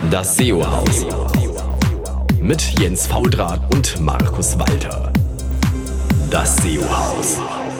Das SEO-Haus mit Jens Faudrat und Markus Walter. Das SEO-Haus.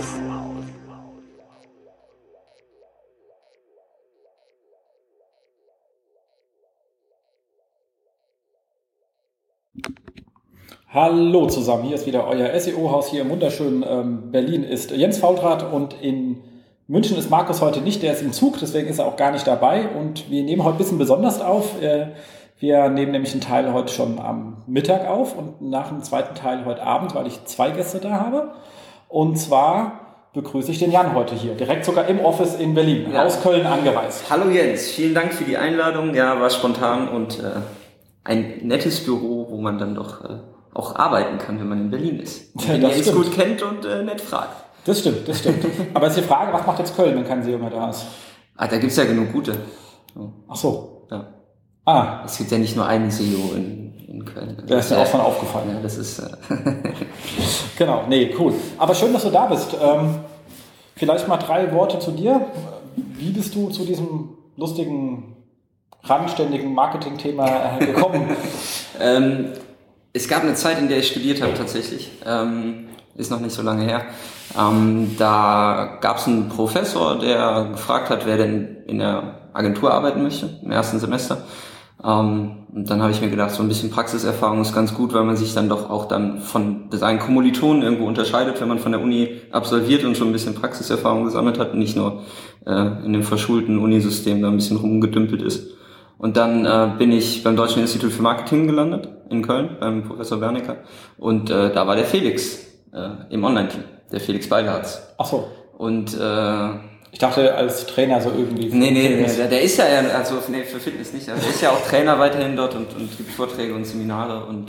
Hallo zusammen, hier ist wieder euer SEO-Haus hier im wunderschönen Berlin ist Jens Faudrat und in München ist Markus heute nicht, der ist im Zug, deswegen ist er auch gar nicht dabei und wir nehmen heute ein bisschen besonders auf. Wir nehmen nämlich einen Teil heute schon am Mittag auf und nach dem zweiten Teil heute Abend, weil ich 2 Gäste da habe. Und zwar begrüße ich den Jan heute hier, direkt sogar im Office in Berlin, aus Köln angereist. Hallo Jens, vielen Dank für die Einladung, ja, war spontan und ein nettes Büro, wo man dann doch auch arbeiten kann, wenn man in Berlin ist. Wenn man Jens gut kennt und nett fragt. Das stimmt. Aber jetzt die Frage, was macht jetzt Köln, wenn kein SEO mehr da ist? Da gibt's ja genug gute. So. Ach so. Ja. Es gibt ja nicht nur einen SEO in Köln. Der ist mir auch schon aufgefallen. Ja, das ist... Genau, nee, cool. Aber schön, dass du da bist. Vielleicht mal 3 Worte zu dir. Wie bist du zu diesem lustigen, randständigen Marketing-Thema gekommen? Es gab eine Zeit, in der ich studiert habe tatsächlich. Ist noch nicht so lange her. Da gab es einen Professor, der gefragt hat, wer denn in der Agentur arbeiten möchte, im ersten Semester. Und dann habe ich mir gedacht, so ein bisschen Praxiserfahrung ist ganz gut, weil man sich dann doch auch dann von seinen Kommilitonen irgendwo unterscheidet, wenn man von der Uni absolviert und schon ein bisschen Praxiserfahrung gesammelt hat und nicht nur in dem verschulten Unisystem da ein bisschen rumgedümpelt ist. Und dann bin ich beim Deutschen Institut für Marketing gelandet in Köln, beim Professor Wernicke. Und da war der Felix im Online-Team, der Felix Beilharz. Ach so. Und ich dachte als Trainer so irgendwie. Nee, der ist ja, also für Fitness nicht, also der ist ja auch Trainer weiterhin dort und gibt Vorträge und Seminare. Und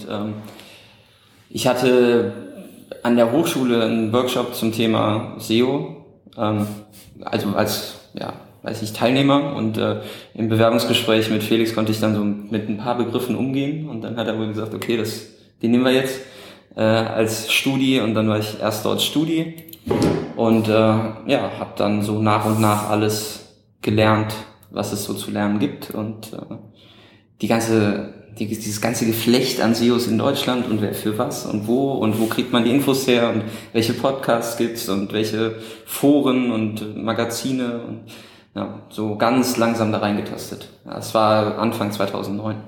ich hatte an der Hochschule einen Workshop zum Thema SEO, also als Teilnehmer, und im Bewerbungsgespräch mit Felix konnte ich dann so mit ein paar Begriffen umgehen und dann hat er wohl gesagt, okay, den nehmen wir jetzt als Studi, und dann war ich erst dort Studi und habe dann so nach und nach alles gelernt, was es so zu lernen gibt, und dieses ganze Geflecht an SEOs in Deutschland und wer für was und wo kriegt man die Infos her und welche Podcasts gibt's und welche Foren und Magazine, und ja, so ganz langsam da reingetastet. Das war Anfang 2009.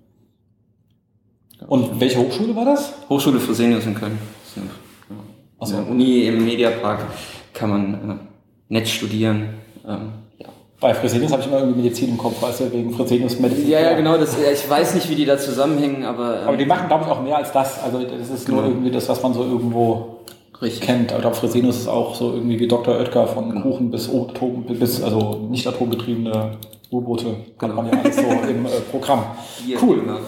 Und welche Hochschule war das? Hochschule Fresenius in Köln. Also in der Uni im Mediapark kann man nett studieren. Bei Fresenius habe ich immer irgendwie Medizin im Kopf, weißt du, wegen Fresenius Medizin. Ja, genau. Ich weiß nicht, wie die da zusammenhängen, aber... aber die machen, glaube ich, auch mehr als das. Also das ist nur irgendwie das, was man so irgendwo kennt. Aber Fresenius ist auch so irgendwie wie Dr. Oetker von Kuchen bis also nicht atombetriebene U-Boote. Hat man ja alles so im Programm. Cool. Genau.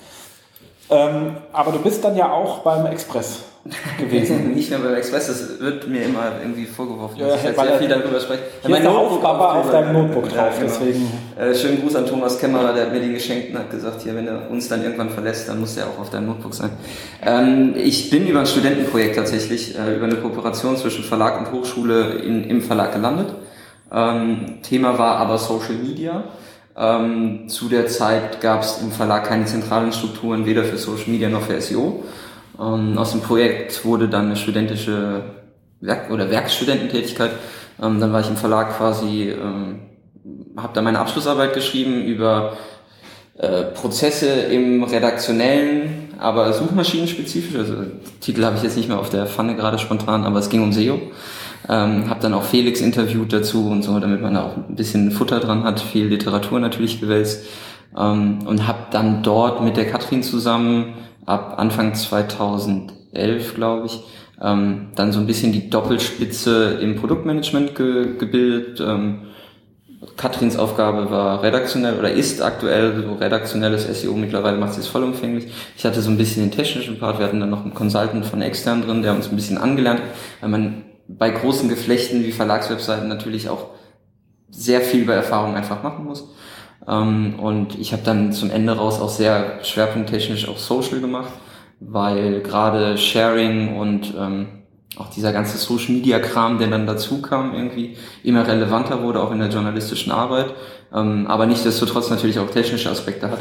Aber du bist dann ja auch beim Express gewesen. Nicht nur beim Express, das wird mir immer irgendwie vorgeworfen, dass ich halt sehr viel darüber spreche. Hier ist der Aufgabe auf deinem Notebook drauf, genau. Deswegen. Schönen Gruß an Thomas Kämmerer, der hat mir den geschenkt und hat gesagt, hier, wenn er uns dann irgendwann verlässt, dann muss der auch auf deinem Notebook sein. Ich bin über ein Studentenprojekt tatsächlich, über eine Kooperation zwischen Verlag und Hochschule im Verlag gelandet. Thema war aber Social Media. Zu der Zeit gab es im Verlag keine zentralen Strukturen, weder für Social Media noch für SEO. Aus dem Projekt wurde dann eine studentische Werkstudententätigkeit. Dann war ich im Verlag quasi, habe da meine Abschlussarbeit geschrieben über Prozesse im redaktionellen, aber suchmaschinenspezifisch. Also Titel habe ich jetzt nicht mehr auf der Pfanne gerade spontan, aber es ging um SEO. Habe dann auch Felix interviewt dazu und so, damit man da auch ein bisschen Futter dran hat, viel Literatur natürlich gewälzt, und habe dann dort mit der Katrin zusammen ab Anfang 2011, glaube ich, dann so ein bisschen die Doppelspitze im Produktmanagement gebildet. Katrins Aufgabe war redaktionell oder ist aktuell so redaktionelles SEO, mittlerweile macht sie es vollumfänglich. Ich hatte so ein bisschen den technischen Part, wir hatten dann noch einen Consultant von extern drin, der uns ein bisschen angelernt hat, weil man bei großen Geflechten wie Verlagswebseiten natürlich auch sehr viel bei Erfahrung einfach machen muss. Und ich habe dann zum Ende raus auch sehr schwerpunkttechnisch auch Social gemacht, weil gerade Sharing und auch dieser ganze Social-Media-Kram, der dann dazu kam, irgendwie immer relevanter wurde, auch in der journalistischen Arbeit, aber nichtsdestotrotz natürlich auch technische Aspekte hat.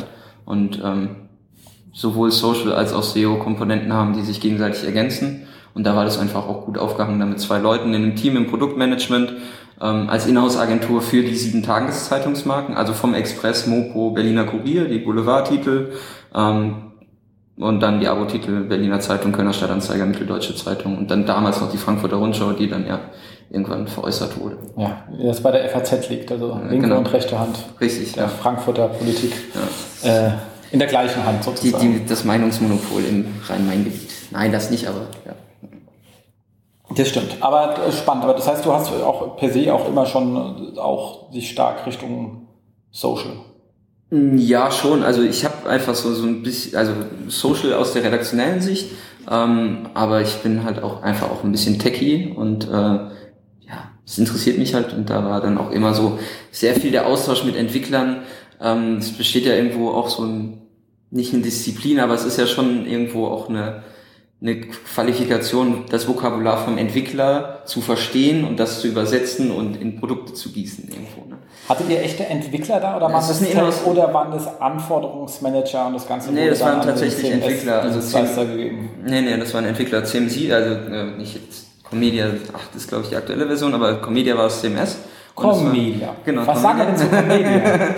und sowohl Social als auch SEO-Komponenten haben, die sich gegenseitig ergänzen. Und da war das einfach auch gut aufgehangen, da mit 2 Leuten in einem Team im Produktmanagement, als Inhouse-Agentur für die 7 Tageszeitungsmarken, also vom Express, Mopo, Berliner Kurier, die Boulevardtitel, und dann die Abo-Titel Berliner Zeitung, Kölner Stadtanzeiger, Mitteldeutsche Zeitung und dann damals noch die Frankfurter Rundschau, die dann ja irgendwann veräußert wurde. Ja, das bei der FAZ liegt, also linke und rechte Hand. Richtig, der Frankfurter Politik in der gleichen Hand sozusagen. Das Meinungsmonopol im Rhein-Main-Gebiet. Nein, das nicht, aber ja. Das stimmt, aber spannend. Aber das heißt, du hast auch per se auch immer schon auch sich stark Richtung Social. Ja, schon. Also ich habe einfach so ein bisschen, also Social aus der redaktionellen Sicht, aber ich bin halt auch einfach auch ein bisschen techy und es interessiert mich halt und da war dann auch immer so sehr viel der Austausch mit Entwicklern. Es besteht ja irgendwo auch so nicht eine Disziplin, aber es ist ja schon irgendwo auch eine Qualifikation, das Vokabular vom Entwickler zu verstehen und das zu übersetzen und in Produkte zu gießen irgendwo. Ne? Hattet ihr echte Entwickler da oder waren das Anforderungsmanager und das Ganze? Nee, das waren tatsächlich Entwickler. Also gegeben. Nee, das waren Entwickler CMC, also nicht jetzt Comedia 8 ist glaube ich die aktuelle Version, aber Comedia war das CMS. Comedia. Genau. Was sagen wir denn zu Comedia?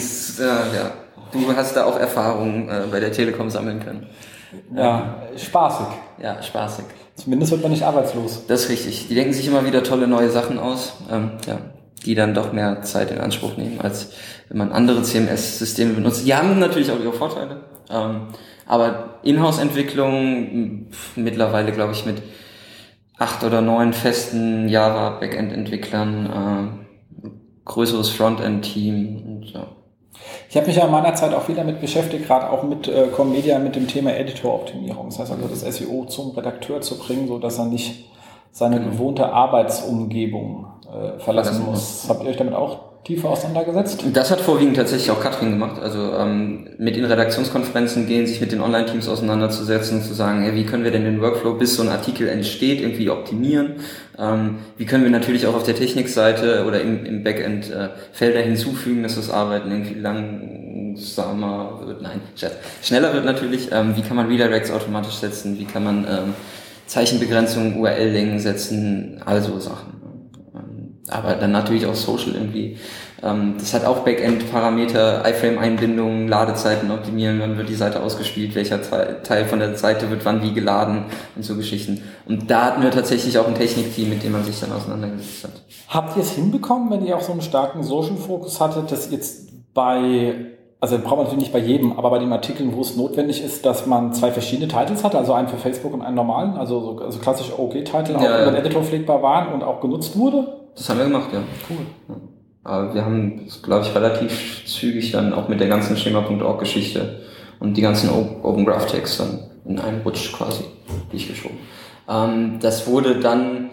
Du hast da auch Erfahrungen bei der Telekom sammeln können. Ja, spaßig. Ja, spaßig. Zumindest wird man nicht arbeitslos. Das ist richtig. Die denken sich immer wieder tolle neue Sachen aus, die dann doch mehr Zeit in Anspruch nehmen, als wenn man andere CMS-Systeme benutzt. Die haben natürlich auch ihre Vorteile, aber Inhouse-Entwicklung mittlerweile, glaube ich, mit 8 oder 9 festen Java-Backend-Entwicklern, größeres Frontend-Team und ja. Ich habe mich ja in meiner Zeit auch viel damit beschäftigt, gerade auch mit Comedia, mit dem Thema Editor-Optimierung. Das heißt also, das SEO zum Redakteur zu bringen, so dass er nicht seine gewohnte Arbeitsumgebung verlassen muss. Habt ihr euch damit auch tiefer auseinandergesetzt? Das hat vorwiegend tatsächlich auch Katrin gemacht. Also mit in Redaktionskonferenzen gehen, sich mit den Online-Teams auseinanderzusetzen, zu sagen, hey, wie können wir denn den Workflow, bis so ein Artikel entsteht, irgendwie optimieren? Wie können wir natürlich auch auf der Technikseite oder im Backend Felder hinzufügen, dass das Arbeiten irgendwie langsamer wird? Nein, schneller wird natürlich. Wie kann man Redirects automatisch setzen? Wie kann man Zeichenbegrenzungen, URL-Längen setzen? All so Sachen. Aber dann natürlich auch Social irgendwie. Das hat auch Backend-Parameter, iFrame-Einbindungen, Ladezeiten optimieren, wann wird die Seite ausgespielt, welcher Teil von der Seite wird wann wie geladen und so Geschichten. Und da hatten wir tatsächlich auch ein Technikteam, mit dem man sich dann auseinandergesetzt hat. Habt ihr es hinbekommen, wenn ihr auch so einen starken Social-Fokus hattet, dass jetzt also braucht man natürlich nicht bei jedem, aber bei den Artikeln, wo es notwendig ist, dass man 2 verschiedene Titles hatte, also einen für Facebook und einen normalen, also klassische OG-Titel, auch über den Editor pflegbar waren und auch genutzt wurde? Das haben wir gemacht, ja. Cool. Ja. Aber wir haben, glaube ich, relativ zügig dann auch mit der ganzen Schema.org-Geschichte und die ganzen Open Graph Tags dann in einen Rutsch quasi durchgeschoben. Das wurde dann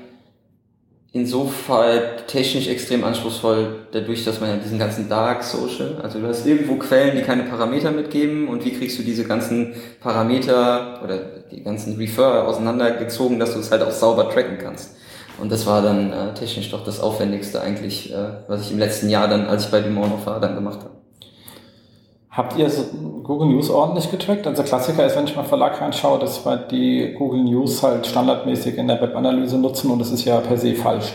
insofern technisch extrem anspruchsvoll, dadurch, dass man ja diesen ganzen Dark Social, also du hast irgendwo Quellen, die keine Parameter mitgeben und wie kriegst du diese ganzen Parameter oder die ganzen Refer auseinandergezogen, dass du es halt auch sauber tracken kannst. Und das war dann technisch doch das Aufwendigste eigentlich, was ich im letzten Jahr dann, als ich bei Dumont noch war, dann gemacht habe. Habt ihr Google News ordentlich getrackt? Also Klassiker ist, wenn ich mal Verlag reinschaue, dass wir die Google News halt standardmäßig in der Webanalyse nutzen und das ist ja per se falsch.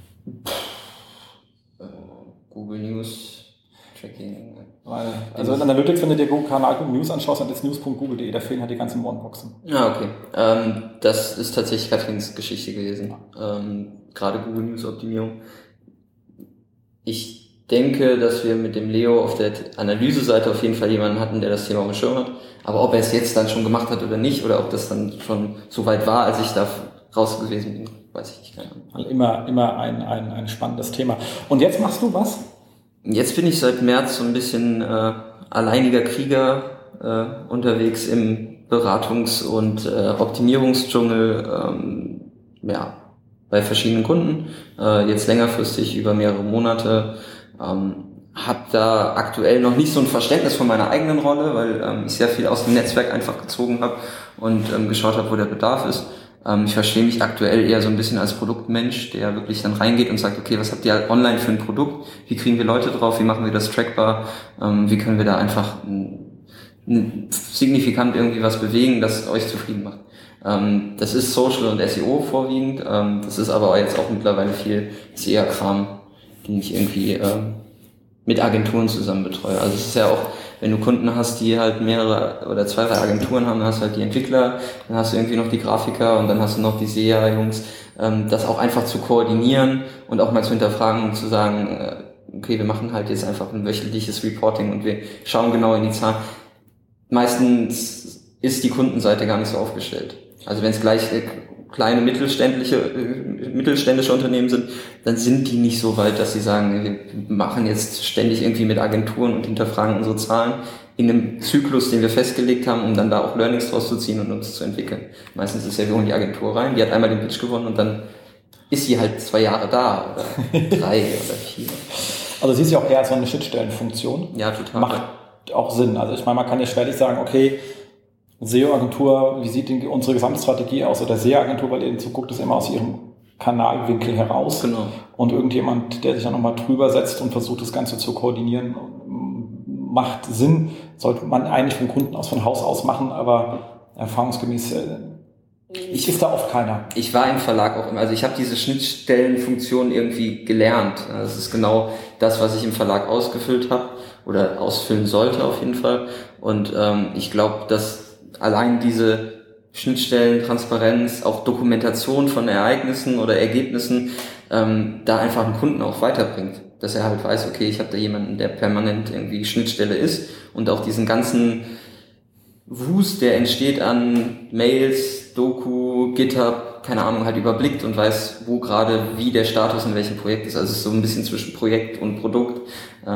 Google News Tracking. Also in Analytics, wenn du dir Kanal Google News anschaust, dann ist news.google.de, da fehlen halt die ganzen Warnboxen. Ja, okay. Das ist tatsächlich Katrins Geschichte gewesen. Gerade Google News Optimierung. Ich denke, dass wir mit dem Leo auf der Analyseseite auf jeden Fall jemanden hatten, der das Thema auf dem Schirm hat. Aber ob er es jetzt dann schon gemacht hat oder nicht, oder ob das dann schon so weit war, als ich da raus gewesen bin, weiß ich nicht. Keine Ahnung. Immer ein spannendes Thema. Und jetzt machst du was? Jetzt bin ich seit März so ein bisschen alleiniger Krieger unterwegs im Beratungs- und Optimierungsdschungel, bei verschiedenen Kunden, jetzt längerfristig über mehrere Monate. Hab da aktuell noch nicht so ein Verständnis von meiner eigenen Rolle, weil ich sehr viel aus dem Netzwerk einfach gezogen habe und geschaut habe, wo der Bedarf ist. Ich verstehe mich aktuell eher so ein bisschen als Produktmensch, der wirklich dann reingeht und sagt, okay, was habt ihr online für ein Produkt? Wie kriegen wir Leute drauf? Wie machen wir das trackbar? Wie können wir da einfach signifikant irgendwie was bewegen, das euch zufrieden macht. Das ist Social und SEO vorwiegend, das ist aber jetzt auch mittlerweile viel SEA-Kram, den ich irgendwie mit Agenturen zusammen betreue. Also es ist ja auch, wenn du Kunden hast, die halt mehrere oder 2, 3 Agenturen haben, dann hast du halt die Entwickler, dann hast du irgendwie noch die Grafiker und dann hast du noch die SEA-Jungs, das auch einfach zu koordinieren und auch mal zu hinterfragen und zu sagen, okay, wir machen halt jetzt einfach ein wöchentliches Reporting und wir schauen genau in die Zahlen. Meistens ist die Kundenseite gar nicht so aufgestellt. Also wenn es gleich kleine mittelständische Unternehmen sind, dann sind die nicht so weit, dass sie sagen, wir machen jetzt ständig irgendwie mit Agenturen und hinterfragen unsere Zahlen in einem Zyklus, den wir festgelegt haben, um dann da auch Learnings draus zu ziehen und uns zu entwickeln. Meistens ist ja, wir holen die Agentur rein, die hat einmal den Pitch gewonnen und dann ist sie halt 2 Jahre da oder 3 oder 4. Also sie ist ja auch eher als so eine Schnittstellenfunktion. Ja, total. Macht auch Sinn. Also ich meine, man kann ja schwerlich sagen, okay, SEO-Agentur, wie sieht denn unsere Gesamtstrategie aus? Oder SEA-Agentur, weil ihr guckt es immer aus ihrem Kanalwinkel heraus. Genau. Und irgendjemand, der sich dann nochmal drüber setzt und versucht, das Ganze zu koordinieren, macht Sinn. Sollte man eigentlich vom Kunden aus, von Haus aus machen, aber erfahrungsgemäß ist da oft keiner. Ich war im Verlag auch immer, also ich habe diese Schnittstellenfunktion irgendwie gelernt. Das ist genau das, was ich im Verlag ausgefüllt habe oder ausfüllen sollte auf jeden Fall. Und ich glaube, dass allein diese Schnittstellen, Transparenz, auch Dokumentation von Ereignissen oder Ergebnissen da einfach einen Kunden auch weiterbringt. Dass er halt weiß, okay, ich habe da jemanden, der permanent irgendwie Schnittstelle ist und auch diesen ganzen Wust, der entsteht an Mails, Doku, GitHub, keine Ahnung, halt überblickt und weiß, wo gerade wie der Status in welchem Projekt ist. Also es ist so ein bisschen zwischen Projekt und Produkt.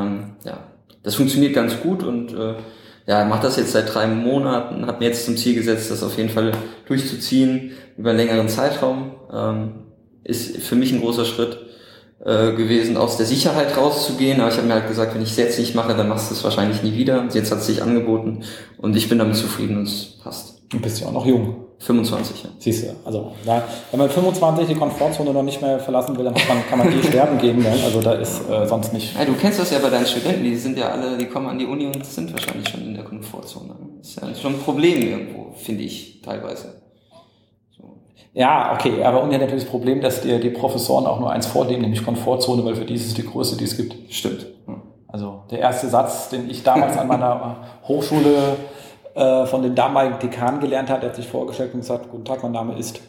Das funktioniert ganz gut und mache das jetzt seit 3 Monaten, habe mir jetzt zum Ziel gesetzt, das auf jeden Fall durchzuziehen über einen längeren Zeitraum. Ist für mich ein großer Schritt gewesen, aus der Sicherheit rauszugehen, aber ich habe mir halt gesagt, wenn ich es jetzt nicht mache, dann machst du es wahrscheinlich nie wieder. Und jetzt hat es sich angeboten und ich bin damit zufrieden und es passt. Du bist ja auch noch jung. 25, ja. Siehst du, also wenn man 25 die Komfortzone noch nicht mehr verlassen will, dann kann man sterben gehen, ne? Also da ist sonst nicht... Ja, du kennst das ja bei deinen Studenten, die sind ja alle, die kommen an die Uni und sind wahrscheinlich schon in der Komfortzone. Das ist ja schon ein Problem irgendwo, finde ich, teilweise. So. Ja, okay, aber Uni hat natürlich das Problem, dass dir die Professoren auch nur eins vorlegen, nämlich Komfortzone, weil für die ist es die größte, die es gibt. Stimmt. Also der erste Satz, den ich damals an meiner Hochschule von dem damaligen Dekan gelernt hat, der hat sich vorgestellt und gesagt, guten Tag, mein Name ist.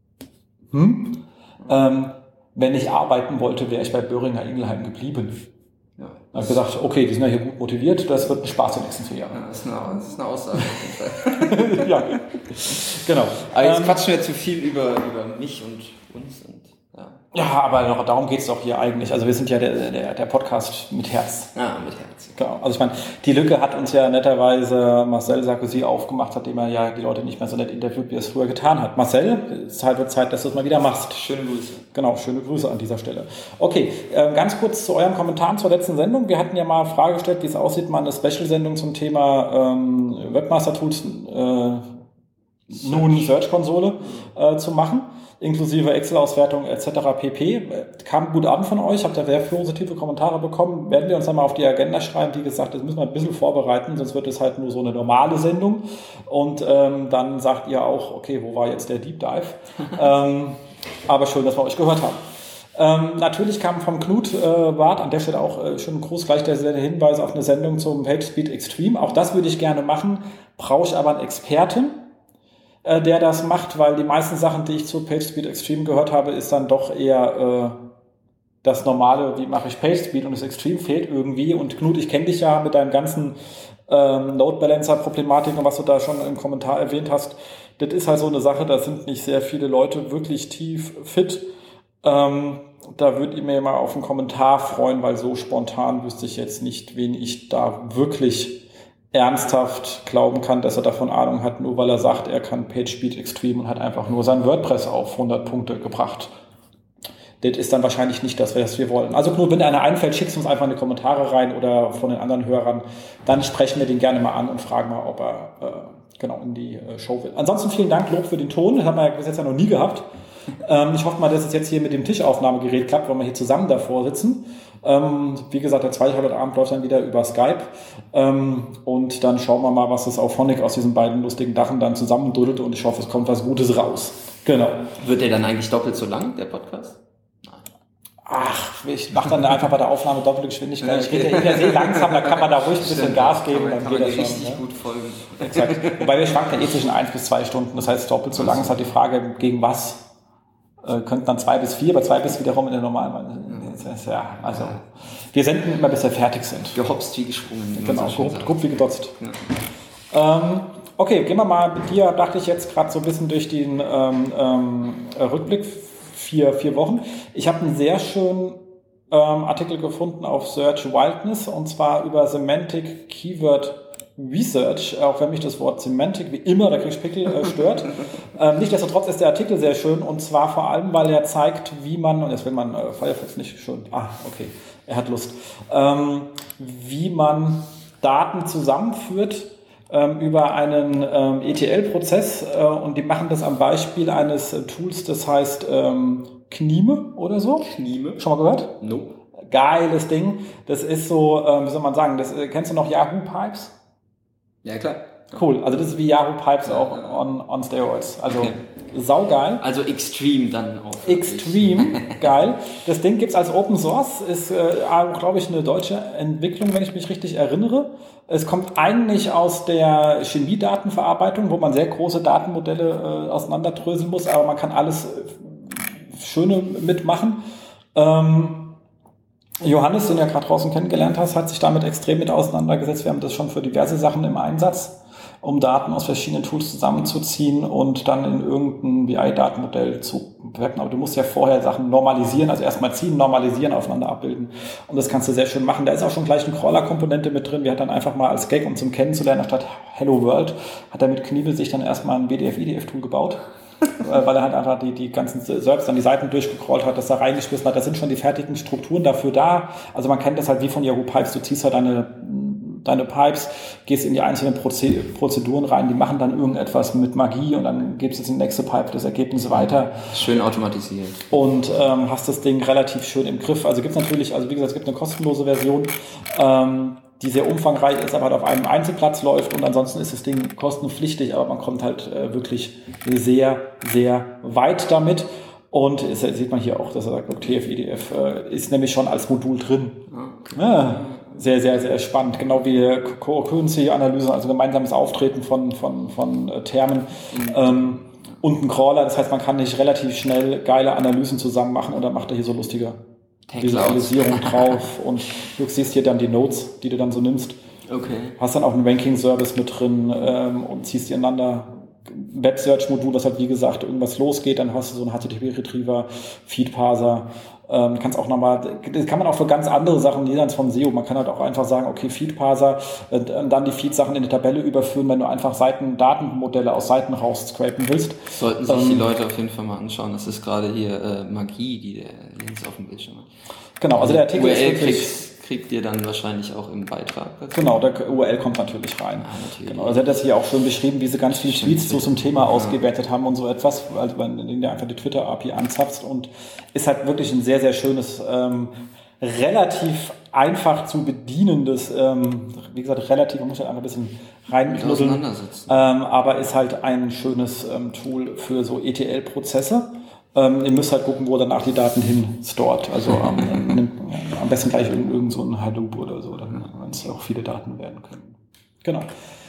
Wenn ich arbeiten wollte, wäre ich bei Böhringer Ingelheim geblieben. Ja. Da habe ich gesagt, okay, die sind ja hier gut motiviert, das wird ein Spaß die nächsten 4 Jahre. Ja, das ist eine Aussage auf jeden Fall. Ja, genau. Aber jetzt quatschen wir zu viel über mich und uns. Ja, aber darum geht es doch hier eigentlich. Also wir sind ja der Podcast mit Herz. Ja, mit Herz. Genau. Also ich meine, die Lücke hat uns ja netterweise Marcel Sarkozy aufgemacht, nachdem er ja die Leute nicht mehr so nett interviewt, wie er es früher getan hat. Marcel, es wird Zeit, dass du es mal wieder machst. Schöne Grüße. Genau, schöne Grüße an dieser Stelle. Okay, ganz kurz zu euren Kommentaren zur letzten Sendung. Wir hatten ja mal eine Frage gestellt, wie es aussieht, mal eine Special-Sendung zum Thema Webmaster-Tools nun Search-Konsole zu machen, inklusive Excel-Auswertung etc. pp. Kam gut an von euch, habt ihr sehr positive Kommentare bekommen. Werden wir uns dann mal auf die Agenda schreiben. Wie gesagt, das müssen wir ein bisschen vorbereiten, sonst wird es halt nur so eine normale Sendung. Und dann sagt ihr auch, okay, wo war jetzt der Deep Dive? Aber schön, dass wir euch gehört haben. Natürlich kam vom Knut Barth an der Stelle auch schönen Gruß, gleich der Hinweis auf eine Sendung zum PageSpeed Extreme. Auch das würde ich gerne machen, brauche ich aber einen Experten, der das macht, weil die meisten Sachen, die ich zu PageSpeed Extreme gehört habe, ist dann doch eher das Normale, wie mache ich PageSpeed, und das Extreme fehlt irgendwie. Und Knut, ich kenne dich ja mit deinem ganzen Load Balancer Problematik und was du da schon im Kommentar erwähnt hast. Das ist halt so eine Sache, da sind nicht sehr viele Leute wirklich tief fit. Da würdet ihr mir mal auf einen Kommentar freuen, weil so spontan wüsste ich jetzt nicht, wen ich da wirklich ernsthaft glauben kann, dass er davon Ahnung hat, nur weil er sagt, er kann PageSpeed Extreme und hat einfach nur sein WordPress auf 100 Punkte gebracht. Das ist dann wahrscheinlich nicht das, was wir wollen. Also nur wenn einer einfällt, schickt uns einfach in die Kommentare rein oder von den anderen Hörern, dann sprechen wir den gerne mal an und fragen mal, ob er in die Show will. Ansonsten vielen Dank, Lob für den Ton, das haben wir bis jetzt ja noch nie gehabt. Ich hoffe mal, dass es jetzt hier mit dem Tischaufnahmegerät klappt, weil wir hier zusammen davor sitzen. Wie gesagt, der zweite heute Abend läuft dann wieder über Skype. Und dann schauen wir mal, was das Auphonic aus diesen beiden lustigen Dachen dann zusammendrüttelt. Und ich hoffe, es kommt was Gutes raus. Genau. Wird der dann eigentlich doppelt so lang, der Podcast? Ach, ich mache dann einfach bei der Aufnahme doppelte Geschwindigkeit. Ich rede ja sehr langsam, da kann man da ruhig ein bisschen Gas geben. Dann geht das schon. Richtig gut folgen. Exakt. Wobei wir schwanken ja zwischen 1 bis 2 Stunden. Das heißt, doppelt so lang ist halt die Frage, gegen was. Könnten dann 2 bis 4, bei 2 bis wiederum in der normalen. Ja, also wir senden immer, bis wir fertig sind. Gehopst wie gesprungen. Genau, grob wie gedotzt. Ja. Okay, gehen wir mal mit dir, dachte ich jetzt gerade so ein bisschen durch den Rückblick. 4 Wochen. Ich habe einen sehr schönen Artikel gefunden auf Search Wildness und zwar über Semantic Keyword Research, auch wenn mich das Wort Semantic wie immer, da kriege ich Pickel, stört. Nichtsdestotrotz ist der Artikel sehr schön und zwar vor allem, weil er zeigt, wie man, und jetzt will man Firefox nicht schön, okay, er hat Lust, wie man Daten zusammenführt über einen ETL-Prozess und die machen das am Beispiel eines Tools, das heißt Knime oder so. Knime. Schon mal gehört? Nope. Geiles Ding. Das ist so, wie soll man sagen, kennst du noch Yahoo Pipes? Ja, klar. Cool, also das ist wie Yahoo Pipes auch on Steroids. Also saugeil. Also Extreme dann auch. Extreme, geil. Das Ding gibt's als Open Source, ist auch, glaube ich, eine deutsche Entwicklung, wenn ich mich richtig erinnere. Es kommt eigentlich aus der Chemiedatenverarbeitung, wo man sehr große Datenmodelle auseinanderdröseln muss, aber man kann alles Schöne mitmachen. Johannes, den du ja gerade draußen kennengelernt hast, hat sich damit extrem mit auseinandergesetzt. Wir haben das schon für diverse Sachen im Einsatz, um Daten aus verschiedenen Tools zusammenzuziehen und dann in irgendein BI-Datenmodell zu bewerten. Aber du musst ja vorher Sachen normalisieren, also erstmal ziehen, normalisieren, aufeinander abbilden. Und das kannst du sehr schön machen. Da ist auch schon gleich eine Crawler-Komponente mit drin. Wir hat dann einfach mal als Gag, um zum Kennenzulernen, anstatt Hello World, hat er mit Kniebel sich dann erstmal ein BDF-IDF-Tool gebaut. Weil er halt einfach die ganzen Serbs dann die Seiten durchgecrawlt hat, das da reingeschmissen hat. Da sind schon die fertigen Strukturen dafür da. Also man kennt das halt wie von Yahoo Pipes. Du ziehst halt deine Pipes, gehst in die einzelnen Prozeduren rein, die machen dann irgendetwas mit Magie und dann gibst du in die nächste Pipe das Ergebnis weiter. Schön automatisiert. Und hast das Ding relativ schön im Griff. Also gibt's natürlich, also wie gesagt, es gibt eine kostenlose Version, die sehr umfangreich ist, aber halt auf einem Einzelplatz läuft und ansonsten ist das Ding kostenpflichtig, aber man kommt halt wirklich sehr, sehr weit damit. Und sieht man hier auch, dass er sagt, TF-IDF ist nämlich schon als Modul drin. Okay. Ja, sehr, sehr, sehr spannend. Genau wie Co-Currency-Analyse, also gemeinsames Auftreten von Termen und ein Crawler. Das heißt, man kann nicht relativ schnell geile Analysen zusammen machen und dann macht er hier so lustige Visualisierung drauf und du siehst hier dann die Notes, die du dann so nimmst. Okay. Hast dann auch einen Ranking-Service mit drin und ziehst die ineinander. Web-Search-Modul, das halt wie gesagt irgendwas losgeht, dann hast du so einen HTTP-Retriever, Feed-Parser, kannst auch nochmal, das kann man auch für ganz andere Sachen, jenseits vom SEO, man kann halt auch einfach sagen, okay, Feed-Parser, dann die Feed-Sachen in die Tabelle überführen, wenn du einfach Datenmodelle aus Seiten rausscrapen willst. Sollten sich die Leute auf jeden Fall mal anschauen, das ist gerade hier Magie, die der Links auf dem Bildschirm hat. Genau, also der Artikel URL ist wirklich... kriegt ihr dann wahrscheinlich auch im Beitrag dazu. Genau, der URL kommt natürlich rein. Natürlich. Genau, also er hat das hier auch schön beschrieben, wie sie ganz viele Tweets so zum Thema ausgewertet haben und so etwas, also wenn du einfach die Twitter-API anzapfst und ist halt wirklich ein sehr, sehr schönes, relativ einfach zu bedienendes, wie gesagt, relativ, man muss halt einfach ein bisschen reinknuddeln, aber ist halt ein schönes Tool für so ETL-Prozesse. Ihr müsst halt gucken, wo danach die Daten hin stort. Also am besten gleich irgend so ein Hadoop oder so, wenn es auch viele Daten werden können. Genau.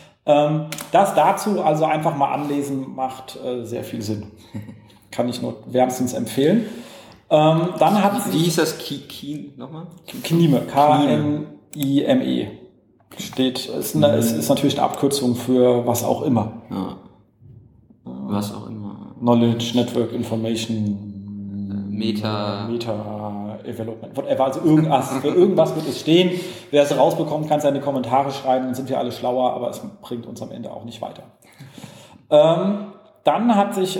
Das dazu also einfach mal anlesen, macht sehr viel Sinn. Kann ich nur wärmstens empfehlen. Dann hat Wie hieß das? Nochmal? Knime. K-N-I-M-E. Ist natürlich eine Abkürzung für was auch immer. Ja. Was auch immer. Knowledge, Network, Information, Meta Development, whatever. Also für irgendwas wird es stehen. Wer es rausbekommt, kann es in die Kommentare schreiben, dann sind wir alle schlauer, aber es bringt uns am Ende auch nicht weiter. Dann hat sich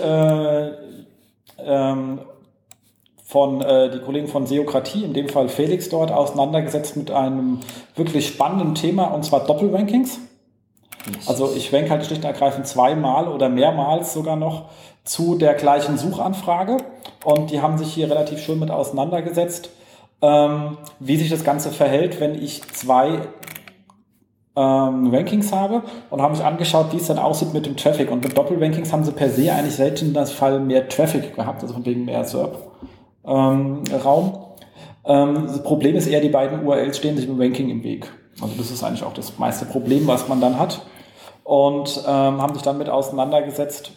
die Kollegen von Seokratie, in dem Fall Felix dort, auseinandergesetzt mit einem wirklich spannenden Thema, und zwar Doppelrankings. Also ich rank halt schlicht und ergreifend zweimal oder mehrmals sogar noch zu der gleichen Suchanfrage und die haben sich hier relativ schön mit auseinandergesetzt, wie sich das Ganze verhält, wenn ich zwei Rankings habe und haben sich angeschaut, wie es dann aussieht mit dem Traffic. Und mit Doppelrankings haben sie per se eigentlich selten das Fall mehr Traffic gehabt, also von wegen mehr SERP-Raum. Das Problem ist eher, die beiden URLs stehen sich im Ranking im Weg. Also das ist eigentlich auch das meiste Problem, was man dann hat. Und haben sich dann mit auseinandergesetzt,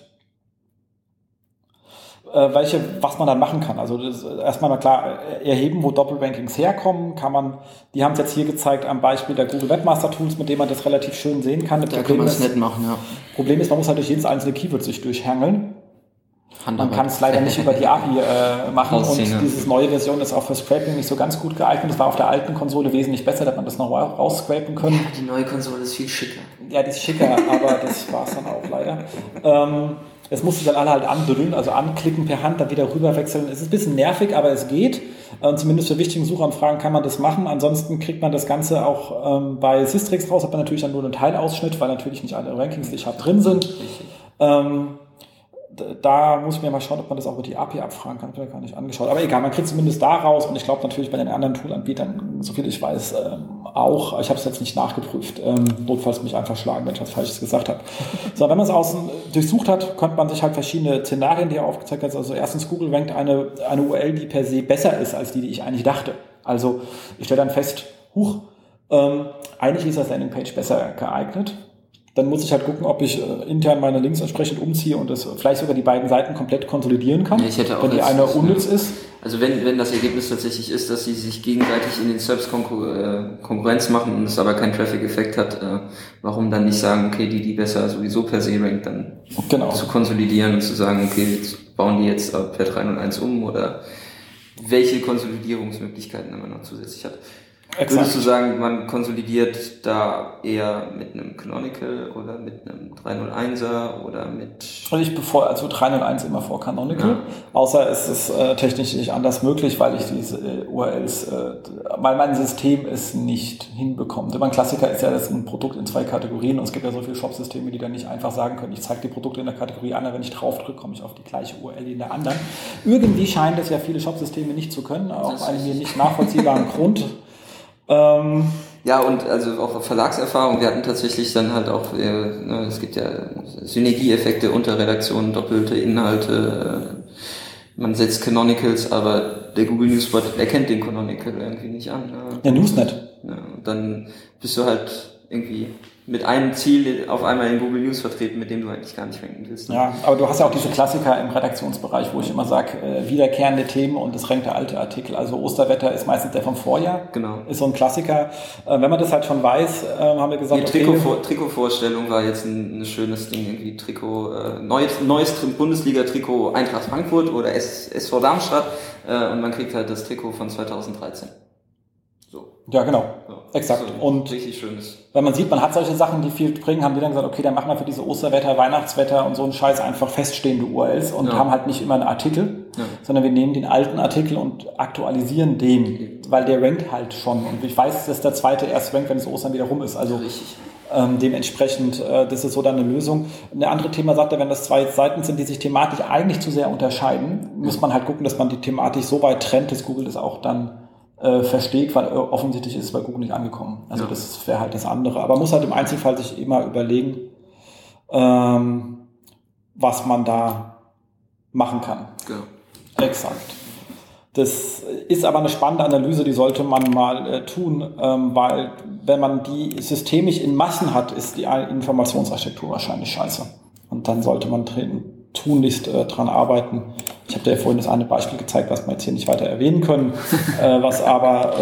was man dann machen kann. Also das erstmal mal klar erheben, wo Doppelrankings herkommen, die haben es jetzt hier gezeigt am Beispiel der Google Webmaster Tools, mit dem man das relativ schön sehen kann. Da kann man es nicht machen, ja. Problem ist, man muss halt durch jedes einzelne Keyword sich durchhangeln. Man kann es leider nicht über die API machen und diese neue Version ist auch für Scraping nicht so ganz gut geeignet. Das war auf der alten Konsole wesentlich besser, da hat man das noch rausscrapen können. Ja, die neue Konsole ist viel schicker. Ja, die ist schicker, aber das war es dann auch leider. Es musste dann alle halt andrüllen, also anklicken per Hand, dann wieder rüberwechseln. Es ist ein bisschen nervig, aber es geht. Zumindest für wichtigen Suchanfragen kann man das machen. Ansonsten kriegt man das Ganze auch bei Systrix raus, hat man natürlich dann nur einen Teilausschnitt, weil natürlich nicht alle Rankings, die ich habe, drin sind. Da muss ich mir mal schauen, ob man das auch über die API abfragen kann. Ich habe mir gar nicht angeschaut. Aber egal, man kriegt zumindest da raus. Und ich glaube natürlich bei den anderen Toolanbietern, soviel ich weiß, auch. Ich habe es jetzt nicht nachgeprüft. Notfalls mich einfach schlagen, wenn ich was Falsches gesagt habe. So, wenn man es außen durchsucht hat, könnte man sich halt verschiedene Szenarien, die er aufgezeigt hat. Also erstens, Google rankt eine URL, die per se besser ist als die ich eigentlich dachte. Also ich stelle dann fest, eigentlich ist das Landingpage besser geeignet. Dann muss ich halt gucken, ob ich intern meine Links entsprechend umziehe und das vielleicht sogar die beiden Seiten komplett konsolidieren kann, ja, ich hätte auch wenn die eine unnütz ist. Also wenn das Ergebnis tatsächlich ist, dass sie sich gegenseitig in den SERPs Konkurrenz machen und es aber keinen Traffic-Effekt hat, warum dann nicht sagen, okay, die besser sowieso per se rankt, dann zu konsolidieren und zu sagen, okay, jetzt bauen die jetzt per 301 um oder welche Konsolidierungsmöglichkeiten man noch zusätzlich hat. Exakt. Würdest du sagen, man konsolidiert da eher mit einem Canonical oder mit einem 301er oder mit... Also 301 immer vor Canonical, ja. Außer es ist technisch nicht anders möglich, weil ich diese URLs, weil mein System es nicht hinbekommt. Immer ein Klassiker ist ja, das ist ein Produkt in zwei Kategorien und es gibt ja so viele Shop-Systeme, die dann nicht einfach sagen können, ich zeige die Produkte in der Kategorie an, wenn ich drauf drücke, komme ich auf die gleiche URL in der anderen. Irgendwie scheint es ja viele Shop-Systeme nicht zu können, aus einem mir nicht nachvollziehbaren Grund. Ja, und also auch Verlagserfahrung, wir hatten tatsächlich dann halt auch, es gibt ja Synergieeffekte unter Redaktionen, doppelte Inhalte, man setzt Canonicals, aber der Google Newsbot erkennt den Canonical irgendwie nicht an. Ja, Newsnet. Ja, und dann bist du halt irgendwie mit einem Ziel auf einmal in Google News vertreten, mit dem du eigentlich gar nicht ranken willst. Ne? Ja, aber du hast ja auch diese Klassiker im Redaktionsbereich, wo ich immer sage, wiederkehrende Themen und das rankt der alte Artikel. Also Osterwetter ist meistens der vom Vorjahr. Genau. Ist so ein Klassiker. Wenn man das halt schon weiß, haben wir gesagt, die Trikotvorstellung war jetzt ein schönes Ding, irgendwie Trikot, neues Bundesliga-Trikot Eintracht Frankfurt oder SV Darmstadt und man kriegt halt das Trikot von 2013. So. Ja, genau. Ja, exakt. So und richtig schönes. Wenn man sieht, man hat solche Sachen, die viel bringen, haben die dann gesagt, okay, dann machen wir für diese Osterwetter, Weihnachtswetter und so einen Scheiß einfach feststehende URLs und haben halt nicht immer einen Artikel, sondern wir nehmen den alten Artikel und aktualisieren den, weil der rankt halt schon. Und ich weiß, dass der zweite erst rankt, wenn es Ostern wieder rum ist. Also richtig. Dementsprechend, das ist so dann eine Lösung. Eine andere Thema sagt er, wenn das zwei Seiten sind, die sich thematisch eigentlich zu sehr unterscheiden, muss man halt gucken, dass man die Thematik so weit trennt, dass Google das auch dann versteht, weil offensichtlich ist es bei Google nicht angekommen. Also das wäre halt das andere. Aber man muss halt im Einzelfall sich immer überlegen, was man da machen kann. Genau. Exakt. Das ist aber eine spannende Analyse, die sollte man mal tun, weil wenn man die systemisch in Massen hat, ist die Informationsarchitektur wahrscheinlich scheiße. Und dann sollte man tunlichst dran arbeiten. Ich habe dir ja vorhin das eine Beispiel gezeigt, was wir jetzt hier nicht weiter erwähnen können, was aber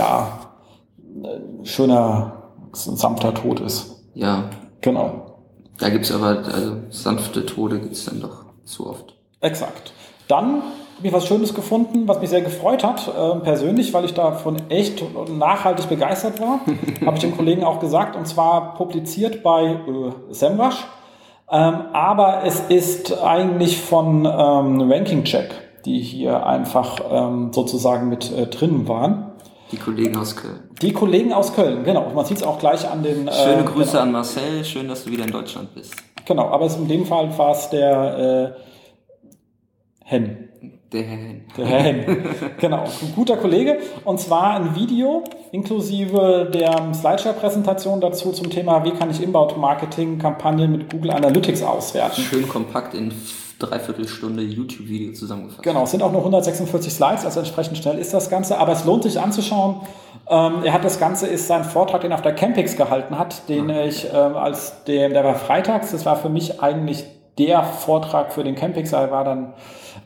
schöner, sanfter Tod ist. Ja. Genau. Da gibt's aber, also sanfte Tode gibt's dann doch zu oft. Exakt. Dann habe ich was Schönes gefunden, was mich sehr gefreut hat, persönlich, weil ich davon echt nachhaltig begeistert war. Habe ich dem Kollegen auch gesagt, und zwar publiziert bei SEMrush. Aber es ist eigentlich von Ranking Check, die hier einfach sozusagen mit drin waren. Die Kollegen aus Köln. Die Kollegen aus Köln, genau. Man sieht es auch gleich an den... Schöne Grüße an Marcel, schön, dass du wieder in Deutschland bist. Genau, aber in dem Fall war es der Hen. Der Herr Hen. Der Herr Hen, genau. Ein guter Kollege. Und zwar ein Video inklusive der Slideshare-Präsentation dazu zum Thema, wie kann ich Inbound-Marketing-Kampagnen mit Google Analytics auswerten. Schön kompakt in 3/4 Stunde YouTube-Video zusammengefasst. Genau, es sind auch nur 146 Slides, also entsprechend schnell ist das Ganze, aber es lohnt sich anzuschauen. Er hat das Ganze, ist sein Vortrag, den er auf der Campix gehalten hat, den ich der war freitags, das war für mich eigentlich der Vortrag für den Campix, er war dann,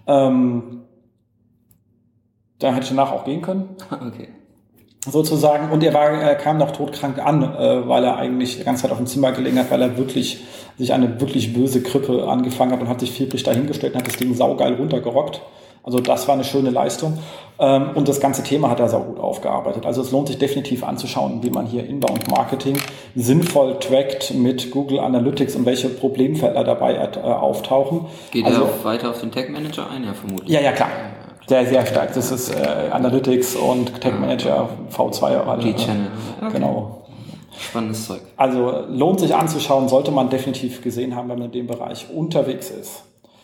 da hätte ich danach auch gehen können. Okay. Sozusagen, und er kam noch todkrank an, weil er eigentlich die ganze Zeit auf dem Zimmer gelegen hat, weil er sich eine wirklich böse Grippe angefangen hat und hat sich fiebrig dahingestellt und hat das Ding saugeil runtergerockt. Also das war eine schöne Leistung. Und das ganze Thema hat er saugut aufgearbeitet. Also es lohnt sich definitiv anzuschauen, wie man hier Inbound-Marketing sinnvoll trackt mit Google Analytics und welche Problemfelder dabei auftauchen. Geht er auch weiter auf den Tag Manager ein? Ja, vermutlich. Ja, klar. Sehr, sehr stark. Das ist Analytics und Tag Manager V2. G-Channel. Okay. Genau. Spannendes Zeug. Also lohnt sich anzuschauen, sollte man definitiv gesehen haben, wenn man in dem Bereich unterwegs ist.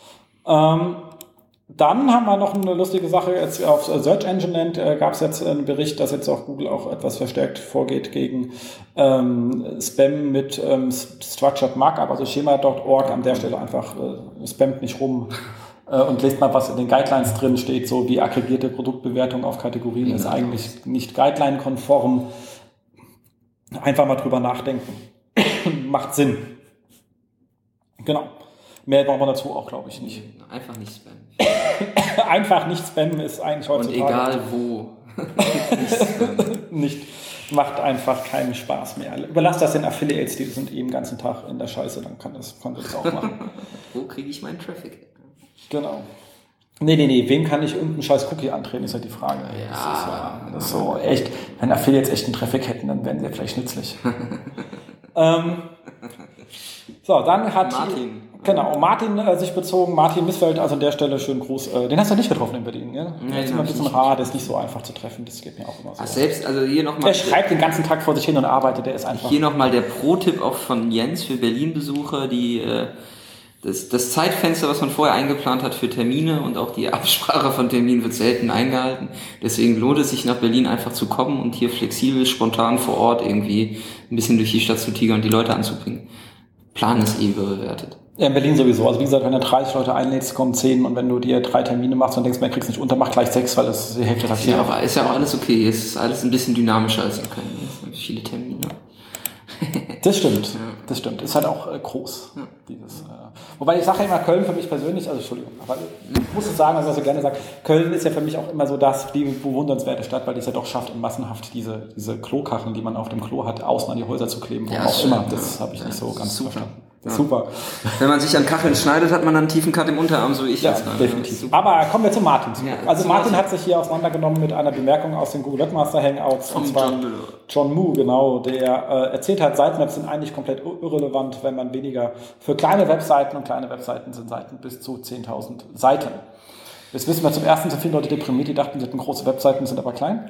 Dann haben wir noch eine lustige Sache, jetzt auf Search Engine Land gab es jetzt einen Bericht, dass jetzt auch Google auch etwas verstärkt vorgeht gegen Spam mit Structured Markup, also schema.org an der Stelle einfach spammt nicht rum und lest mal, was in den Guidelines drin steht, so wie aggregierte Produktbewertung auf Kategorien ist eigentlich nicht Guideline-konform. Einfach mal drüber nachdenken. Macht Sinn. Genau. Mehr braucht man dazu auch, glaube ich, nicht. Einfach nicht spammen. Einfach nicht spammen ist eigentlich heutzutage. Und egal wo. Nicht spammen. Nicht. Macht einfach keinen Spaß mehr. Überlasst das den Affiliates, die sind den ganzen Tag in der Scheiße, dann kann das auch machen. Wo kriege ich meinen Traffic? Genau. Nee, wem kann ich irgendeinen scheiß Cookie andrehen, ist ja die Frage. Ja. Das ist so echt, wenn Affiliates echt einen Traffic hätten, dann wären sie ja vielleicht nützlich. So, dann hat Martin sich bezogen, Martin Missfeld, also an der Stelle schön Gruß. Den hast du nicht getroffen in Berlin, gell? Das ist immer ein bisschen rar, das ist nicht so einfach zu treffen, das geht mir auch immer so. Selbst, also hier nochmal. Der schreibt den ganzen Tag vor sich hin und arbeitet, der ist einfach. Hier nochmal der Pro-Tipp auch von Jens für Berlin-Besucher, das Zeitfenster, was man vorher eingeplant hat für Termine und auch die Absprache von Terminen wird selten eingehalten. Deswegen lohnt es sich nach Berlin einfach zu kommen und hier flexibel, spontan vor Ort irgendwie ein bisschen durch die Stadt zu tigern und die Leute anzubringen. Plan ist überbewertet. Ja, in Berlin sowieso. Also wie gesagt, wenn du 30 Leute einlädst, kommen 10 und wenn du dir 3 Termine machst und denkst, man kriegst nicht unter, mach gleich 6, weil das ist die Hälfte ist ja auch alles okay. Es ist alles ein bisschen dynamischer als in Köln. Es sind viele Termine. Das stimmt. Ist halt auch groß. Ja. Wobei ich sage ja immer, Köln für mich persönlich, also Entschuldigung, aber ich muss es sagen, was ich so gerne sage, Köln ist ja für mich auch immer so die bewundernswerte Stadt, weil die es ja doch schafft, massenhaft diese Klokacheln, die man auf dem Klo hat, außen an die Häuser zu kleben. Ja, auch immer. Das habe ich nicht so ganz verstanden. Ja. Super. Wenn man sich an Kacheln schneidet, hat man einen tiefen Cut im Unterarm, so ich jetzt. Definitiv. Aber kommen wir zu Martin. Ja, also Martin hat sich hier auseinandergenommen mit einer Bemerkung aus den Google Webmaster Hangouts. Und zwar John Moo, genau, der erzählt hat, Sitemaps sind eigentlich komplett irrelevant, wenn man weniger für kleine Webseiten, und kleine Webseiten sind Seiten bis zu 10.000 Seiten. Jetzt wissen wir, zum ersten sind viele Leute deprimiert, die dachten, sie hätten große Webseiten, sind aber klein.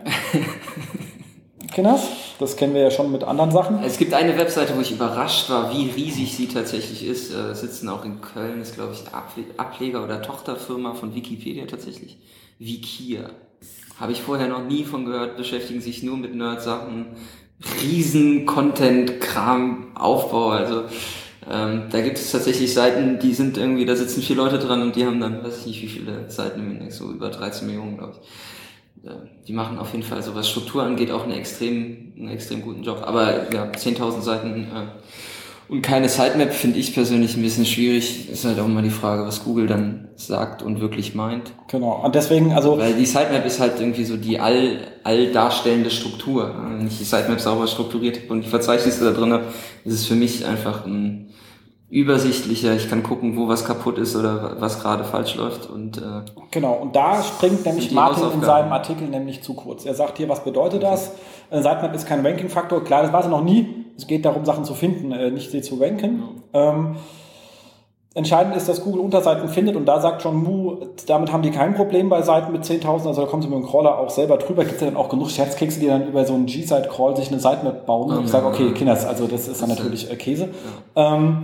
Kinders? Das kennen wir ja schon mit anderen Sachen. Es gibt eine Webseite, wo ich überrascht war, wie riesig sie tatsächlich ist. Sitzen auch in Köln, ist glaube ich Ableger oder Tochterfirma von Wikipedia tatsächlich. Wikia. Habe ich vorher noch nie von gehört, beschäftigen sich nur mit Nerd-Sachen. Riesen Content-Kram, Aufbau, also da gibt es tatsächlich Seiten, die sind irgendwie, da sitzen 4 Leute dran und die haben dann, weiß ich nicht wie viele Seiten im Index, so über 13 Millionen, glaube ich. Die machen auf jeden Fall, so was Struktur angeht, auch einen extrem guten Job. Aber ja, 10.000 Seiten und keine Sitemap finde ich persönlich ein bisschen schwierig. Ist halt auch immer die Frage, was Google dann sagt und wirklich meint. Genau, und deswegen, also... Weil die Sitemap ist halt irgendwie so die all darstellende Struktur. Wenn ich die Sitemap sauber strukturiert habe und die Verzeichnisse da drin habe, ist es für mich einfach ein übersichtlicher, ich kann gucken, wo was kaputt ist oder was gerade falsch läuft. Und genau, und da springt nämlich Martin in seinem Artikel nämlich zu kurz. Er sagt hier, was bedeutet das? Sitemap ist kein Ranking-Faktor. Klar, das war es noch nie. Es geht darum, Sachen zu finden, nicht sie zu ranken. Entscheidend ist, dass Google Unterseiten findet und da sagt John Mu, damit haben die kein Problem bei Seiten mit 10.000, also da kommen sie mit dem Crawler auch selber drüber. Gibt es ja dann auch genug Scherzkekse, die dann über so einen G-Site-Crawl sich eine Sitemap bauen und ich sage, okay, Kinders, also das ist dann natürlich Käse. Ja.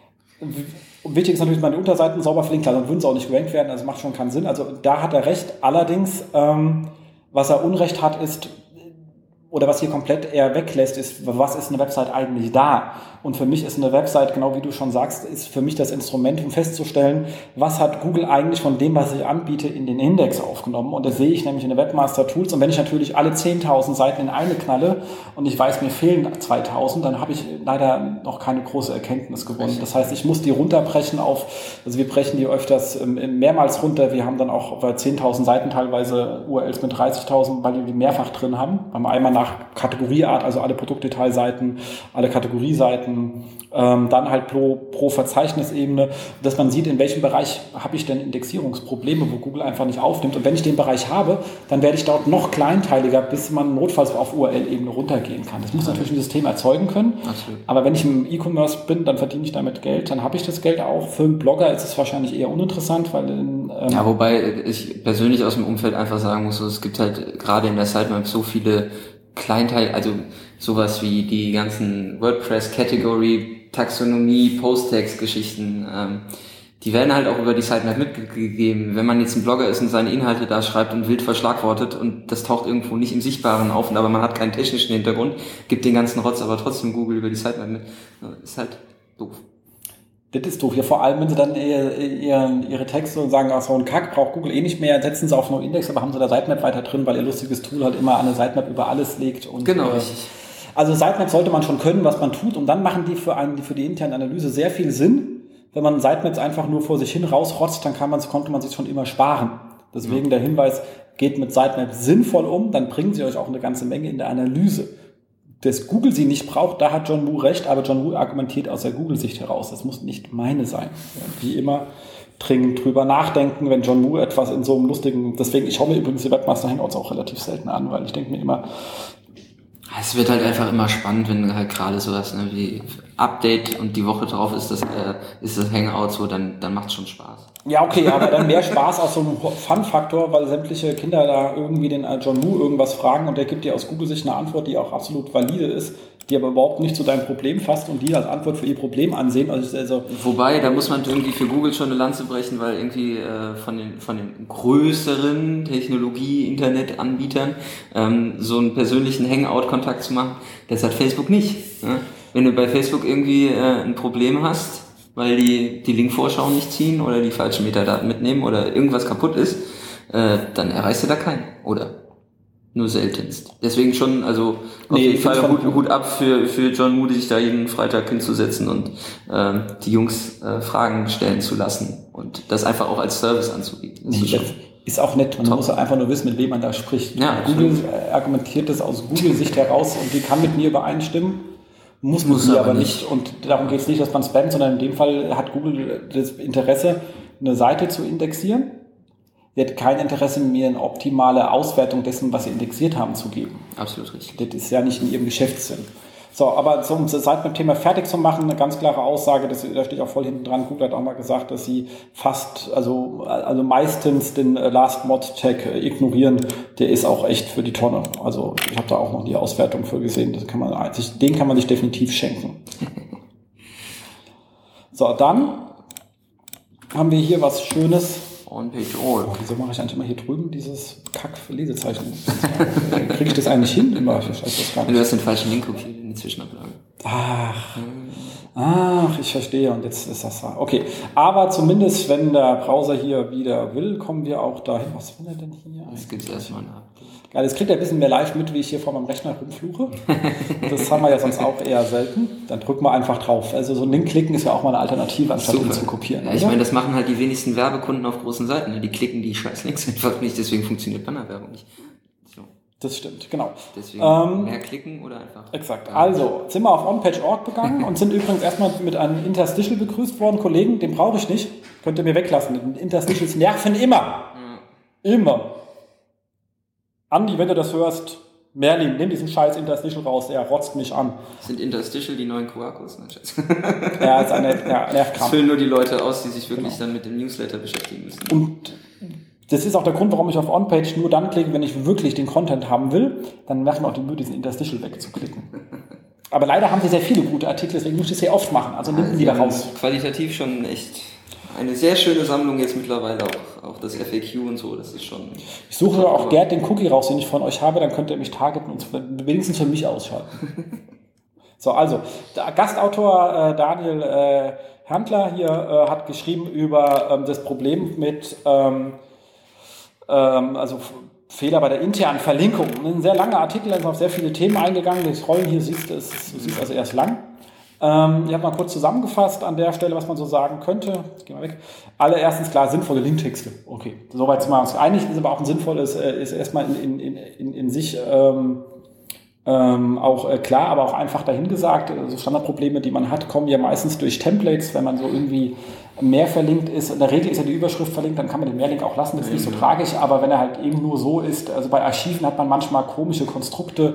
Wichtig ist natürlich, meine Unterseiten sauber verlinkt, klar, dann würden sie auch nicht gerankt werden, also macht schon keinen Sinn. Also da hat er recht. Allerdings, was er Unrecht hat, ist, oder was hier komplett eher weglässt, ist, was ist eine Website eigentlich da? Und für mich ist eine Website, genau wie du schon sagst, ist für mich das Instrument, um festzustellen, was hat Google eigentlich von dem, was ich anbiete, in den Index aufgenommen. Und das sehe ich nämlich in den Webmaster Tools. Und wenn ich natürlich alle 10.000 Seiten in eine knalle und ich weiß, mir fehlen 2.000, dann habe ich leider noch keine große Erkenntnis gewonnen. Das heißt, ich muss die runterbrechen also wir brechen die öfters mehrmals runter. Wir haben dann auch bei 10.000 Seiten teilweise URLs mit 30.000, weil wir die mehrfach drin haben. Wir haben einmal nach Kategorieart, also alle Produktdetailseiten, alle Kategorieseiten, dann halt pro Verzeichnisebene, dass man sieht, in welchem Bereich habe ich denn Indexierungsprobleme, wo Google einfach nicht aufnimmt. Und wenn ich den Bereich habe, dann werde ich dort noch kleinteiliger, bis man notfalls auf URL-Ebene runtergehen kann. Das muss natürlich ein System erzeugen können. Absolut. Aber wenn ich im E-Commerce bin, dann verdiene ich damit Geld, dann habe ich das Geld auch. Für einen Blogger ist es wahrscheinlich eher uninteressant, weil ja, wobei ich persönlich aus dem Umfeld einfach sagen muss, es gibt halt gerade in der Sitemap so viele Kleinteil, also sowas wie die ganzen WordPress-Category, Taxonomie, Post-Text-Geschichten, die werden halt auch über die Sitemap mitgegeben. Wenn man jetzt ein Blogger ist und seine Inhalte da schreibt und wild verschlagwortet und das taucht irgendwo nicht im Sichtbaren auf, aber man hat keinen technischen Hintergrund, gibt den ganzen Rotz aber trotzdem Google über die Sitemap mit, ist halt doof. Das ist doof. Ja, vor allem, wenn sie dann ihre Texte und sagen, ach, so ein Kack braucht Google eh nicht mehr, setzen sie auf No-Index, aber haben sie da Sitemap weiter drin, weil ihr lustiges Tool halt immer eine Sitemap über alles legt. Und, genau, richtig. Also Sitemap sollte man schon können, was man tut, und dann machen die für die interne Analyse sehr viel Sinn. Wenn man Sitemaps einfach nur vor sich hin rausrotzt, dann konnte man sich schon immer sparen. Deswegen der Hinweis, geht mit Sitemaps sinnvoll um, dann bringen sie euch auch eine ganze Menge in der Analyse. Dass Google sie nicht braucht, da hat John Mu recht, aber John Mu argumentiert aus der Google-Sicht heraus. Das muss nicht meine sein. Ja, wie immer dringend drüber nachdenken, wenn John Mu etwas in so einem lustigen, deswegen, ich schaue mir übrigens die Webmaster Hangouts auch relativ selten an, weil ich denke mir immer, es wird halt einfach immer spannend, wenn halt gerade sowas, ne, wie Update und die Woche drauf ist das Hangout so, dann macht's schon Spaß. Ja, okay, aber dann mehr Spaß aus so einem Fun-Faktor, weil sämtliche Kinder da irgendwie den John Mu irgendwas fragen und der gibt dir aus Google-Sicht eine Antwort, die auch absolut valide ist, die aber überhaupt nicht zu deinem Problem fasst und die als Antwort für ihr Problem ansehen. Also wobei, da muss man irgendwie für Google schon eine Lanze brechen, weil irgendwie von den größeren Technologie-Internet-Anbietern so einen persönlichen Hangout-Kontakt zu machen, das hat Facebook nicht. Ne? Wenn du bei Facebook irgendwie ein Problem hast, weil die Link-Vorschau nicht ziehen oder die falschen Metadaten mitnehmen oder irgendwas kaputt ist, dann erreichst du da keinen, oder? Nur seltenst. Deswegen schon, also auf jeden Fall Hut ab für John Mu, sich da jeden Freitag hinzusetzen und die Jungs Fragen stellen zu lassen und das einfach auch als Service anzubieten. Ist auch nett, man muss einfach nur wissen, mit wem man da spricht. Ja, Google argumentiert das aus Google-Sicht heraus und die kann mit mir übereinstimmen, muss sie aber nicht. Und darum geht es nicht, dass man spammt, sondern in dem Fall hat Google das Interesse, eine Seite zu indexieren. Sie hat kein Interesse, mir eine optimale Auswertung dessen, was sie indexiert haben, zu geben. Absolut richtig. Das ist ja nicht in ihrem Geschäftssinn. So, aber um das Sitemap-Thema fertig zu machen, eine ganz klare Aussage, da stehe ich auch voll hinten dran. Google hat auch mal gesagt, dass sie also meistens den Last-Mod-Tag ignorieren. Der ist auch echt für die Tonne. Also ich habe da auch noch die Auswertung für gesehen. Den kann man sich definitiv schenken. So, dann haben wir hier was Schönes. On-Page All. Wieso mache ich eigentlich immer hier drüben dieses Kack-Lesezeichen? Kriege ich das eigentlich hin? Immer? Ich weiß das gar nicht. Du hast den falschen Link kopiert in die Zwischenablage. Ach, ich verstehe. Und jetzt ist das okay. Aber zumindest, wenn der Browser hier wieder will, kommen wir auch dahin. Was will er denn hier? Das gibt es erstmal ein Update. Geil, jetzt kriegt er ein bisschen mehr live mit, wie ich hier vor meinem Rechner rumfluche. Das haben wir ja sonst auch eher selten. Dann drücken wir einfach drauf. Also so ein Link klicken ist ja auch mal eine Alternative, anstatt ihn zu kopieren. Ja, ich meine, das machen halt die wenigsten Werbekunden auf großen Seiten. Die klicken die Scheißlinks einfach nicht, deswegen funktioniert Bannerwerbung nicht. So. Das stimmt, genau. Deswegen mehr klicken oder einfach... Exakt. Also, sind wir auf onpage.org gegangen und sind übrigens erstmal mit einem Interstitial begrüßt worden. Kollegen, den brauche ich nicht. Könnt ihr mir weglassen. Interstitials nerven immer. Ja. Immer. Andi, wenn du das hörst, Merlin, nimm diesen scheiß Interstitial raus, der rotzt mich an. Sind Interstitial die neuen QR-Codes? Ja, ist eine Nervkram. Das füllen nur die Leute aus, die sich wirklich dann mit dem Newsletter beschäftigen müssen. Und das ist auch der Grund, warum ich auf On-Page nur dann klicke, wenn ich wirklich den Content haben will. Dann mache ich mir auch die Mühe, diesen Interstitial wegzuklicken. Aber leider haben sie sehr viele gute Artikel, deswegen muss ich es sehr oft machen. Also nimm ihn wieder raus. Qualitativ schon echt eine sehr schöne Sammlung jetzt mittlerweile, auch das FAQ und so, das ist schon... Ich suche auch Gerd den Cookie raus, den ich von euch habe, dann könnt ihr mich targeten und wenigstens für mich ausschalten. So, also, der Gastautor Daniel Herndler hier hat geschrieben über das Problem mit Fehler bei der internen Verlinkung. Ein sehr langer Artikel, ist auf sehr viele Themen eingegangen. Das Rollen hier siehst du siehst also erst lang. Ich habe mal kurz zusammengefasst an der Stelle, was man so sagen könnte. Jetzt gehen wir weg. Allererstens klar, sinnvolle Linktexte. Okay, soweit sind wir uns einig. Ist aber auch ein sinnvolles, ist erstmal in sich auch klar, aber auch einfach dahingesagt. Also Standardprobleme, die man hat, kommen ja meistens durch Templates, wenn man so irgendwie mehr verlinkt ist. In der Regel ist ja die Überschrift verlinkt, dann kann man den Mehrlink auch lassen, das ist nicht so tragisch, aber wenn er halt eben nur so ist, also bei Archiven hat man manchmal komische Konstrukte,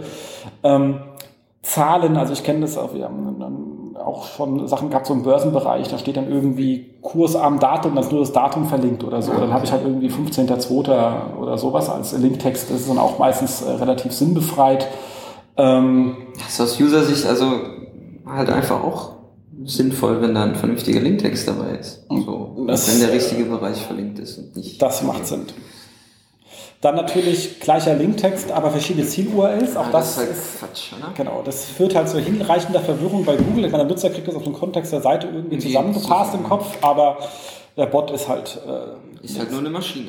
Zahlen, also ich kenne das auch, wir haben dann auch schon Sachen gehabt, so im Börsenbereich, da steht dann irgendwie Kurs am Datum, dann ist nur das Datum verlinkt oder so, dann habe ich halt irgendwie 15.02. oder sowas als Linktext, das ist dann auch meistens relativ sinnbefreit. Das ist aus User-Sicht also halt einfach auch sinnvoll, wenn da ein vernünftiger Linktext dabei ist. So, wenn der richtige Bereich verlinkt ist und nicht. Das macht Sinn. Dann natürlich gleicher Linktext, aber verschiedene Ziel-URLs. Auch das ist halt Quatsch, oder? Genau, das führt halt zu hinreichender Verwirrung bei Google. Ich meine, der Nutzer kriegt das auf den Kontext der Seite irgendwie zusammengepasst im Kopf, aber der Bot ist halt... ist halt nur eine Maschine.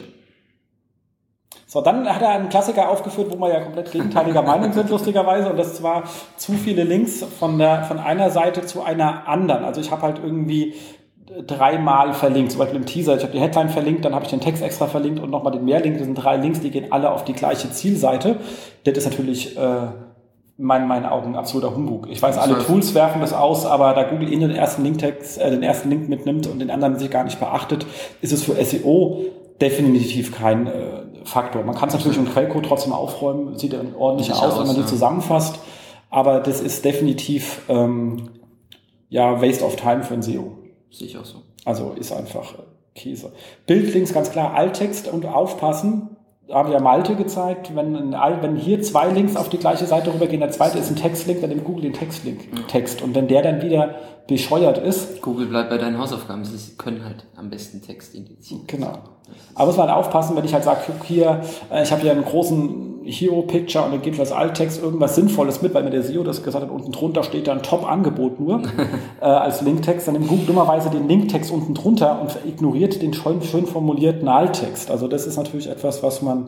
So, dann hat er einen Klassiker aufgeführt, wo wir ja komplett gegenteiliger Meinung sind, lustigerweise. Und das war zu viele Links von einer Seite zu einer anderen. Also ich habe halt irgendwie 3-mal verlinkt, zum Beispiel im Teaser. Ich habe die Headline verlinkt, dann habe ich den Text extra verlinkt und nochmal den Mehrlink. Das sind 3 Links, die gehen alle auf die gleiche Zielseite. Das ist natürlich in meinen Augen absoluter Humbug. Ich weiß, alle Tools werfen das aus, aber da Google den ersten Link mitnimmt und den anderen sich gar nicht beachtet, ist es für SEO definitiv kein Faktor. Man kann es natürlich im Quellcode trotzdem aufräumen, sieht dann ordentlich aus, wenn man die zusammenfasst, aber das ist definitiv Waste of Time für ein SEO. Sehe ich auch so. Also ist einfach Käse. Bildlinks, ganz klar, Alttext und aufpassen. Da haben wir ja Malte gezeigt, wenn hier 2 Links auf die gleiche Seite rübergehen, der zweite ist ein Textlink, dann nimmt Google den Textlink-Text. Und wenn der dann wieder bescheuert ist... Google bleibt bei deinen Hausaufgaben, sie können halt am besten Text indizieren. Genau. Aber muss man halt aufpassen, wenn ich halt sage, guck hier, ich habe hier einen großen Hero-Picture und dann gebe ich als Alttext irgendwas Sinnvolles mit, weil mir der SEO das gesagt hat, unten drunter steht da ein Top-Angebot nur als Linktext, dann nimmt Google dummerweise den Linktext unten drunter und ignoriert den schön formulierten Alttext. Also das ist natürlich etwas, was man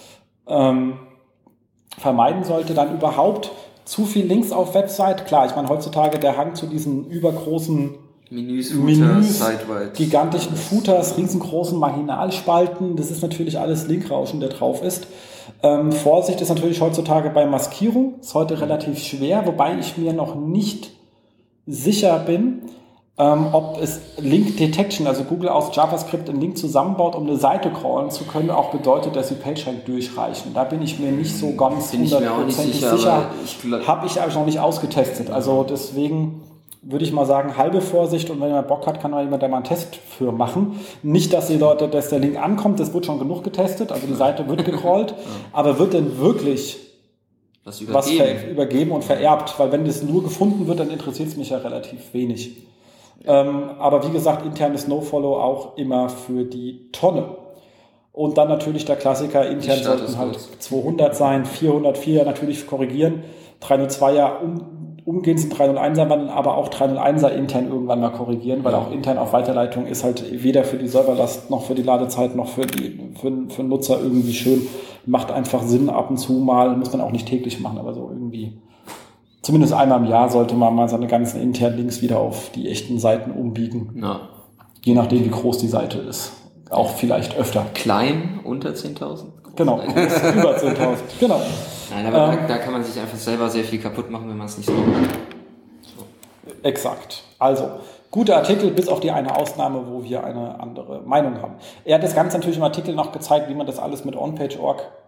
vermeiden sollte. Dann überhaupt zu viel Links auf Website. Klar, ich meine heutzutage der Hang zu diesen übergroßen Menüs, gigantischen Footers, riesengroßen Marginalspalten, das ist natürlich alles Linkrauschen, der drauf ist. Vorsicht ist natürlich heutzutage bei Maskierung, ist heute relativ schwer, wobei ich mir noch nicht sicher bin, ob es Link Detection, also Google aus JavaScript einen Link zusammenbaut, um eine Seite crawlen zu können, auch bedeutet, dass die PageRank durchreichen. Da bin ich mir nicht so ganz 100% sicher. Habe ich aber noch nicht ausgetestet. Also deswegen würde ich mal sagen, halbe Vorsicht, und wenn man Bock hat, kann man jemand da mal einen Test für machen. Nicht, dass dass der Link ankommt, das wird schon genug getestet, also die Seite wird gecrawlt, aber wird denn wirklich was übergeben und vererbt? Weil wenn das nur gefunden wird, dann interessiert es mich ja relativ wenig. Aber wie gesagt, internes No-Follow auch immer für die Tonne. Und dann natürlich der Klassiker, intern sollten halt 200 sein, 404 natürlich korrigieren, 302er umgehend sind 301er, aber auch 301er intern irgendwann mal korrigieren, weil auch intern auf Weiterleitung ist halt weder für die Serverlast noch für die Ladezeit noch für den Nutzer irgendwie schön. Macht einfach Sinn ab und zu mal, muss man auch nicht täglich machen, aber so irgendwie zumindest einmal im Jahr sollte man mal seine ganzen internen Links wieder auf die echten Seiten umbiegen. Ja. Je nachdem, wie groß die Seite ist. Auch vielleicht öfter. Klein, unter 10.000? Genau, groß, über 10.000. Genau. Nein, aber da kann man sich einfach selber sehr viel kaputt machen, wenn man es nicht so macht. So. Exakt. Also, guter Artikel, bis auf die eine Ausnahme, wo wir eine andere Meinung haben. Er hat das Ganze natürlich im Artikel noch gezeigt, wie man das alles mit OnPage.org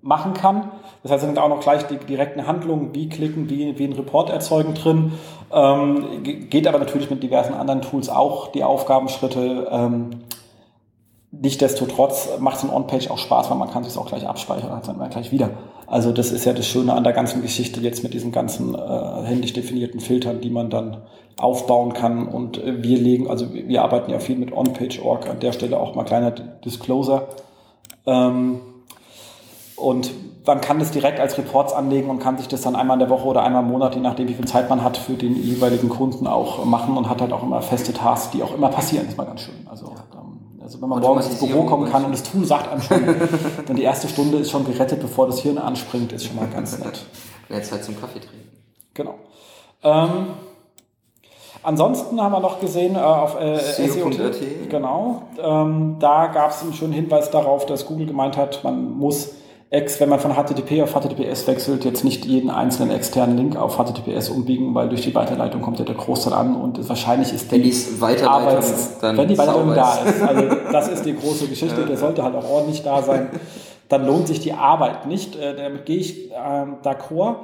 machen kann. Das heißt, es sind auch noch gleich die direkten Handlungen, wie klicken, wie einen Report erzeugen drin. Geht aber natürlich mit diversen anderen Tools auch die Aufgabenschritte. Nichtsdestotrotz macht so ein On-Page auch Spaß, weil man kann sich auch gleich abspeichern und hat es dann gleich wieder. Also das ist ja das Schöne an der ganzen Geschichte jetzt mit diesen ganzen händisch definierten Filtern, die man dann aufbauen kann. Und wir arbeiten ja viel mit OnPage.org, an der Stelle auch mal kleiner Disclosure. Und man kann das direkt als Reports anlegen und kann sich das dann einmal in der Woche oder einmal im Monat, je nachdem wie viel Zeit man hat, für den jeweiligen Kunden auch machen und hat halt auch immer feste Tasks, die auch immer passieren. Das ist mal ganz schön. Also wenn man morgens ins Büro kommen kann und das Tool sagt einem schon, dann die erste Stunde ist schon gerettet, bevor das Hirn anspringt, ist schon mal ganz nett. Mehr Zeit zum Kaffee trinken. Genau. Ansonsten haben wir noch gesehen auf SEO.at. Genau. Da gab es einen schönen Hinweis darauf, dass Google gemeint hat, man muss wenn man von HTTP auf HTTPS wechselt, jetzt nicht jeden einzelnen externen Link auf HTTPS umbiegen, weil durch die Weiterleitung kommt ja der Großteil an und wahrscheinlich ist wenn die Weiterleitung da ist. Also das ist die große Geschichte, der sollte halt auch ordentlich da sein. Dann lohnt sich die Arbeit nicht. Damit gehe ich d'accord.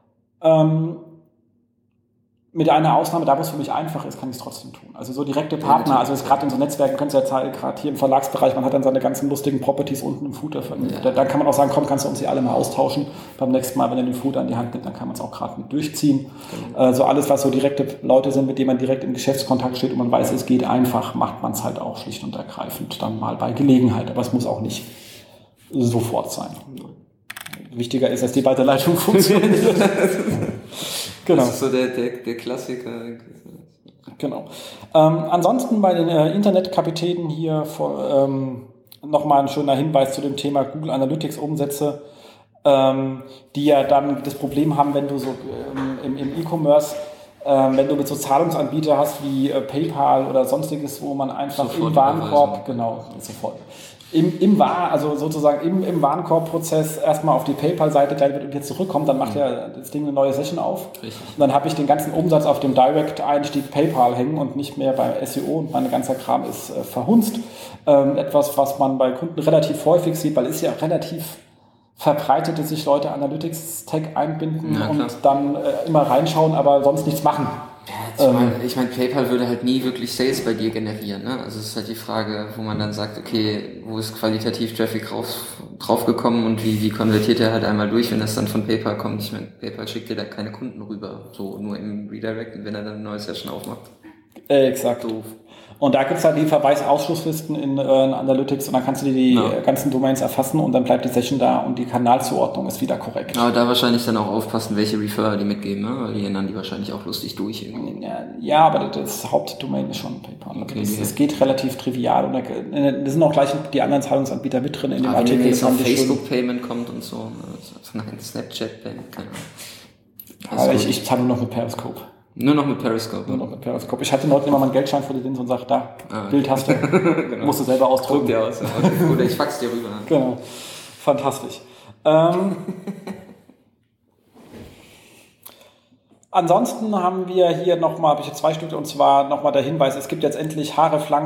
Mit einer Ausnahme, da wo es für mich einfach ist, kann ich es trotzdem tun. Also so direkte Partner, also gerade in so Netzwerken, könnt ihr ja gerade hier im Verlagsbereich, man hat dann seine ganzen lustigen Properties unten im Footer. Ja. Da kann man auch sagen, komm, kannst du uns die alle mal austauschen. Beim nächsten Mal, wenn er den Footer in die Hand nimmt, dann kann man es auch gerade mit durchziehen. Genau. So alles, was so direkte Leute sind, mit denen man direkt im Geschäftskontakt steht und man weiß, es geht einfach, macht man es halt auch schlicht und ergreifend dann mal bei Gelegenheit. Aber es muss auch nicht sofort sein. Wichtiger ist, dass die Weiterleitung funktioniert. Genau. Das ist so der Klassiker. Genau. Ansonsten bei den Internetkapitänen hier nochmal ein schöner Hinweis zu dem Thema Google Analytics Umsätze, die ja dann das Problem haben, wenn du so im E-Commerce, wenn du mit so Zahlungsanbieter hast wie PayPal oder sonstiges, wo man einfach sofort im Warenkorb, sofort. Im Warenkorb-Prozess erstmal auf die PayPal-Seite gleich wird und jetzt zurückkommt, dann macht ja das Ding eine neue Session auf. Richtig. Und dann habe ich den ganzen Umsatz auf dem Direct-Einstieg PayPal hängen und nicht mehr bei SEO und mein ganzer Kram ist verhunzt. Etwas, was man bei Kunden relativ häufig sieht, weil es ja relativ verbreitet, dass sich Leute Analytics-Tag einbinden und dann immer reinschauen, aber sonst nichts machen. Ja, ich meine, PayPal würde halt nie wirklich Sales bei dir generieren. Ne? Also es ist halt die Frage, wo man dann sagt, okay, wo ist qualitativ Traffic draufgekommen und wie konvertiert er halt einmal durch, wenn das dann von PayPal kommt. Ich meine, PayPal schickt dir da keine Kunden rüber, so nur im Redirect, wenn er dann eine neue Session aufmacht. Exakt. Doof. Und da gibt's halt die Verweisausschlusslisten in Analytics und dann kannst du die ganzen Domains erfassen und dann bleibt die Session da und die Kanalzuordnung ist wieder korrekt. Aber da wahrscheinlich dann auch aufpassen, welche Referrer die mitgeben, ne? Weil die ändern die wahrscheinlich auch lustig durch. Ja, aber das Hauptdomain ist schon PayPal. Okay, das geht relativ trivial und da sind auch gleich die anderen Zahlungsanbieter mit drin in dem Artikel. Wenn jetzt noch Facebook-Payment kommt und so, nein, Snapchat-Payment, keine Ahnung. Aber ich zahle nur noch mit Periscope. Nur noch mit Periscope. Nur noch mit Periscope. Ich hatte heute immer meinen Geldschein vor die Linse und sage, da, Bild hast du. Genau. Musst du selber ausdrucken. Druck dir aus. Oder ich fax dir rüber. Genau. Fantastisch. Ansonsten haben wir hier nochmal, habe ich jetzt 2 Stück, und zwar nochmal der Hinweis, es gibt jetzt endlich haareflang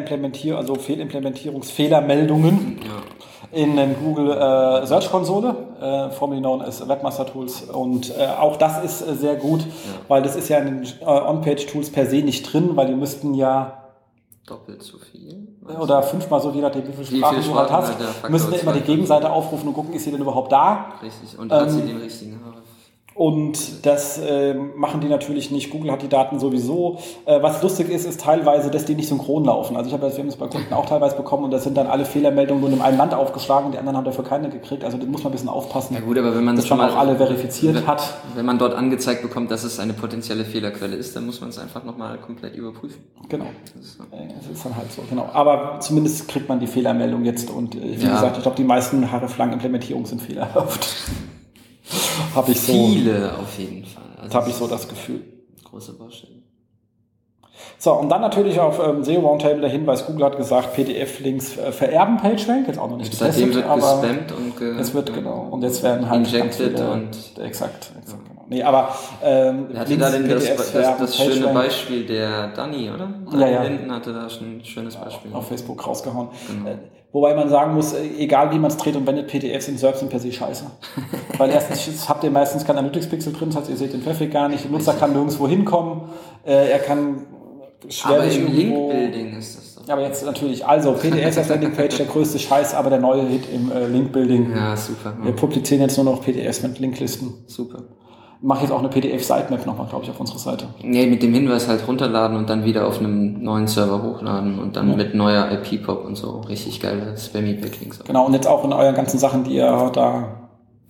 Fehlmeldungen in den Google Search Konsole, formerly known as Webmaster Tools, und auch das ist sehr gut, weil das ist ja in den On-Page Tools per se nicht drin, weil die müssten ja doppelt so viel oder 5-mal so, je nachdem wie viele Sprachen du halt hast, müssen ja immer die Gegenseite aufrufen und gucken, ist sie denn überhaupt da? Richtig, und hat sie den richtigen Haareflang. Und das machen die natürlich nicht. Google hat die Daten sowieso. Was lustig ist teilweise, dass die nicht synchron laufen. Also wir haben es bei Kunden auch teilweise bekommen und das sind dann alle Fehlermeldungen nur in einem Land aufgeschlagen, die anderen haben dafür keine gekriegt. Also da muss man ein bisschen aufpassen. Ja gut, aber wenn man das schon mal auch alle verifiziert hat. Wenn man dort angezeigt bekommt, dass es eine potenzielle Fehlerquelle ist, dann muss man es einfach nochmal komplett überprüfen. Genau. Das ist dann halt so, genau. Aber zumindest kriegt man die Fehlermeldung jetzt und wie gesagt, ich glaube, die meisten Haareflang-Implementierungen sind fehlerhaft. Habe ich so. Viele auf jeden Fall. Also habe ich so das Gefühl. Große Baustelle. So, und dann natürlich auf SEO Roundtable der Hinweis, Google hat gesagt, PDF-Links vererben PageRank, jetzt auch noch nicht getestet, wird gespammt und es wird, genau, und jetzt werden halt injected und exakt, genau. Nee, aber Wer hatte da denn das schöne Pagerank. Beispiel? Der Dani, oder? Ja. Hinten hatte da schon ein schönes Beispiel. Auf Facebook rausgehauen. Genau. Wobei man sagen muss, egal wie man es dreht und wendet, PDFs in SERP sind per se scheiße. Weil erstens habt ihr meistens kein Analytics-Pixel drin, das heißt, ihr seht den Traffic gar nicht, der Nutzer kann nirgendwo hinkommen, er kann schwerlich aber im irgendwo... Link-Building ist das doch. Aber jetzt natürlich, also PDFs als Landingpage, der größte Scheiß, aber der neue Hit im Link-Building. Ja, super. Wir publizieren jetzt nur noch PDFs mit Linklisten. Super. Mache jetzt auch eine PDF-Sitemap nochmal, glaube ich, auf unserer Seite. Nee, mit dem Hinweis halt runterladen und dann wieder auf einem neuen Server hochladen und dann mit neuer IP-Pop und so. Richtig geile Spammy-Backlinks. Genau, und jetzt auch in euren ganzen Sachen, die ihr da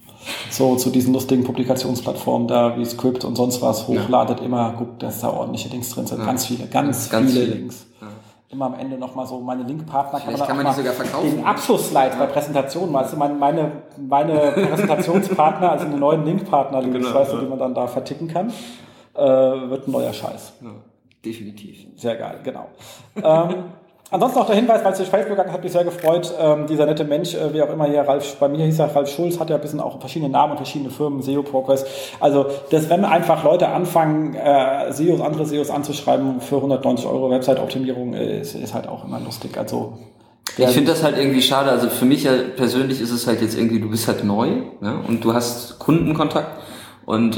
so zu diesen lustigen Publikationsplattformen da wie Script und sonst was hochladet, immer guckt, dass da ordentliche Links drin sind. Ganz viele Links. Ja. Immer am Ende nochmal so meine Linkpartner. Kann man die sogar verkaufen. Den Abschlusslide bei Präsentationen, also meine Präsentationspartner, also eine neuen Linkpartner, die man dann da verticken kann, wird ein neuer Scheiß. Ja, definitiv. Sehr geil, genau. Ansonsten auch der Hinweis, weil es durch Facebook hat mich sehr gefreut, dieser nette Mensch, wie auch immer hier, bei mir hieß er Ralf Schulz, hat ja ein bisschen auch verschiedene Namen und verschiedene Firmen, SEO Progress. Also, wenn einfach Leute anfangen, andere SEOs anzuschreiben für 190 € Website-Optimierung, ist halt auch immer lustig. Also, ich finde das halt irgendwie schade. Also für mich persönlich ist es halt jetzt irgendwie, du bist halt neu, ne? Und du hast Kundenkontakt und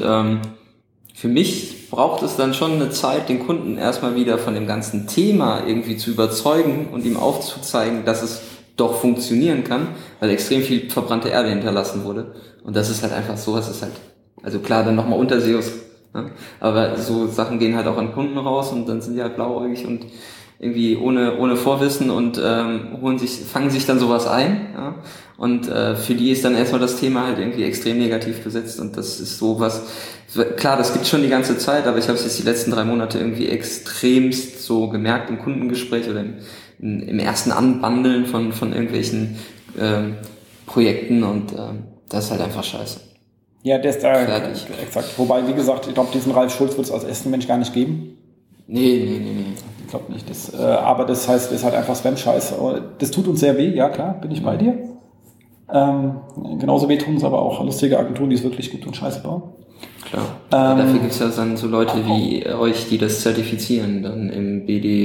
für mich braucht es dann schon eine Zeit, den Kunden erstmal wieder von dem ganzen Thema irgendwie zu überzeugen und ihm aufzuzeigen, dass es doch funktionieren kann, weil extrem viel verbrannte Erde hinterlassen wurde. Und das ist halt einfach sowas ist halt, also klar, dann nochmal unter SEOs, ne? Aber so Sachen gehen halt auch an Kunden raus und dann sind die halt blauäugig und irgendwie ohne Vorwissen und fangen sich dann sowas ein, ja? Und für die ist dann erstmal das Thema halt irgendwie extrem negativ besetzt und das ist sowas, klar, das gibt's schon die ganze Zeit, aber ich habe es jetzt die letzten 3 Monate irgendwie extremst so gemerkt im Kundengespräch oder im ersten Anbandeln von irgendwelchen Projekten und das ist halt einfach scheiße. Ja, der ist da exakt. Wobei, wie gesagt, ich glaube, diesen Ralf Schulz wird es als ersten Mensch gar nicht geben. Nee. Ich glaube nicht. Aber das heißt, es ist halt einfach Spam-Scheiß. Das tut uns sehr weh, ja klar, bin ich bei dir. Genauso weh tun es aber auch lustige Agenturen, die es wirklich gibt und Scheiße bauen. Klar. Dafür gibt es ja dann so Leute wie euch, die das zertifizieren, dann im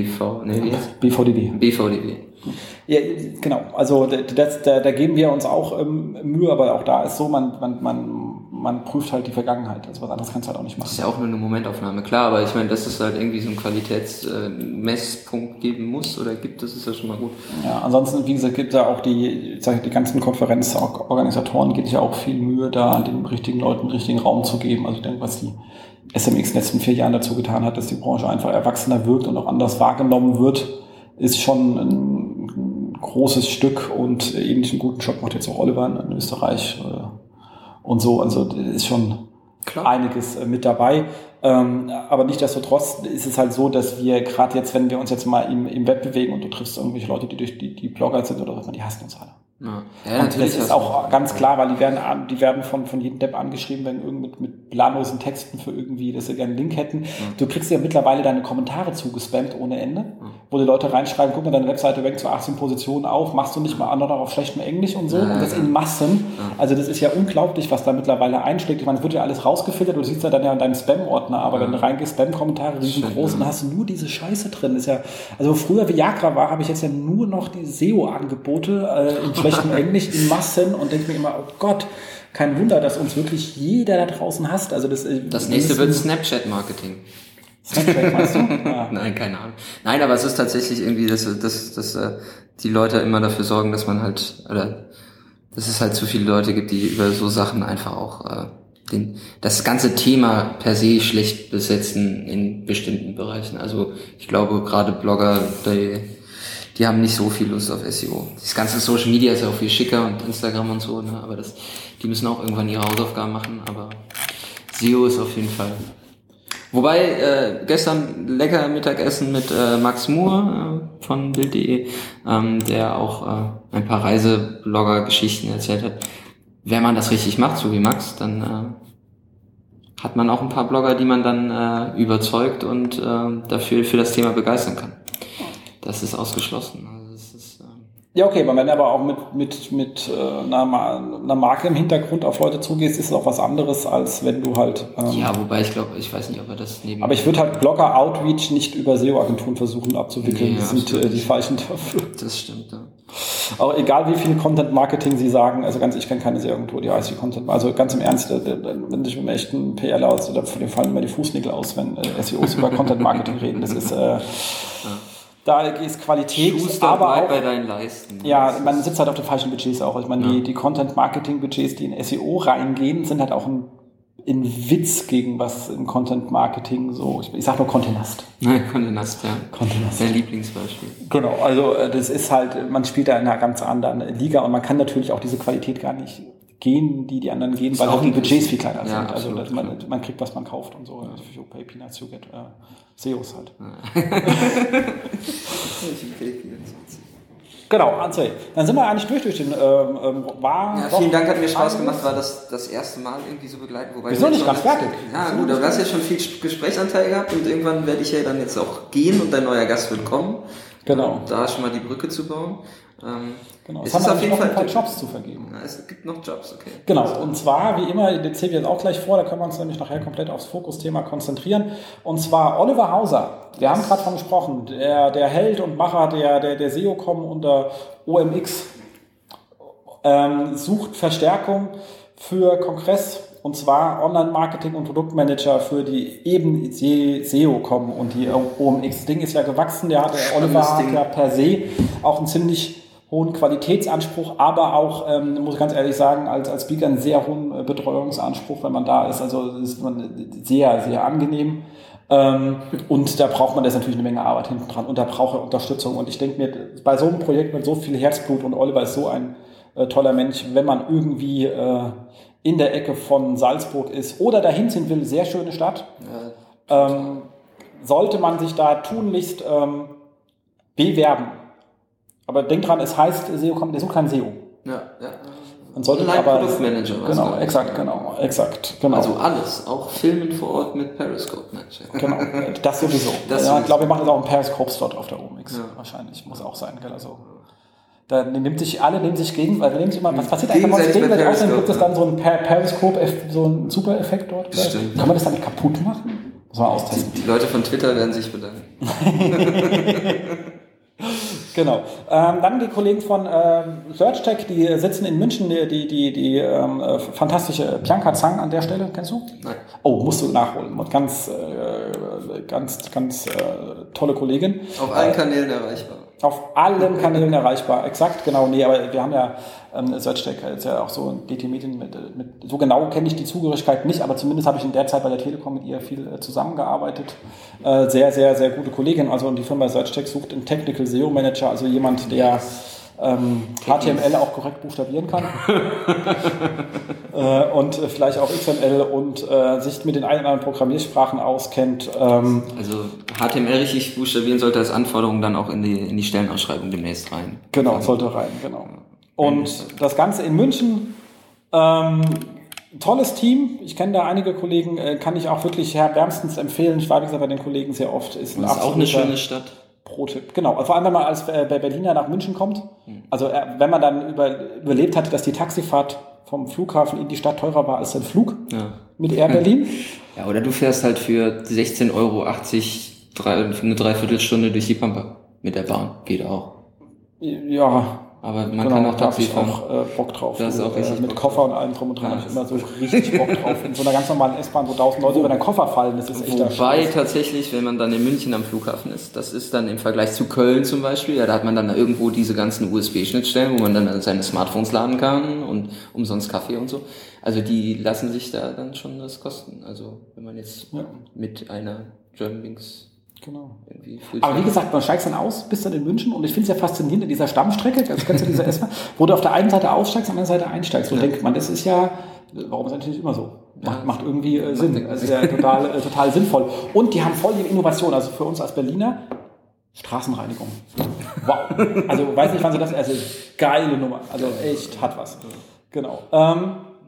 BVDB. Ja, genau. Also da geben wir uns auch Mühe, aber auch da ist so, man prüft halt die Vergangenheit. Also was anderes kannst du halt auch nicht machen. Das ist ja auch nur eine Momentaufnahme, klar, aber ich meine, dass es halt irgendwie so einen Qualitätsmesspunkt geben muss oder gibt, das ist ja schon mal gut. Ja, ansonsten, wie gesagt, gibt es ja auch die ganzen Konferenzorganisatoren, geht ja auch viel Mühe, da den richtigen Leuten den richtigen Raum zu geben. Also ich denke, was die SMX in den letzten 4 Jahren dazu getan hat, dass die Branche einfach erwachsener wirkt und auch anders wahrgenommen wird, ist schon ein großes Stück und ähnlich einen guten Job macht jetzt auch Oliver in Österreich und so. Also ist schon einiges mit dabei. Aber nichtsdestotrotz ist es halt so, dass wir gerade jetzt, wenn wir uns jetzt mal im Web bewegen und du triffst irgendwelche Leute, die durch die Blogger sind oder was, die hassen uns alle. Ja, und das ist auch ganz klar, weil die werden von jedem Depp angeschrieben, wenn mit planlosen Texten für irgendwie, dass sie gerne einen Link hätten. Du kriegst ja mittlerweile deine Kommentare zugespammt ohne Ende, wo die Leute reinschreiben, guck mal, deine Webseite rankt zu 18 Positionen auf, machst du nicht mal noch auf schlechtem Englisch und so, und das in Massen. Also das ist ja unglaublich, was da mittlerweile einschlägt. Ich meine, es wird ja alles rausgefiltert, du siehst ja dann ja in deinem Spam-Ordner, aber wenn du reingehst, Spam-Kommentare riesengroß, und hast du nur diese Scheiße drin. Ist ja, also früher Viagra war, habe ich jetzt ja nur noch die SEO-Angebote in schlechtem Englisch in Massen und denke mir immer, oh Gott, kein Wunder, dass uns wirklich jeder da draußen hasst. Also das nächste wird Snapchat-Marketing. Snapchat, meinst du? Ja. Nein, keine Ahnung. Nein, aber es ist tatsächlich irgendwie, dass die Leute immer dafür sorgen, dass man halt, oder dass es halt zu viele Leute gibt, die über so Sachen einfach auch das ganze Thema per se schlecht besetzen in bestimmten Bereichen. Also ich glaube, gerade Blogger, die haben nicht so viel Lust auf SEO. Das ganze Social Media ist ja auch viel schicker und Instagram und so, ne? Aber die müssen auch irgendwann ihre Hausaufgaben machen, aber SEO ist auf jeden Fall. Wobei, gestern lecker Mittagessen mit Max Moore von Bild.de, der auch ein paar Reiseblogger-Geschichten erzählt hat. Wenn man das richtig macht, so wie Max, dann hat man auch ein paar Blogger, die man dann überzeugt und dafür für das Thema begeistern kann. Das ist ausgeschlossen. Also das ist, Ja, okay, wenn du aber auch mit einer Marke im Hintergrund auf Leute zugehst, ist es auch was anderes, als wenn du halt... ja, wobei ich glaube, ich weiß nicht, ob er das neben... Aber ich würde halt Blogger-Outreach nicht über SEO-Agenturen versuchen abzuwickeln. Nee, das sind die falschen dafür. Das stimmt, ja. Aber egal wie viel Content-Marketing sie sagen, also ich kenne keine SEO-Agentur, die heißt Content. Also ganz im Ernst, wenn ich mit einem echten PLer aus, da fallen immer die Fußnägel aus, wenn SEOs über Content-Marketing reden. Das ist... Da ist Qualität, Schuster, aber auch bei deinen Leisten. Ja, man sitzt halt auf den falschen Budgets auch. Ich meine, die Content-Marketing-Budgets, die in SEO reingehen, sind halt auch ein Witz gegen was im Content-Marketing so. Ich sag nur Content Nast. Nein, Content Nast, ja. Content Nast. Dein Lieblingsbeispiel. Genau, also das ist halt, man spielt da in einer ganz anderen Liga und man kann natürlich auch diese Qualität gar nicht gehen, die anderen gehen, weil auch die Budgets viel kleiner sind. Also absolut, man kriegt, was man kauft und so. You pay peanuts, you get SEOs halt. Genau, Ansel. Dann sind wir eigentlich durch den vielen Dank, hat mir Spaß gemacht, war das erste Mal irgendwie so begleiten. Wir sind noch nicht ganz fertig. Ja gut, aber du hast ja schon viel Gesprächsanteil gehabt und irgendwann werde ich ja dann jetzt auch gehen und dein neuer Gast wird kommen. Genau. Da schon mal die Brücke zu bauen. Genau. Es haben auf jeden Fall ein paar Jobs zu vergeben. Ja, es gibt noch Jobs, okay. Genau, und zwar, wie immer, den zählen wir jetzt auch gleich vor, da können wir uns nämlich nachher komplett aufs Fokusthema konzentrieren. Und zwar Oliver Hauser, wir haben gerade von gesprochen, der Held und Macher der SEO-Com unter OMX, sucht Verstärkung für Kongress, und zwar Online-Marketing und Produktmanager für die eben SEO-Com und die OMX. Das Ding ist ja gewachsen, der Oliver hat ja per se auch einen ziemlich hohen Qualitätsanspruch, aber auch, muss ich ganz ehrlich sagen, als Speaker einen sehr hohen Betreuungsanspruch, wenn man da ist. Also das ist sehr, sehr angenehm. Und da braucht man jetzt natürlich eine Menge Arbeit hinten dran und da braucht er Unterstützung. Und ich denke mir, bei so einem Projekt mit so viel Herzblut, und Oliver ist so ein toller Mensch, wenn man irgendwie in der Ecke von Salzburg ist oder dahin ziehen will, sehr schöne Stadt, sollte man sich da tunlichst bewerben. Aber denk dran, es heißt SEO-Com, der sucht kein SEO. Ja. Man sollte aber Produktmanager. Genau, exakt. Also alles, auch Filmen vor Ort mit Periscope-Matching. Genau, das sowieso. Ich glaube, wir machen jetzt auch einen Periscope-Slot auf der OMX. Ja. Wahrscheinlich, muss auch sein. Also, da alle nehmen sich gegen, weil wir nehmen sich immer, was passiert eigentlich, wenn man sich gegenseitig aussehen, gibt es dann so einen Periscope, so einen Super-Effekt dort? Stimmt. Kann man das damit kaputt machen? Muss man austesten. Die Leute von Twitter werden sich bedanken. Genau. Dann die Kollegen von SearchTech, die sitzen in München, die fantastische Bianca Zhang an der Stelle, kennst du? Nein. Oh, musst du nachholen. Ganz tolle Kollegin. Auf allen Kanälen erreichbar. Auf allen Kanälen erreichbar, exakt, genau. Nee, aber wir haben ja SearchTech, ist ja auch so DT Medien mit so genau kenne ich die Zugehörigkeit nicht, aber zumindest habe ich in der Zeit bei der Telekom mit ihr viel zusammengearbeitet. Sehr, sehr, sehr gute Kollegin. Also und die Firma SearchTech sucht einen Technical SEO Manager, also jemand, der HTML auch korrekt buchstabieren kann und vielleicht auch XML und sich mit den ein oder anderen Programmiersprachen auskennt. Also HTML richtig buchstabieren sollte als Anforderung dann auch in die Stellenausschreibung demnächst rein. Genau, sollte rein, genau. Und das Ganze in München, tolles Team. Ich kenne da einige Kollegen, kann ich auch wirklich wärmstens empfehlen. Ich war, wie gesagt, bei den Kollegen sehr oft. Ist auch eine schöne Stadt. Pro-Tipp, genau. Vor allem, wenn man als Berliner nach München kommt. Also wenn man dann überlebt hat, dass die Taxifahrt vom Flughafen in die Stadt teurer war als der Flug mit Air Berlin. Ja, oder du fährst halt für 16,80 € eine Dreiviertelstunde durch die Pampa mit der Bahn. Geht auch. Ja. Aber man kann auch Taxi fahren. Da habe ich auch Bock drauf. Das ist auch richtig mit Bock Koffer und allem drum und dran habe ich immer so richtig Bock drauf. In so einer ganz normalen S-Bahn, wo 1000 Leute über den Koffer fallen, das ist echt der Wobei tatsächlich, wenn man dann in München am Flughafen ist, das ist dann im Vergleich zu Köln zum Beispiel, ja, da hat man dann irgendwo diese ganzen USB-Schnittstellen, wo man dann seine Smartphones laden kann und umsonst Kaffee und so. Also die lassen sich da dann schon das kosten. Also wenn man jetzt mit einer Germanwings aber wie gesagt, man steigt dann aus, bist dann in München und ich finde es ja faszinierend in dieser Stammstrecke, also kennst du diese S-Bahn, wo du auf der einen Seite aussteigst, auf der anderen Seite einsteigst und denkt man, das ist ja, warum ist das natürlich immer so? Macht irgendwie Sinn, also ist ja total sinnvoll. Und die haben voll die Innovation, also für uns als Berliner, Straßenreinigung. Wow. Also weiß nicht, wann sie das, also geile Nummer, also echt hat was. Genau.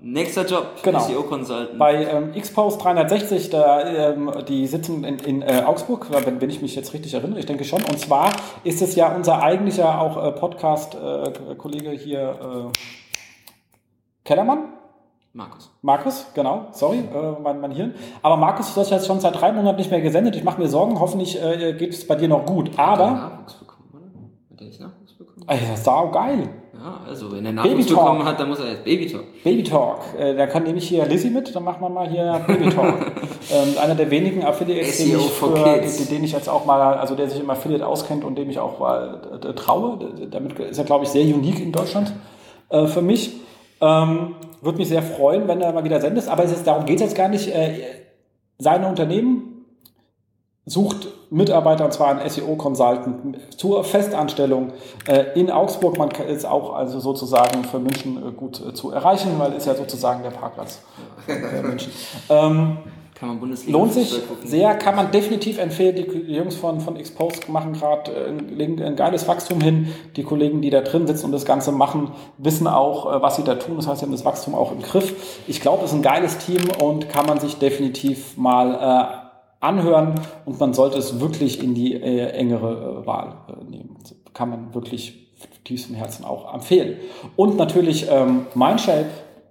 Nächster Job, genau. SEO-Consultant. Bei Xpost 360, die sitzen in Augsburg, wenn ich mich jetzt richtig erinnere, ich denke schon. Und zwar ist es ja unser eigentlicher auch Podcast-Kollege hier, Kellermann. Markus, genau, sorry, mein Hirn. Aber Markus, du hast jetzt schon seit 3 Monaten nicht mehr gesendet. Ich mache mir Sorgen, hoffentlich geht es bei dir noch gut. Aber... Nachwuchs bekommen, oder? Hat er nicht Nachwuchs bekommen? Ja, sau geil. Ja, also wenn er Nachwuchs bekommen hat, dann muss er jetzt Babytalk. Babytalk, da kann nämlich hier Lizzie mit, dann machen wir mal hier Babytalk. Einer der wenigen Affiliates, den ich jetzt auch mal, also der sich im Affiliate auskennt und dem ich auch mal traue. Damit ist er, glaube ich, sehr unique in Deutschland für mich. Würde mich sehr freuen, wenn du mal wieder sendest, aber darum geht es jetzt gar nicht. Seine Unternehmen sucht Mitarbeiter, und zwar einen SEO-Consultant zur Festanstellung in Augsburg. Man ist auch also sozusagen für München gut zu erreichen, weil es ja sozusagen der Parkplatz für München. Kann man Bundesliga lohnt sich sehr, kann man definitiv empfehlen. Die Jungs von Xpost machen gerade ein geiles Wachstum hin. Die Kollegen, die da drin sitzen und das Ganze machen, wissen auch, was sie da tun. Das heißt, sie haben das Wachstum auch im Griff. Ich glaube, es ist ein geiles Team und kann man sich definitiv mal anhören. Und man sollte es wirklich in die engere Wahl nehmen. Kann man wirklich tiefstem Herzen auch empfehlen. Und natürlich Mindshape,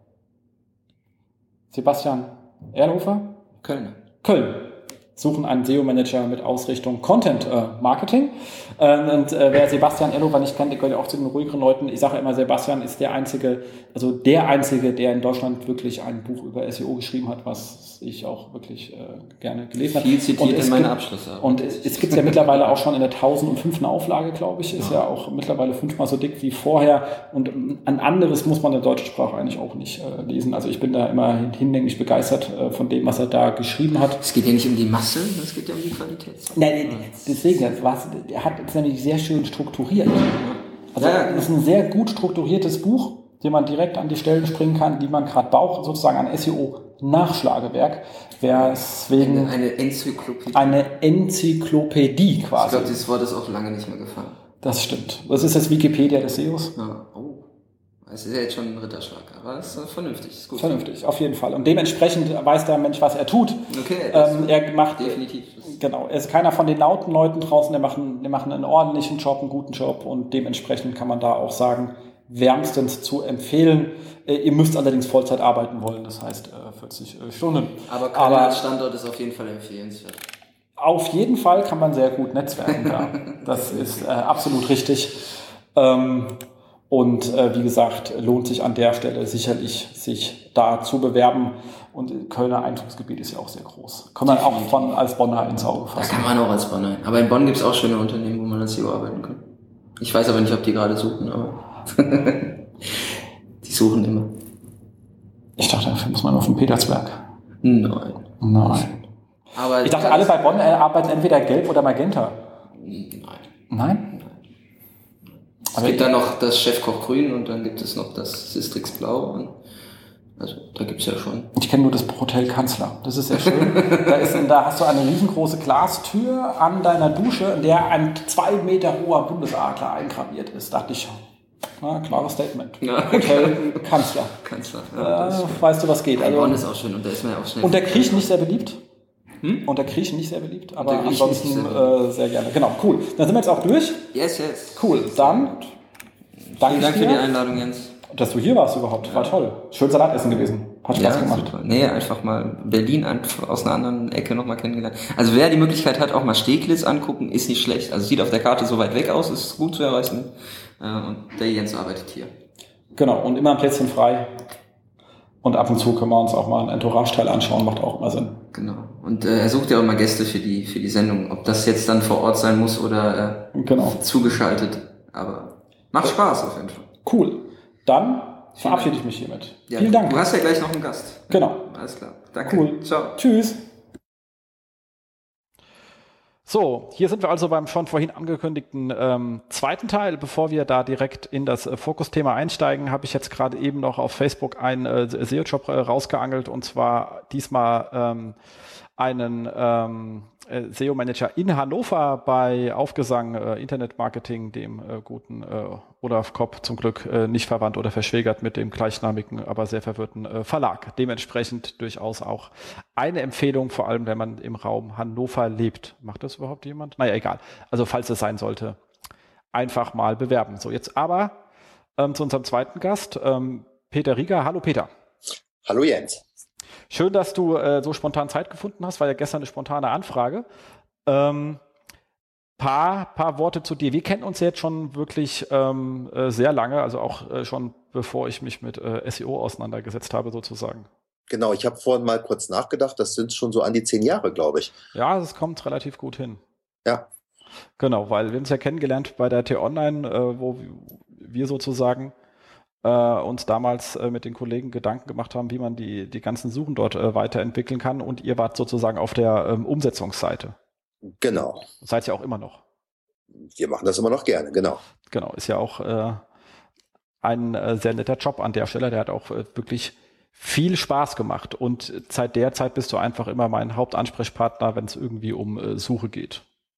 Sebastian Erlhofer. Köln. Suchen einen SEO-Manager mit Ausrichtung Content Marketing. Und wer Sebastian Erlhofer nicht kennt, der gehört ja auch zu den ruhigeren Leuten. Ich sage immer, Sebastian ist der Einzige, der in Deutschland wirklich ein Buch über SEO geschrieben hat, was ich auch wirklich gerne gelesen habe. Viel zitiert in meiner Abschlussarbeit. Und es gibt es ja mittlerweile auch schon in der 1005. Auflage, glaube ich. Ist ja auch mittlerweile 5-mal so dick wie vorher. Und ein anderes muss man in der deutschen Sprache eigentlich auch nicht lesen. Also ich bin da immer hinlänglich begeistert von dem, was er da geschrieben hat. Es geht ja nicht um die Masse, es geht ja um die Qualität. Nein, deswegen, er hat es nämlich sehr schön strukturiert. Also es ist ein sehr gut strukturiertes Buch, dem man direkt an die Stellen springen kann, die man gerade braucht, sozusagen ein SEO-Nachschlagewerk. Deswegen eine Enzyklopädie quasi. Ich glaube, dieses Wort ist auch lange nicht mehr gefallen. Das stimmt. Das ist das Wikipedia des SEOs. Ja. Oh. Es ist ja jetzt schon ein Ritterschlag, aber es ist vernünftig. Ist gut. Vernünftig, auf jeden Fall. Und dementsprechend weiß der Mensch, was er tut. Okay, er macht definitiv. Genau, er ist keiner von den lauten Leuten draußen, die machen einen ordentlichen Job, einen guten Job und dementsprechend kann man da auch sagen, wärmstens zu empfehlen. Ihr müsst allerdings Vollzeit arbeiten wollen, das heißt 40 Stunden. Aber Köln als Standort ist auf jeden Fall empfehlenswert. Auf jeden Fall kann man sehr gut netzwerken, ja. Das ist absolut richtig. Und wie gesagt, lohnt sich an der Stelle sicherlich, sich da zu bewerben. Und Kölner Einzugsgebiet ist ja auch sehr groß. Kann man auch als Bonner ins Auge fassen. Da kann man auch als Bonner. Aber in Bonn gibt es auch schöne Unternehmen, wo man als SEO arbeiten kann. Ich weiß aber nicht, ob die gerade suchen, aber die suchen immer. Ich dachte, dafür muss man auf dem Petersberg. Nein. Aber ich dachte, alle bei Bonn arbeiten entweder gelb oder magenta. Nein? Es gibt dann noch das Chefkoch Grün und dann gibt es noch das Sistrix Blau. Und also da gibt es ja schon. Ich kenne nur das Hotel Kanzler. Das ist sehr schön. Da hast du eine riesengroße Glastür an deiner Dusche, in der ein 2 Meter hoher Bundesadler eingraviert ist. Dachte ich, klares Statement. Ja. Hotel Kanzler. Weißt du, was geht. Also, Bonn ist auch schön und da ist man ja auch schnell. Und der Griechen nicht sehr beliebt. Unter Griechen nicht sehr beliebt, aber ansonsten sehr gerne. Genau, cool. Dann sind wir jetzt auch durch. Yes. Cool, dann danke Dank für die Einladung, Jens. Dass du hier warst überhaupt, war toll. Schön Salatessen gewesen. Hat Spaß gemacht. Super. Nee, einfach mal Berlin aus einer anderen Ecke nochmal kennengelernt. Also wer die Möglichkeit hat, auch mal Steglitz angucken, ist nicht schlecht. Also sieht auf der Karte so weit weg aus, ist gut zu erreichen. Und der Jens arbeitet hier. Genau, und immer ein Plätzchen frei. Und ab und zu können wir uns auch mal einen Entourage-Teil anschauen, macht auch immer Sinn. Genau. Und er sucht ja auch immer Gäste für die Sendung. Ob das jetzt dann vor Ort sein muss oder zugeschaltet. Aber macht Spaß auf jeden Fall. Cool. Dann verabschiede ich mich hiermit. Ja, vielen Dank. Du hast ja gleich noch einen Gast. Genau. Alles klar. Danke. Cool. Ciao. Tschüss. So, hier sind wir also beim schon vorhin angekündigten zweiten Teil. Bevor wir da direkt in das Fokusthema einsteigen, habe ich jetzt gerade eben noch auf Facebook einen SEO-Job rausgeangelt, und zwar diesmal einen SEO-Manager in Hannover bei Aufgesang Internetmarketing, dem guten Olaf Kopp, zum Glück nicht verwandt oder verschwägert mit dem gleichnamigen, aber sehr verwirrten Verlag. Dementsprechend durchaus auch eine Empfehlung, vor allem wenn man im Raum Hannover lebt. Macht das überhaupt jemand? Naja, egal. Also falls es sein sollte, einfach mal bewerben. So, jetzt aber zu unserem zweiten Gast, Peter Rieger. Hallo Peter. Hallo Jens. Schön, dass du so spontan Zeit gefunden hast, war ja gestern eine spontane Anfrage. Paar Worte zu dir. Wir kennen uns jetzt schon wirklich sehr lange, also auch schon bevor ich mich mit SEO auseinandergesetzt habe sozusagen. Genau, ich habe vorhin mal kurz nachgedacht, das sind schon so an die 10 Jahre, glaube ich. Ja, das kommt relativ gut hin. Ja. Genau, weil wir uns ja kennengelernt bei der T-Online, wo wir sozusagen uns damals mit den Kollegen Gedanken gemacht haben, wie man die ganzen Suchen dort weiterentwickeln kann. Und ihr wart sozusagen auf der Umsetzungsseite. Genau. Seid ihr auch immer noch. Wir machen das immer noch gerne, genau. Genau, ist ja auch ein sehr netter Job an der Stelle. Der hat auch wirklich viel Spaß gemacht. Und seit der Zeit bist du einfach immer mein Hauptansprechpartner, wenn es irgendwie um Suche geht.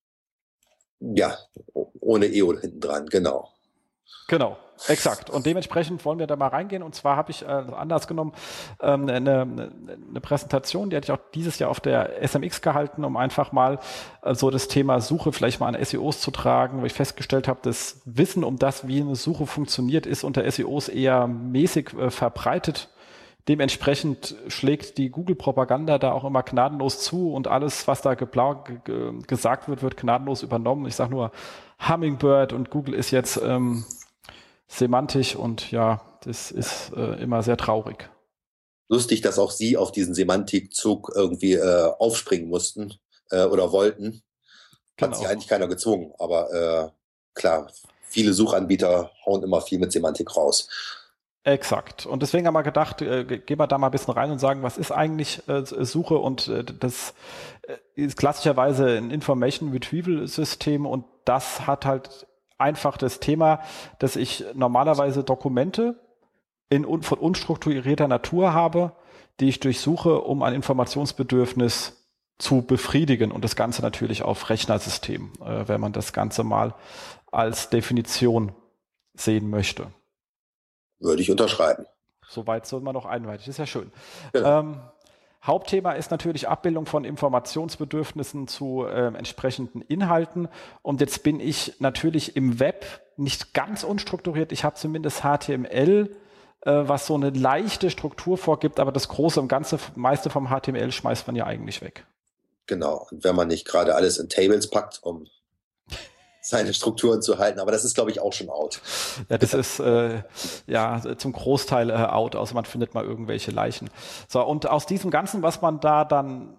Ja, ohne EO hinten dran, genau. Genau, exakt. Und dementsprechend wollen wir da mal reingehen. Und zwar habe ich anders genommen eine Präsentation, die hatte ich auch dieses Jahr auf der SMX gehalten, um einfach mal so das Thema Suche vielleicht mal an SEOs zu tragen, wo ich festgestellt habe, das Wissen um das, wie eine Suche funktioniert, ist unter SEOs eher mäßig verbreitet. Dementsprechend schlägt die Google-Propaganda da auch immer gnadenlos zu und alles, was da gesagt wird, wird gnadenlos übernommen. Ich sage nur Hummingbird und Google ist jetzt semantisch und ja, das ist immer sehr traurig. Lustig, dass auch Sie auf diesen Semantikzug irgendwie aufspringen mussten oder wollten. Hat Genau. sich eigentlich keiner gezwungen, aber klar, viele Suchanbieter hauen immer viel mit Semantik raus. Exakt. Und deswegen haben wir gedacht, gehen wir da mal ein bisschen rein und sagen, was ist eigentlich Suche? Und das ist klassischerweise ein Information Retrieval System und das hat halt einfach das Thema, dass ich normalerweise Dokumente von unstrukturierter Natur habe, die ich durchsuche, um ein Informationsbedürfnis zu befriedigen und das Ganze natürlich auf Rechnersystemen, wenn man das Ganze mal als Definition sehen möchte. Würde ich unterschreiben. Soweit soll man noch einweitig. Das ist ja schön. Genau. Hauptthema ist natürlich Abbildung von Informationsbedürfnissen zu entsprechenden Inhalten. Und jetzt bin ich natürlich im Web nicht ganz unstrukturiert. Ich habe zumindest HTML, was so eine leichte Struktur vorgibt, aber das Große und Ganze, meiste vom HTML schmeißt man ja eigentlich weg. Genau. Und wenn man nicht gerade alles in Tables packt, um seine Strukturen zu halten. Aber das ist, glaube ich, auch schon out. Ja, das ist ja zum Großteil out, außer man findet mal irgendwelche Leichen. So, und aus diesem Ganzen, was man da dann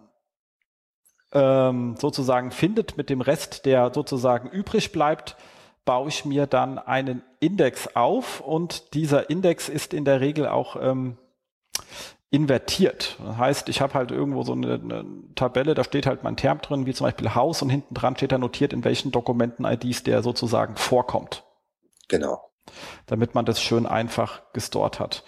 sozusagen findet, mit dem Rest, der sozusagen übrig bleibt, baue ich mir dann einen Index auf und dieser Index ist in der Regel auch invertiert. Das heißt, ich habe halt irgendwo so eine Tabelle, da steht halt mein Term drin, wie zum Beispiel Haus und hinten dran steht da notiert, in welchen Dokumenten-IDs der sozusagen vorkommt. Genau. Damit man das schön einfach gestort hat.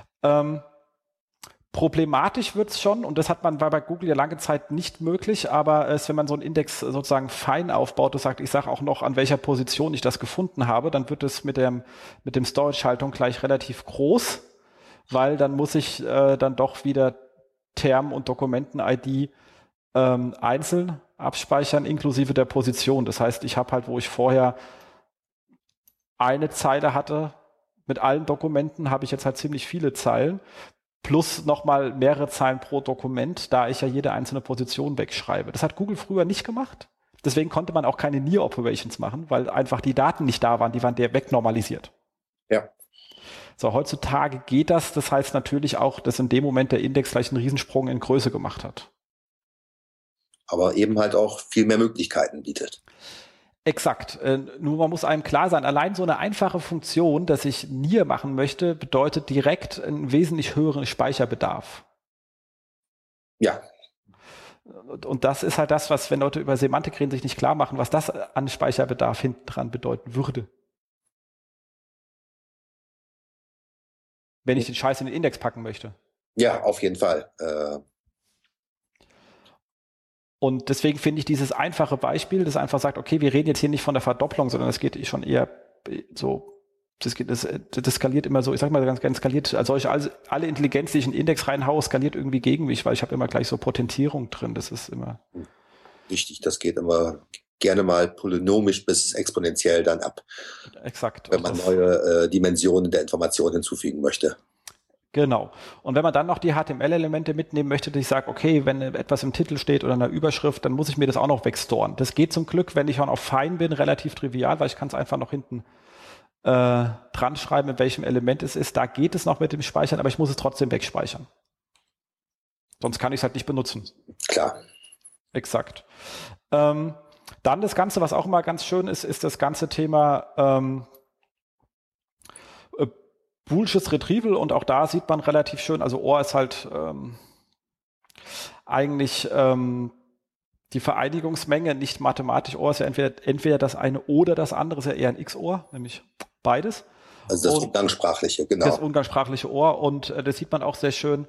Problematisch wird's schon, und das war bei Google ja lange Zeit nicht möglich, aber wenn man so einen Index sozusagen fein aufbaut und sagt, ich sage auch noch, an welcher Position ich das gefunden habe, dann wird es mit dem Storage-Haltung gleich relativ groß, weil dann muss ich dann doch wieder Term und Dokumenten-ID einzeln abspeichern, inklusive der Position. Das heißt, ich habe halt, wo ich vorher eine Zeile hatte, mit allen Dokumenten habe ich jetzt halt ziemlich viele Zeilen, plus nochmal mehrere Zeilen pro Dokument, da ich ja jede einzelne Position wegschreibe. Das hat Google früher nicht gemacht. Deswegen konnte man auch keine Near Operations machen, weil einfach die Daten nicht da waren, die waren der wegnormalisiert. Ja. So, heutzutage geht das. Das heißt natürlich auch, dass in dem Moment der Index gleich einen Riesensprung in Größe gemacht hat. Aber eben halt auch viel mehr Möglichkeiten bietet. Exakt. Nur man muss einem klar sein, allein so eine einfache Funktion, dass ich Near machen möchte, bedeutet direkt einen wesentlich höheren Speicherbedarf. Ja. Und das ist halt das, was, wenn Leute über Semantik reden, sich nicht klar machen, was das an Speicherbedarf hinten dran bedeuten würde. Wenn ich den Scheiß in den Index packen möchte. Ja, auf jeden Fall. Und deswegen finde ich dieses einfache Beispiel, das einfach sagt, okay, wir reden jetzt hier nicht von der Verdopplung, sondern es geht schon eher so, das skaliert immer so, ich sag mal ganz skaliert, also alle Intelligenz, die ich in den Index reinhaue, skaliert irgendwie gegen mich, weil ich habe immer gleich so Potentierung drin, das ist immer... Richtig, das geht immer gerne mal polynomisch bis exponentiell dann ab. Exakt. Wenn man neue Dimensionen der Information hinzufügen möchte. Genau. Und wenn man dann noch die HTML-Elemente mitnehmen möchte, dass ich sage, okay, wenn etwas im Titel steht oder in der Überschrift, dann muss ich mir das auch noch wegstoren. Das geht zum Glück, wenn ich auch noch fein bin, relativ trivial, weil ich kann es einfach noch hinten dran schreiben, in welchem Element es ist. Da geht es noch mit dem Speichern, aber ich muss es trotzdem wegspeichern. Sonst kann ich es halt nicht benutzen. Klar. Exakt. Dann das Ganze, was auch immer ganz schön ist, ist das ganze Thema Boolsches Retrieval, und auch da sieht man relativ schön, also OR ist halt eigentlich die Vereinigungsmenge, nicht mathematisch. OR ist ja entweder das eine oder das andere, ist ja eher ein XOR, nämlich beides. Also das umgangssprachliche, genau. Das umgangssprachliche OR, und das sieht man auch sehr schön,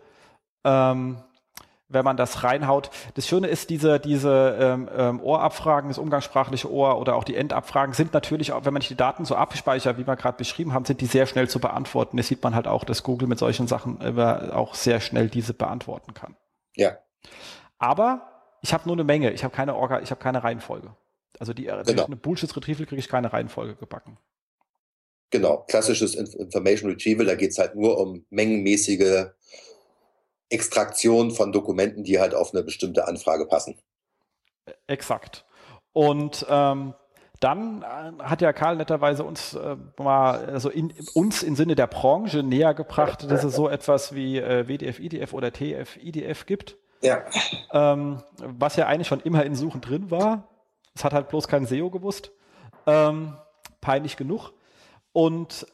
wenn man das reinhaut. Das Schöne ist, diese OR-Abfragen, das umgangssprachliche OR oder auch die End-Abfragen sind natürlich, auch wenn man die Daten so abspeichert, wie wir gerade beschrieben haben, sind die sehr schnell zu beantworten. Das sieht man halt auch, dass Google mit solchen Sachen auch sehr schnell diese beantworten kann. Ja. Aber ich habe nur eine Menge, ich habe keine Reihenfolge. Also eine Bullshit Retrieval kriege ich keine Reihenfolge gebacken. Genau, klassisches Information Retrieval, da geht es halt nur um mengenmäßige Extraktion von Dokumenten, die halt auf eine bestimmte Anfrage passen. Exakt. Und dann hat ja Karl netterweise uns mal also uns im Sinne der Branche näher gebracht, dass es so etwas wie WDF, IDF oder TF, IDF gibt. Ja. Was ja eigentlich schon immer in Suchen drin war. Es hat halt bloß kein SEO gewusst. Peinlich genug. Und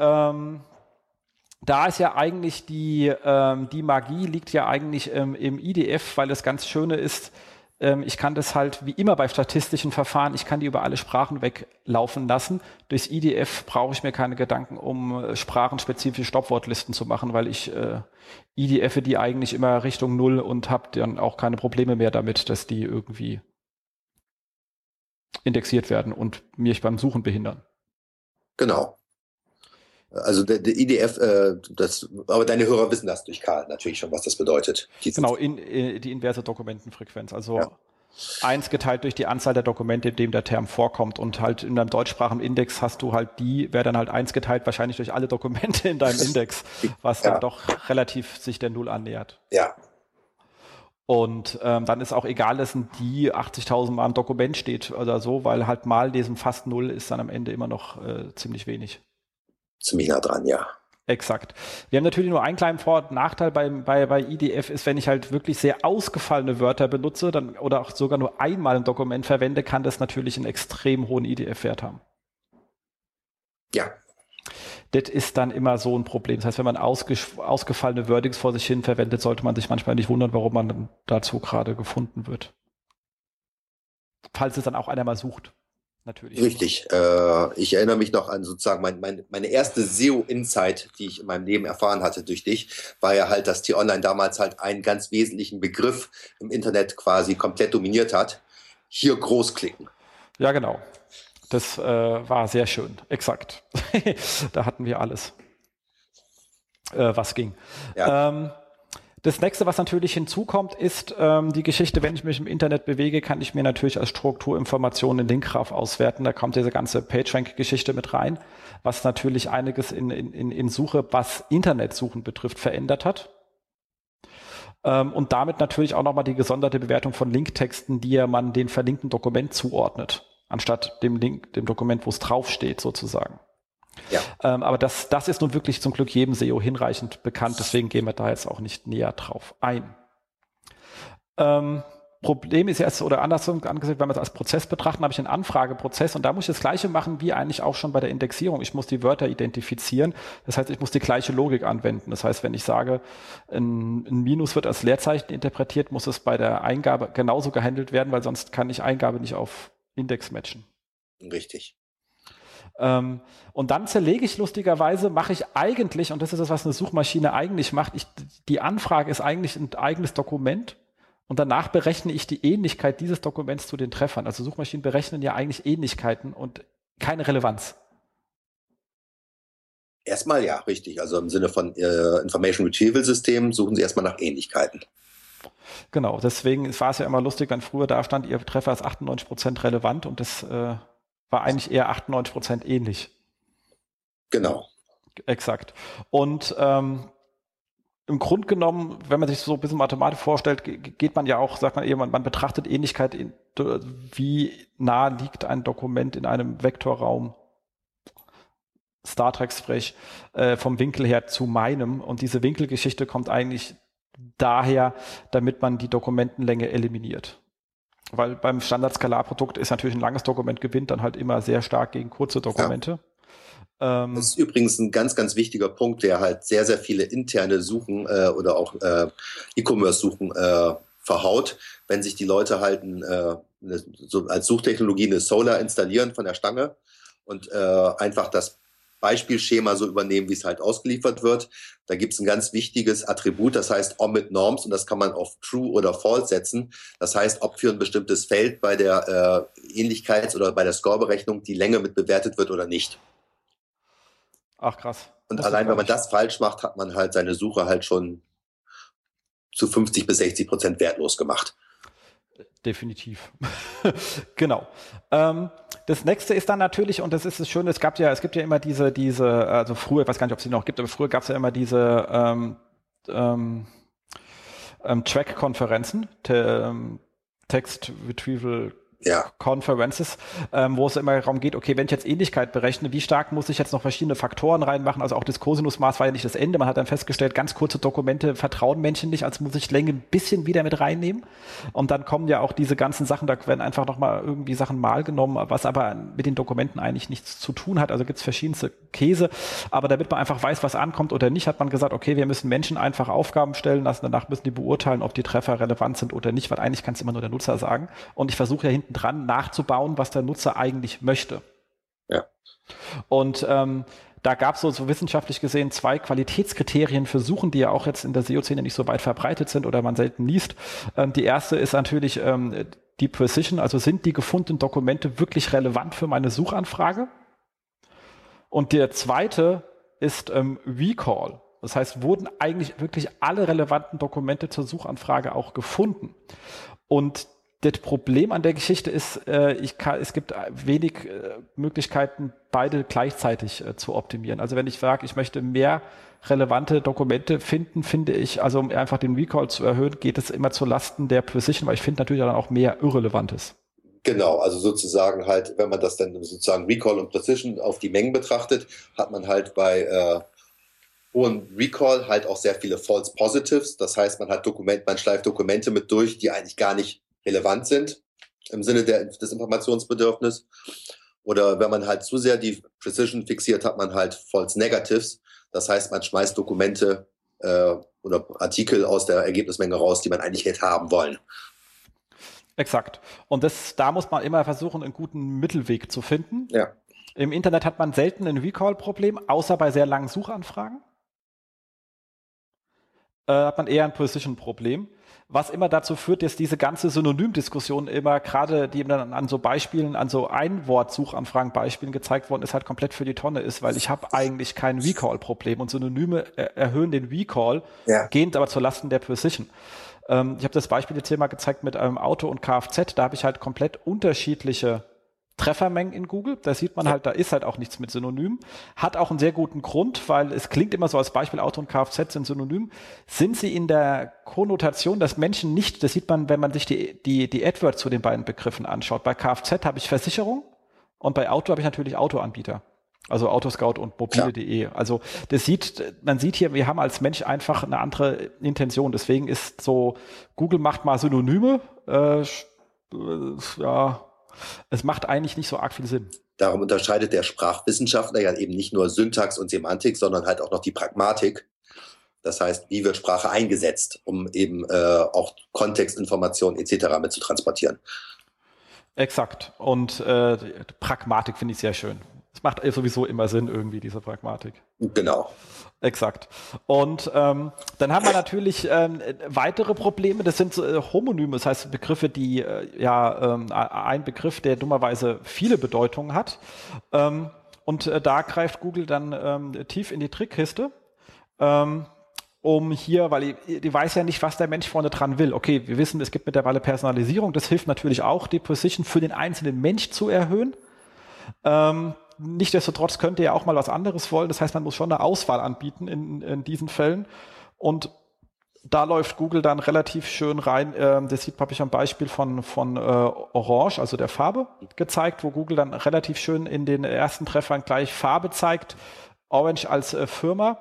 da ist ja eigentlich die Magie liegt ja eigentlich im IDF, weil das ganz Schöne ist, ich kann das halt wie immer bei statistischen Verfahren, ich kann die über alle Sprachen weglaufen lassen. Durchs IDF brauche ich mir keine Gedanken, um sprachenspezifische Stoppwortlisten zu machen, weil ich IDF die eigentlich immer Richtung 0 und habe dann auch keine Probleme mehr damit, dass die irgendwie indexiert werden und mich beim Suchen behindern. Genau. Also der IDF, aber deine Hörer wissen das durch Karl natürlich schon, was das bedeutet. Genau, die inverse Dokumentenfrequenz. Also 1 geteilt durch die Anzahl der Dokumente, in dem der Term vorkommt. Und halt in deinem deutschsprachigen Index hast du halt wäre dann halt 1 geteilt, wahrscheinlich durch alle Dokumente in deinem Index, was dann doch relativ sich der Null annähert. Ja. Und dann ist auch egal, dass die 80.000 Mal im Dokument steht oder so, weil halt mal diesem fast Null ist dann am Ende immer noch ziemlich wenig. Ziemlich nah dran, ja. Exakt. Wir haben natürlich nur einen kleinen Vor- und Nachteil bei IDF ist, wenn ich halt wirklich sehr ausgefallene Wörter benutze oder auch sogar nur einmal ein Dokument verwende, kann das natürlich einen extrem hohen IDF-Wert haben. Ja. Das ist dann immer so ein Problem. Das heißt, wenn man ausgefallene Wordings vor sich hin verwendet, sollte man sich manchmal nicht wundern, warum man dann dazu gerade gefunden wird. Falls es dann auch einer mal sucht. Natürlich. Richtig. Ich erinnere mich noch an sozusagen meine erste SEO-Insight, die ich in meinem Leben erfahren hatte durch dich, war ja halt, dass T-Online damals halt einen ganz wesentlichen Begriff im Internet quasi komplett dominiert hat. Hier großklicken. Ja, genau. Das war sehr schön. Exakt. Da hatten wir alles, was ging. Ja. Das nächste, was natürlich hinzukommt, ist die Geschichte, wenn ich mich im Internet bewege, kann ich mir natürlich als Strukturinformationen den Linkgraph auswerten. Da kommt diese ganze PageRank-Geschichte mit rein, was natürlich einiges in Suche, was Internetsuchen betrifft, verändert hat. Und damit natürlich auch nochmal die gesonderte Bewertung von Linktexten, die man den verlinkten Dokument zuordnet, anstatt dem Dokument, wo es draufsteht, sozusagen. Ja. Aber das ist nun wirklich zum Glück jedem SEO hinreichend bekannt, deswegen gehen wir da jetzt auch nicht näher drauf ein. Problem ist jetzt, oder andersrum angesehen, wenn wir es als Prozess betrachten, habe ich einen Anfrageprozess und da muss ich das Gleiche machen wie eigentlich auch schon bei der Indexierung. Ich muss die Wörter identifizieren, das heißt, ich muss die gleiche Logik anwenden. Das heißt, wenn ich sage, ein Minus wird als Leerzeichen interpretiert, muss es bei der Eingabe genauso gehandelt werden, weil sonst kann ich Eingabe nicht auf Index matchen. Richtig. Und dann zerlege ich lustigerweise, mache ich eigentlich, und das ist das, was eine Suchmaschine eigentlich macht, die Anfrage ist eigentlich ein eigenes Dokument und danach berechne ich die Ähnlichkeit dieses Dokuments zu den Treffern. Also Suchmaschinen berechnen ja eigentlich Ähnlichkeiten und keine Relevanz. Erstmal ja, richtig. Also im Sinne von Information Retrieval System suchen sie erstmal nach Ähnlichkeiten. Genau, deswegen war es ja immer lustig, wenn früher da stand, Ihr Treffer ist 98% relevant und das war eigentlich eher 98% ähnlich. Genau. Exakt. Und im Grunde genommen, wenn man sich so ein bisschen mathematisch vorstellt, geht man ja auch, sagt man eben, man betrachtet Ähnlichkeit, wie nah liegt ein Dokument in einem Vektorraum, Star Trek sprich, vom Winkel her zu meinem. Und diese Winkelgeschichte kommt eigentlich daher, damit man die Dokumentenlänge eliminiert. Weil beim Standard-Skalarprodukt ist natürlich ein langes Dokument gewinnt dann halt immer sehr stark gegen kurze Dokumente. Ja. Das ist übrigens ein ganz, ganz wichtiger Punkt, der halt sehr, sehr viele interne Suchen oder auch E-Commerce-Suchen verhaut, wenn sich die Leute halt so als Suchtechnologie eine Solr installieren von der Stange und einfach das Beispielschema so übernehmen, wie es halt ausgeliefert wird. Da gibt es ein ganz wichtiges Attribut, das heißt Omit Norms, und das kann man auf True oder False setzen. Das heißt, ob für ein bestimmtes Feld bei der Ähnlichkeits- oder bei der Scoreberechnung die Länge mit bewertet wird oder nicht. Ach krass. Und allein wenn man das falsch macht, hat man halt seine Suche halt schon zu 50-60% wertlos gemacht. Definitiv. Genau. Das nächste ist dann natürlich, und das ist das Schöne, es gibt ja immer diese, also früher, ich weiß gar nicht, ob es die noch gibt, aber früher gab es ja immer diese Track-Konferenzen, Text Retrieval Conferences, wo es immer darum geht, okay, wenn ich jetzt Ähnlichkeit berechne, wie stark muss ich jetzt noch verschiedene Faktoren reinmachen? Also auch das Kosinusmaß war ja nicht das Ende. Man hat dann festgestellt, ganz kurze Dokumente vertrauen Menschen nicht, also muss ich Länge ein bisschen wieder mit reinnehmen. Und dann kommen ja auch diese ganzen Sachen, da werden einfach nochmal irgendwie Sachen mal genommen, was aber mit den Dokumenten eigentlich nichts zu tun hat. Also gibt es verschiedenste Käse. Aber damit man einfach weiß, was ankommt oder nicht, hat man gesagt, okay, wir müssen Menschen einfach Aufgaben stellen lassen, danach müssen die beurteilen, ob die Treffer relevant sind oder nicht, weil eigentlich kann es immer nur der Nutzer sagen. Und ich versuche ja hinten dran nachzubauen, was der Nutzer eigentlich möchte. Ja. Und da gab es so wissenschaftlich gesehen 2 Qualitätskriterien für Suchen, die ja auch jetzt in der SEO-Szene nicht so weit verbreitet sind oder man selten liest. Die erste ist natürlich die Precision, also sind die gefundenen Dokumente wirklich relevant für meine Suchanfrage? Und der zweite ist Recall. Das heißt, wurden eigentlich wirklich alle relevanten Dokumente zur Suchanfrage auch gefunden? Und das Problem an der Geschichte ist, es gibt wenig Möglichkeiten, beide gleichzeitig zu optimieren. Also wenn ich sage, ich möchte mehr relevante Dokumente finden, finde ich, also um einfach den Recall zu erhöhen, geht es immer zu Lasten der Precision, weil ich finde natürlich dann auch mehr Irrelevantes. Genau, also sozusagen halt, wenn man das dann sozusagen Recall und Precision auf die Mengen betrachtet, hat man halt bei hohem Recall halt auch sehr viele False Positives. Das heißt, man schleift Dokumente mit durch, die eigentlich gar nicht relevant sind im Sinne des Informationsbedürfnisses. Oder wenn man halt zu sehr die Precision fixiert, hat man halt False Negatives. Das heißt, man schmeißt Dokumente oder Artikel aus der Ergebnismenge raus, die man eigentlich hätte haben wollen. Exakt. Und da muss man immer versuchen, einen guten Mittelweg zu finden. Ja. Im Internet hat man selten ein Recall-Problem, außer bei sehr langen Suchanfragen. Hat man eher ein Precision-Problem. Was immer dazu führt, dass diese ganze Synonym-Diskussion immer, gerade die dann an so Beispielen, an so Einwort-Suchanfragen-Beispielen gezeigt worden ist, halt komplett für die Tonne ist, weil ich habe eigentlich kein Recall-Problem und Synonyme erhöhen den Recall, gehend aber zur Lasten der Precision. Ich habe das Beispiel jetzt hier mal gezeigt mit Auto und Kfz, da habe ich halt komplett unterschiedliche Treffermengen in Google, da sieht man halt, da ist halt auch nichts mit Synonym. Hat auch einen sehr guten Grund, weil es klingt immer so als Beispiel, Auto und Kfz sind synonym. Sind sie in der Konnotation, dass Menschen nicht, das sieht man, wenn man sich die AdWords zu den beiden Begriffen anschaut. Bei Kfz habe ich Versicherung und bei Auto habe ich natürlich Autoanbieter. Also Autoscout und mobile.de. Also man sieht hier, wir haben als Mensch einfach eine andere Intention. Deswegen ist so, Google macht mal Synonyme, es macht eigentlich nicht so arg viel Sinn. Darum unterscheidet der Sprachwissenschaftler ja eben nicht nur Syntax und Semantik, sondern halt auch noch die Pragmatik. Das heißt, wie wird Sprache eingesetzt, um eben auch Kontextinformationen etc. mit zu transportieren. Exakt. Und Pragmatik finde ich sehr schön. Das macht sowieso immer Sinn irgendwie, diese Pragmatik. Genau. Exakt. Und dann haben wir natürlich weitere Probleme, das sind Homonyme, das heißt Begriffe, die ein Begriff, der dummerweise viele Bedeutungen hat. Und da greift Google dann tief in die Trickkiste, um hier, weil die weiß ja nicht, was der Mensch vorne dran will. Okay, wir wissen, es gibt mittlerweile Personalisierung, das hilft natürlich auch, die Precision für den einzelnen Mensch zu erhöhen. Nichtsdestotrotz könnte er auch mal was anderes wollen. Das heißt, man muss schon eine Auswahl anbieten in diesen Fällen. Und da läuft Google dann relativ schön rein. Das habe ich am Beispiel von Orange, also der Farbe, gezeigt, wo Google dann relativ schön in den ersten Treffern gleich Farbe zeigt. Orange als Firma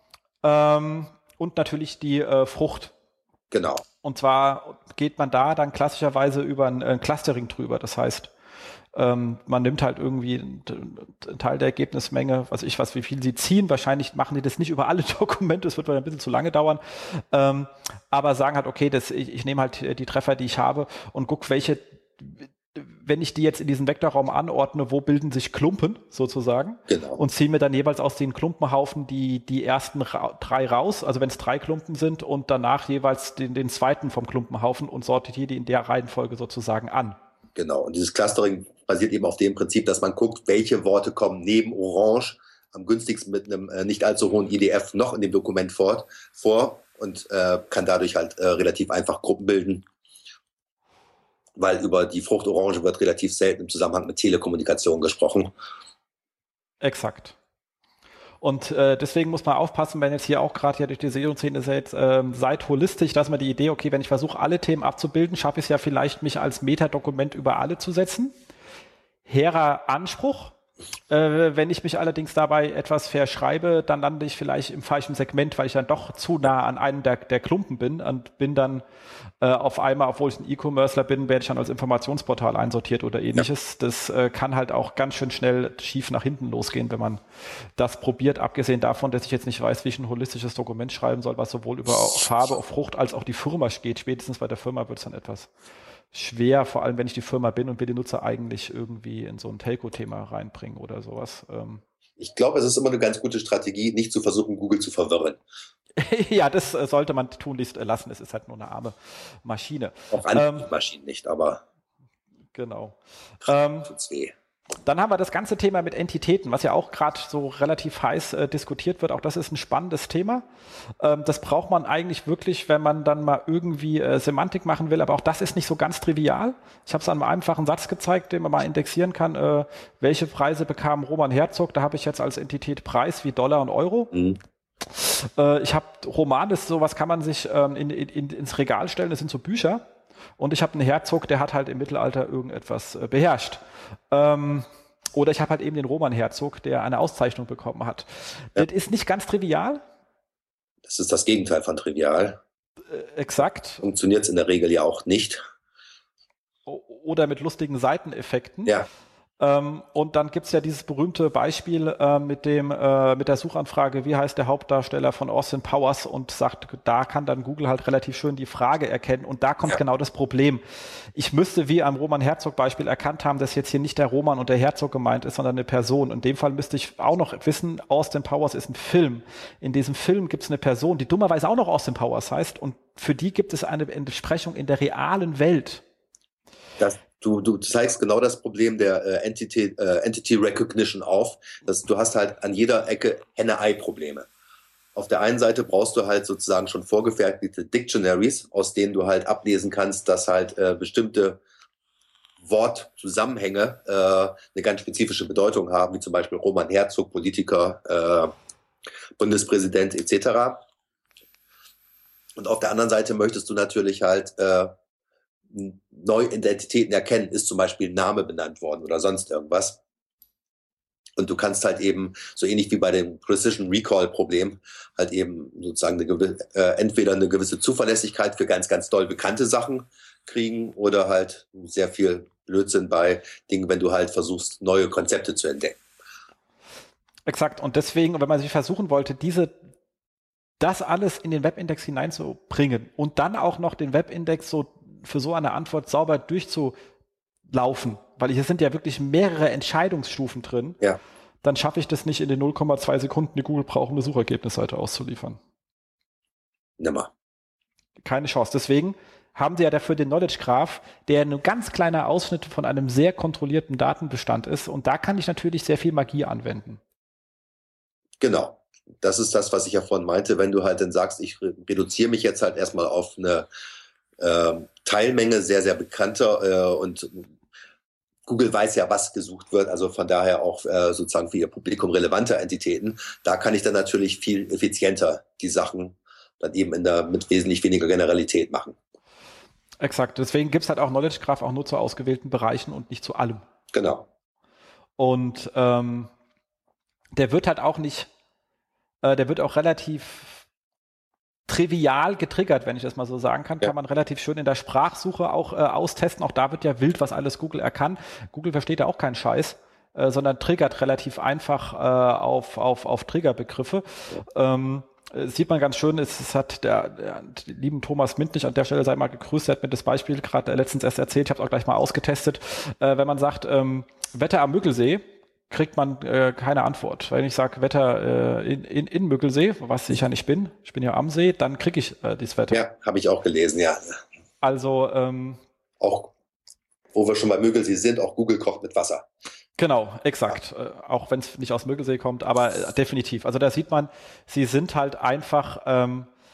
und natürlich die Frucht. Genau. Und zwar geht man da dann klassischerweise über ein Clustering drüber. Das heißt, man nimmt halt irgendwie einen Teil der Ergebnismenge, wie viel sie ziehen. Wahrscheinlich machen die das nicht über alle Dokumente, das wird ein bisschen zu lange dauern. Aber sagen halt, okay, ich nehme halt die Treffer, die ich habe und gucke, wenn ich die jetzt in diesen Vektorraum anordne, wo bilden sich Klumpen sozusagen? Genau. Und ziehe mir dann jeweils aus den Klumpenhaufen die ersten 3 raus, also wenn es 3 Klumpen sind und danach jeweils den zweiten vom Klumpenhaufen und sortiere die in der Reihenfolge sozusagen an. Genau, und dieses Clustering basiert eben auf dem Prinzip, dass man guckt, welche Worte kommen neben Orange am günstigsten mit einem nicht allzu hohen IDF noch in dem Dokument vor und kann dadurch halt relativ einfach Gruppen bilden, weil über die Frucht Orange wird relativ selten im Zusammenhang mit Telekommunikation gesprochen. Exakt. Und deswegen muss man aufpassen, wenn jetzt hier auch gerade durch die SEO-Szene seid holistisch, dass man die Idee, okay, wenn ich versuche, alle Themen abzubilden, schaffe ich es ja vielleicht, mich als Metadokument über alle zu setzen. Hehrer Anspruch. Wenn ich mich allerdings dabei etwas verschreibe, dann lande ich vielleicht im falschen Segment, weil ich dann doch zu nah an einem der Klumpen bin und bin dann auf einmal, obwohl ich ein E-Commercer bin, werde ich dann als Informationsportal einsortiert oder ähnliches. Ja. Das kann halt auch ganz schön schnell schief nach hinten losgehen, wenn man das probiert. Abgesehen davon, dass ich jetzt nicht weiß, wie ich ein holistisches Dokument schreiben soll, was sowohl über Farbe, Frucht als auch die Firma geht. Spätestens bei der Firma wird es dann etwas schwer, vor allem wenn ich die Firma bin und will die Nutzer eigentlich irgendwie in so ein Telco-Thema reinbringen oder sowas. Ich glaube, es ist immer eine ganz gute Strategie, nicht zu versuchen, Google zu verwirren. Ja, das sollte man tunlichst lassen. Es ist halt nur eine arme Maschine. Auch andere Maschinen nicht, aber genau. Tut's weh. Dann haben wir das ganze Thema mit Entitäten, was ja auch gerade so relativ heiß diskutiert wird. Auch das ist ein spannendes Thema. Das braucht man eigentlich wirklich, wenn man dann mal irgendwie Semantik machen will. Aber auch das ist nicht so ganz trivial. Ich habe es an einem einfachen Satz gezeigt, den man mal indexieren kann. Welche Preise bekam Roman Herzog? Da habe ich jetzt als Entität Preis wie Dollar und Euro. Mhm. Ich habe Roman, sowas kann man sich ins Regal stellen. Das sind so Bücher. Und ich habe einen Herzog, der hat halt im Mittelalter irgendetwas beherrscht. Oder ich habe halt eben den Roman Herzog, der eine Auszeichnung bekommen hat. Ja. Das ist nicht ganz trivial. Das ist das Gegenteil von trivial. Exakt. Funktioniert es in der Regel ja auch nicht. Oder mit lustigen Seiteneffekten. Ja. Und dann gibt's ja dieses berühmte Beispiel mit der Suchanfrage, wie heißt der Hauptdarsteller von Austin Powers, und sagt, da kann dann Google halt relativ schön die Frage erkennen, und da kommt genau das Problem. Ich müsste wie am Roman Herzog Beispiel erkannt haben, dass jetzt hier nicht der Roman und der Herzog gemeint ist, sondern eine Person. In dem Fall müsste ich auch noch wissen, Austin Powers ist ein Film. In diesem Film gibt's eine Person, die dummerweise auch noch Austin Powers heißt, und für die gibt es eine Entsprechung in der realen Welt. Du zeigst genau das Problem der Entity Recognition auf, dass du hast halt an jeder Ecke Henne-Ei-Probleme. Auf der einen Seite brauchst du halt sozusagen schon vorgefertigte Dictionaries, aus denen du halt ablesen kannst, dass halt bestimmte Wortzusammenhänge eine ganz spezifische Bedeutung haben, wie zum Beispiel Roman Herzog, Politiker, Bundespräsident etc. Und auf der anderen Seite möchtest du natürlich halt neue Identitäten erkennen, ist zum Beispiel ein Name benannt worden oder sonst irgendwas. Und du kannst halt eben, so ähnlich wie bei dem Precision Recall Problem, halt eben sozusagen entweder eine gewisse Zuverlässigkeit für ganz, ganz doll bekannte Sachen kriegen oder halt sehr viel Blödsinn bei Dingen, wenn du halt versuchst, neue Konzepte zu entdecken. Exakt. Und deswegen, wenn man sich versuchen wollte, das alles in den Webindex hineinzubringen und dann auch noch den Webindex für so eine Antwort sauber durchzulaufen, weil hier sind ja wirklich mehrere Entscheidungsstufen drin, dann schaffe ich das nicht in den 0,2 Sekunden, die Google braucht, um eine Suchergebnisseite auszuliefern. Nimmer. Keine Chance. Deswegen haben sie ja dafür den Knowledge Graph, der ein ganz kleiner Ausschnitt von einem sehr kontrollierten Datenbestand ist. Und da kann ich natürlich sehr viel Magie anwenden. Genau. Das ist das, was ich ja vorhin meinte. Wenn du halt dann sagst, ich reduziere mich jetzt halt erstmal auf eine Teilmenge sehr, sehr bekannter und Google weiß ja, was gesucht wird, also von daher auch sozusagen für ihr Publikum relevante Entitäten. Da kann ich dann natürlich viel effizienter die Sachen dann eben mit wesentlich weniger Generalität machen. Exakt. Deswegen gibt es halt auch Knowledge Graph auch nur zu ausgewählten Bereichen und nicht zu allem. Genau. Und der wird halt auch nicht, der wird auch relativ trivial getriggert, wenn ich das mal so sagen kann, kann man relativ schön in der Sprachsuche auch austesten. Auch da wird ja wild, was alles Google erkannt. Google versteht ja auch keinen Scheiß, sondern triggert relativ einfach auf Triggerbegriffe. Sieht man ganz schön, es hat der lieben Thomas Mintnich an der Stelle sei mal gegrüßt, der hat mir das Beispiel gerade letztens erst erzählt, ich habe es auch gleich mal ausgetestet. Wenn man sagt, Wetter am Müggelsee, kriegt man keine Antwort. Wenn ich sage Wetter in Müggelsee, was ich ja nicht bin, ich bin ja am See, dann kriege ich dieses Wetter. Ja, habe ich auch gelesen, ja. Also auch, wo wir schon bei Müggelsee sind, auch Google kocht mit Wasser. Genau, exakt. Auch wenn es nicht aus Müggelsee kommt, aber definitiv. Also da sieht man, sie sind halt einfach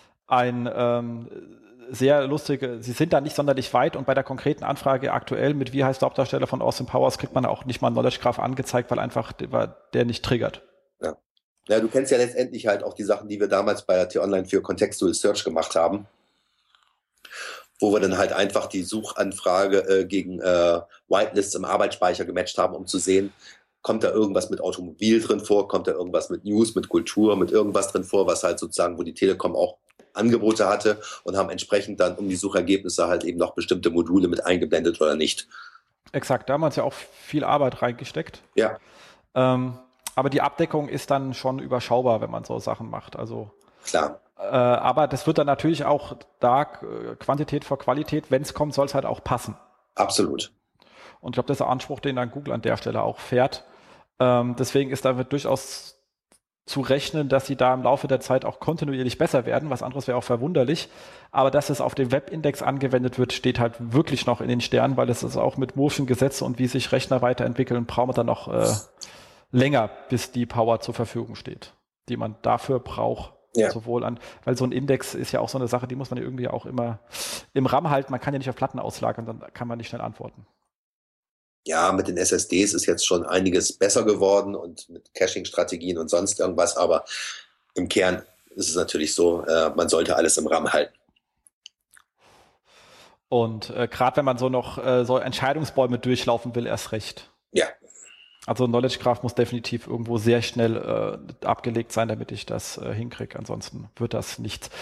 sehr lustige, sie sind da nicht sonderlich weit und bei der konkreten Anfrage aktuell mit wie heißt der Hauptdarsteller von Austin Powers kriegt man auch nicht mal einen Knowledge Graph angezeigt, weil einfach der nicht triggert. Ja. Ja, du kennst ja letztendlich halt auch die Sachen, die wir damals bei der T-Online für Contextual Search gemacht haben, wo wir dann halt einfach die Suchanfrage gegen Whitelists im Arbeitsspeicher gematcht haben, um zu sehen, kommt da irgendwas mit Automobil drin vor, kommt da irgendwas mit News, mit Kultur, mit irgendwas drin vor, was halt sozusagen, wo die Telekom auch Angebote hatte und haben entsprechend dann um die Suchergebnisse halt eben noch bestimmte Module mit eingeblendet oder nicht. Exakt, da haben wir uns ja auch viel Arbeit reingesteckt. Ja. Aber die Abdeckung ist dann schon überschaubar, wenn man so Sachen macht. Also klar. Aber das wird dann natürlich auch da Quantität vor Qualität, wenn es kommt, soll es halt auch passen. Absolut. Und ich glaube, das ist der Anspruch, den dann Google an der Stelle auch fährt. Deswegen ist damit durchaus zu rechnen, dass sie da im Laufe der Zeit auch kontinuierlich besser werden. Was anderes wäre auch verwunderlich. Aber dass es auf den Webindex angewendet wird, steht halt wirklich noch in den Sternen, weil es ist auch mit Moore'schen Gesetze und wie sich Rechner weiterentwickeln, brauchen wir dann noch länger, bis die Power zur Verfügung steht, die man dafür braucht. Ja. Sowohl weil so ein Index ist ja auch so eine Sache, die muss man ja irgendwie auch immer im RAM halten. Man kann ja nicht auf Platten auslagern, dann kann man nicht schnell antworten. Ja, mit den SSDs ist jetzt schon einiges besser geworden und mit Caching-Strategien und sonst irgendwas, aber im Kern ist es natürlich so, man sollte alles im RAM halten. Und gerade wenn man so noch so Entscheidungsbäume durchlaufen will, erst recht. Ja. Also Knowledge Graph muss definitiv irgendwo sehr schnell abgelegt sein, damit ich das hinkriege. Ansonsten wird das nichts.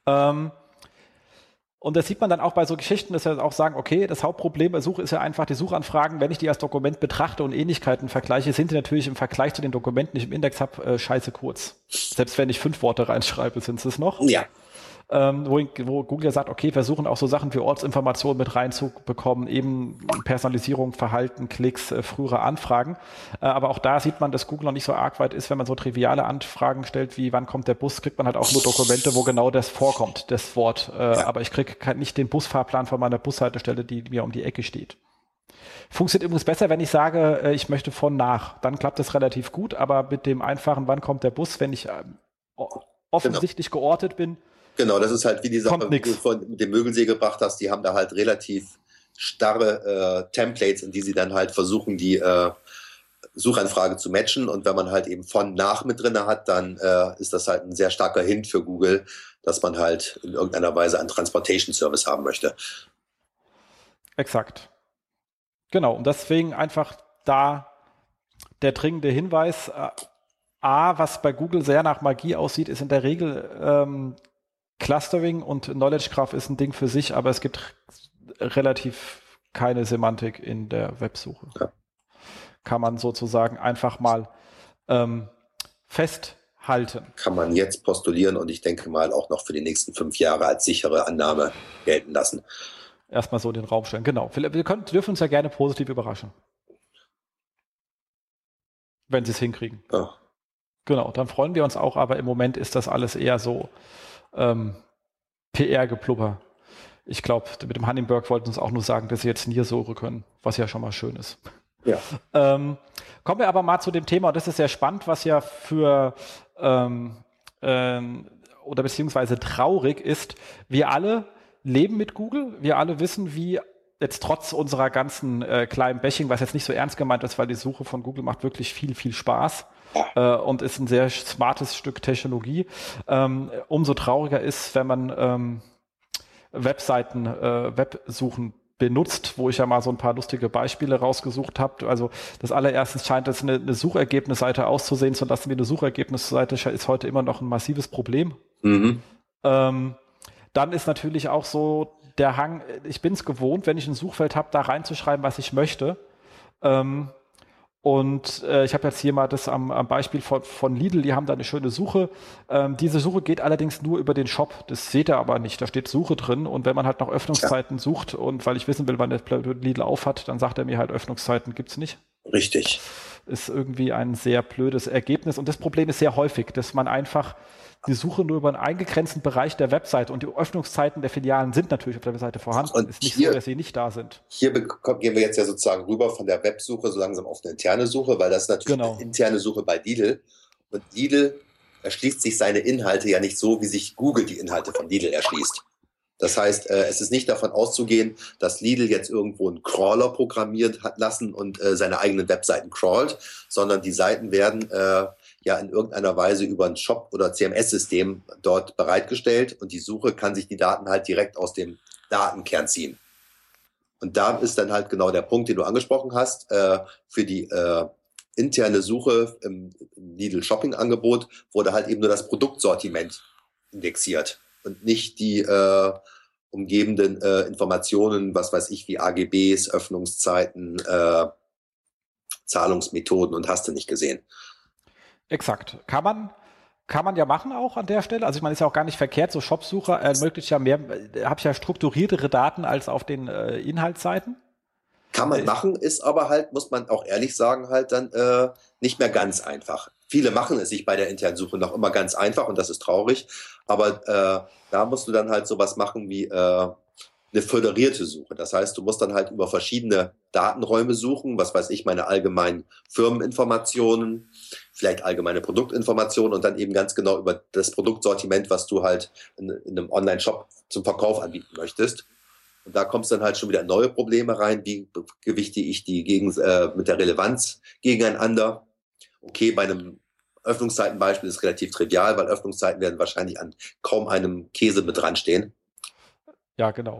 Und das sieht man dann auch bei so Geschichten, dass wir auch sagen, okay, das Hauptproblem bei Suche ist ja einfach die Suchanfragen. Wenn ich die als Dokument betrachte und Ähnlichkeiten vergleiche, sind die natürlich im Vergleich zu den Dokumenten, die ich im Index habe, scheiße kurz. Selbst wenn ich 5 Worte reinschreibe, sind es noch. Ja. Wo Google sagt, okay, versuchen auch so Sachen wie Ortsinformationen mit reinzubekommen, eben Personalisierung, Verhalten, Klicks, frühere Anfragen. Aber auch da sieht man, dass Google noch nicht so arg weit ist, wenn man so triviale Anfragen stellt, wie wann kommt der Bus, kriegt man halt auch nur Dokumente, wo genau das vorkommt, das Wort. Ja. Aber ich kriege nicht den Busfahrplan von meiner Bushaltestelle, die mir um die Ecke steht. Funktioniert übrigens besser, wenn ich sage, ich möchte von nach. Dann klappt das relativ gut, aber mit dem einfachen, wann kommt der Bus, wenn ich offensichtlich geortet bin. Genau, das ist halt wie die Sache, die du von dem Müggelsee gebracht hast. Die haben da halt relativ starre Templates, in die sie dann halt versuchen, die Suchanfrage zu matchen. Und wenn man halt eben von nach mit drinne hat, dann ist das halt ein sehr starker Hint für Google, dass man halt in irgendeiner Weise einen Transportation Service haben möchte. Exakt. Genau, und deswegen einfach da der dringende Hinweis. Was bei Google sehr nach Magie aussieht, ist in der Regel Clustering und Knowledge Graph ist ein Ding für sich, aber es gibt relativ keine Semantik in der Websuche. Ja. Kann man sozusagen einfach mal festhalten. Kann man jetzt postulieren und ich denke mal auch noch für die nächsten 5 Jahre als sichere Annahme gelten lassen. Erstmal so in den Raum stellen, genau. Wir dürfen uns ja gerne positiv überraschen. Wenn sie es hinkriegen. Ja. Genau, dann freuen wir uns auch, aber im Moment ist das alles eher so PR-Geplupper. Ich glaube, mit dem Hummingbird wollten uns auch nur sagen, dass sie jetzt Niersuche können, was ja schon mal schön ist. Ja. Kommen wir aber mal zu dem Thema, und das ist sehr spannend, was ja für oder beziehungsweise traurig ist. Wir alle leben mit Google, wir alle wissen, wie jetzt trotz unserer ganzen kleinen Bashing, was jetzt nicht so ernst gemeint ist, weil die Suche von Google macht wirklich viel, viel Spaß und ist ein sehr smartes Stück Technologie. Umso trauriger ist, wenn man Websuchen benutzt, wo ich ja mal so ein paar lustige Beispiele rausgesucht habe. Also das allererste scheint es eine Suchergebnisseite auszusehen, so lassen wir eine Suchergebnisseite ist heute immer noch ein massives Problem. Mhm. Dann ist natürlich auch so der Hang, ich bin es gewohnt, wenn ich ein Suchfeld habe, da reinzuschreiben, was ich möchte. Ich habe jetzt hier mal das am Beispiel von Lidl, die haben da eine schöne Suche. Diese Suche geht allerdings nur über den Shop. Das seht ihr aber nicht. Da steht Suche drin. Und wenn man halt nach Öffnungszeiten sucht und weil ich wissen will, wann der Lidl aufhat, dann sagt er mir halt, Öffnungszeiten gibt's nicht. Richtig. Ist irgendwie ein sehr blödes Ergebnis. Und das Problem ist sehr häufig, dass man einfach die Suche nur über einen eingegrenzten Bereich der Website und die Öffnungszeiten der Filialen sind natürlich auf der Webseite vorhanden. Und ist nicht so, dass sie nicht da sind. Hier gehen wir jetzt ja sozusagen rüber von der Websuche so langsam auf eine interne Suche, weil das ist natürlich eine interne Suche bei Lidl. Und Lidl erschließt sich seine Inhalte ja nicht so, wie sich Google die Inhalte von Lidl erschließt. Das heißt, es ist nicht davon auszugehen, dass Lidl jetzt irgendwo einen Crawler programmiert hat lassen und seine eigenen Webseiten crawlt, sondern die Seiten werden ja in irgendeiner Weise über ein Shop- oder CMS-System dort bereitgestellt und die Suche kann sich die Daten halt direkt aus dem Datenkern ziehen. Und da ist dann halt genau der Punkt, den du angesprochen hast. Für die interne Suche im Lidl-Shopping-Angebot wurde halt eben nur das Produktsortiment indexiert und nicht die umgebenden Informationen, was weiß ich, wie AGBs, Öffnungszeiten, Zahlungsmethoden und hast du nicht gesehen. Exakt. Kann man ja machen auch an der Stelle. Also ich meine, ist ja auch gar nicht verkehrt. So Shopsucher ermöglicht ja mehr, habe ich ja strukturiertere Daten als auf den Inhaltsseiten. Kann man machen, ist aber halt, muss man auch ehrlich sagen, halt dann nicht mehr ganz einfach. Viele machen es sich bei der internen Suche noch immer ganz einfach und das ist traurig. Aber da musst du dann halt sowas machen wie eine föderierte Suche. Das heißt, du musst dann halt über verschiedene Datenräume suchen, was weiß ich, meine allgemeinen Firmeninformationen, vielleicht allgemeine Produktinformationen und dann eben ganz genau über das Produktsortiment, was du halt in einem Online-Shop zum Verkauf anbieten möchtest. Und da kommst du dann halt schon wieder in neue Probleme rein. Wie gewichte ich die mit der Relevanz gegeneinander? Okay, bei einem Öffnungszeitenbeispiel ist es relativ trivial, weil Öffnungszeiten werden wahrscheinlich an kaum einem Käse mit dran stehen. Ja, genau.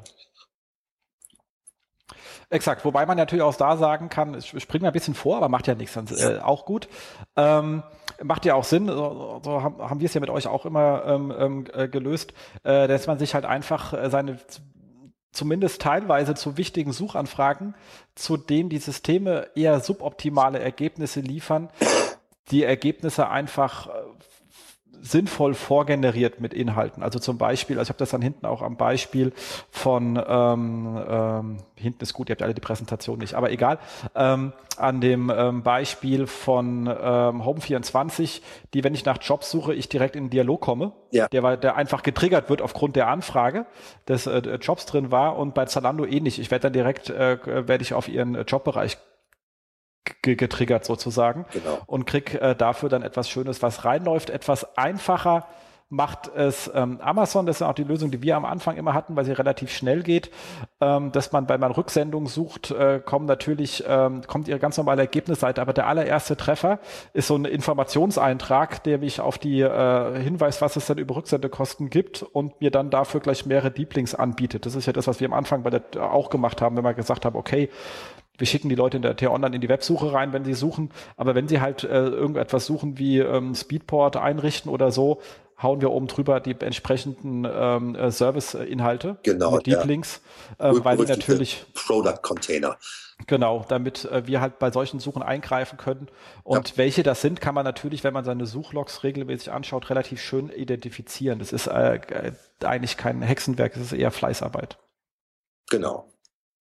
Exakt, wobei man natürlich auch da sagen kann, ich springe mal ein bisschen vor, aber macht ja nichts, auch gut. Macht ja auch Sinn, so haben wir es ja mit euch auch immer gelöst, dass man sich halt einfach seine zumindest teilweise zu wichtigen Suchanfragen, zu denen die Systeme eher suboptimale Ergebnisse liefern, die Ergebnisse einfach sinnvoll vorgeneriert mit Inhalten. Also zum Beispiel, also ich habe das dann hinten auch am Beispiel von, hinten ist gut, ihr habt ja alle die Präsentation nicht, aber egal, an dem Beispiel von Home24, die, wenn ich nach Jobs suche, ich direkt in den Dialog komme, ja. der einfach getriggert wird aufgrund der Anfrage des Jobs drin war und bei Zalando ähnlich. Ich werde dann direkt, werde ich auf ihren Jobbereich getriggert sozusagen, genau. Und krieg dafür dann etwas Schönes, was reinläuft. Etwas einfacher macht es Amazon. Das ist auch die Lösung, die wir am Anfang immer hatten, weil sie relativ schnell geht, dass man, wenn man Rücksendungen sucht, kommt ihre ganz normale Ergebnisseite, aber der allererste Treffer ist so ein Informationseintrag, der mich auf die hinweist, was es dann über Rücksendekosten gibt und mir dann dafür gleich mehrere Deep Links anbietet. Das ist ja das, was wir am Anfang auch gemacht haben, wenn wir gesagt haben, okay, wir schicken die Leute in der T-Online in die Websuche rein, wenn sie suchen. Aber wenn sie halt irgendetwas suchen wie Speedport einrichten oder so, hauen wir oben drüber die entsprechenden Service-Inhalte mit Deep Links, weil die natürlich Product Container. Genau, damit wir halt bei solchen Suchen eingreifen können. Und welche das sind, kann man natürlich, wenn man seine Suchlogs regelmäßig anschaut, relativ schön identifizieren. Das ist eigentlich kein Hexenwerk, es ist eher Fleißarbeit. Genau.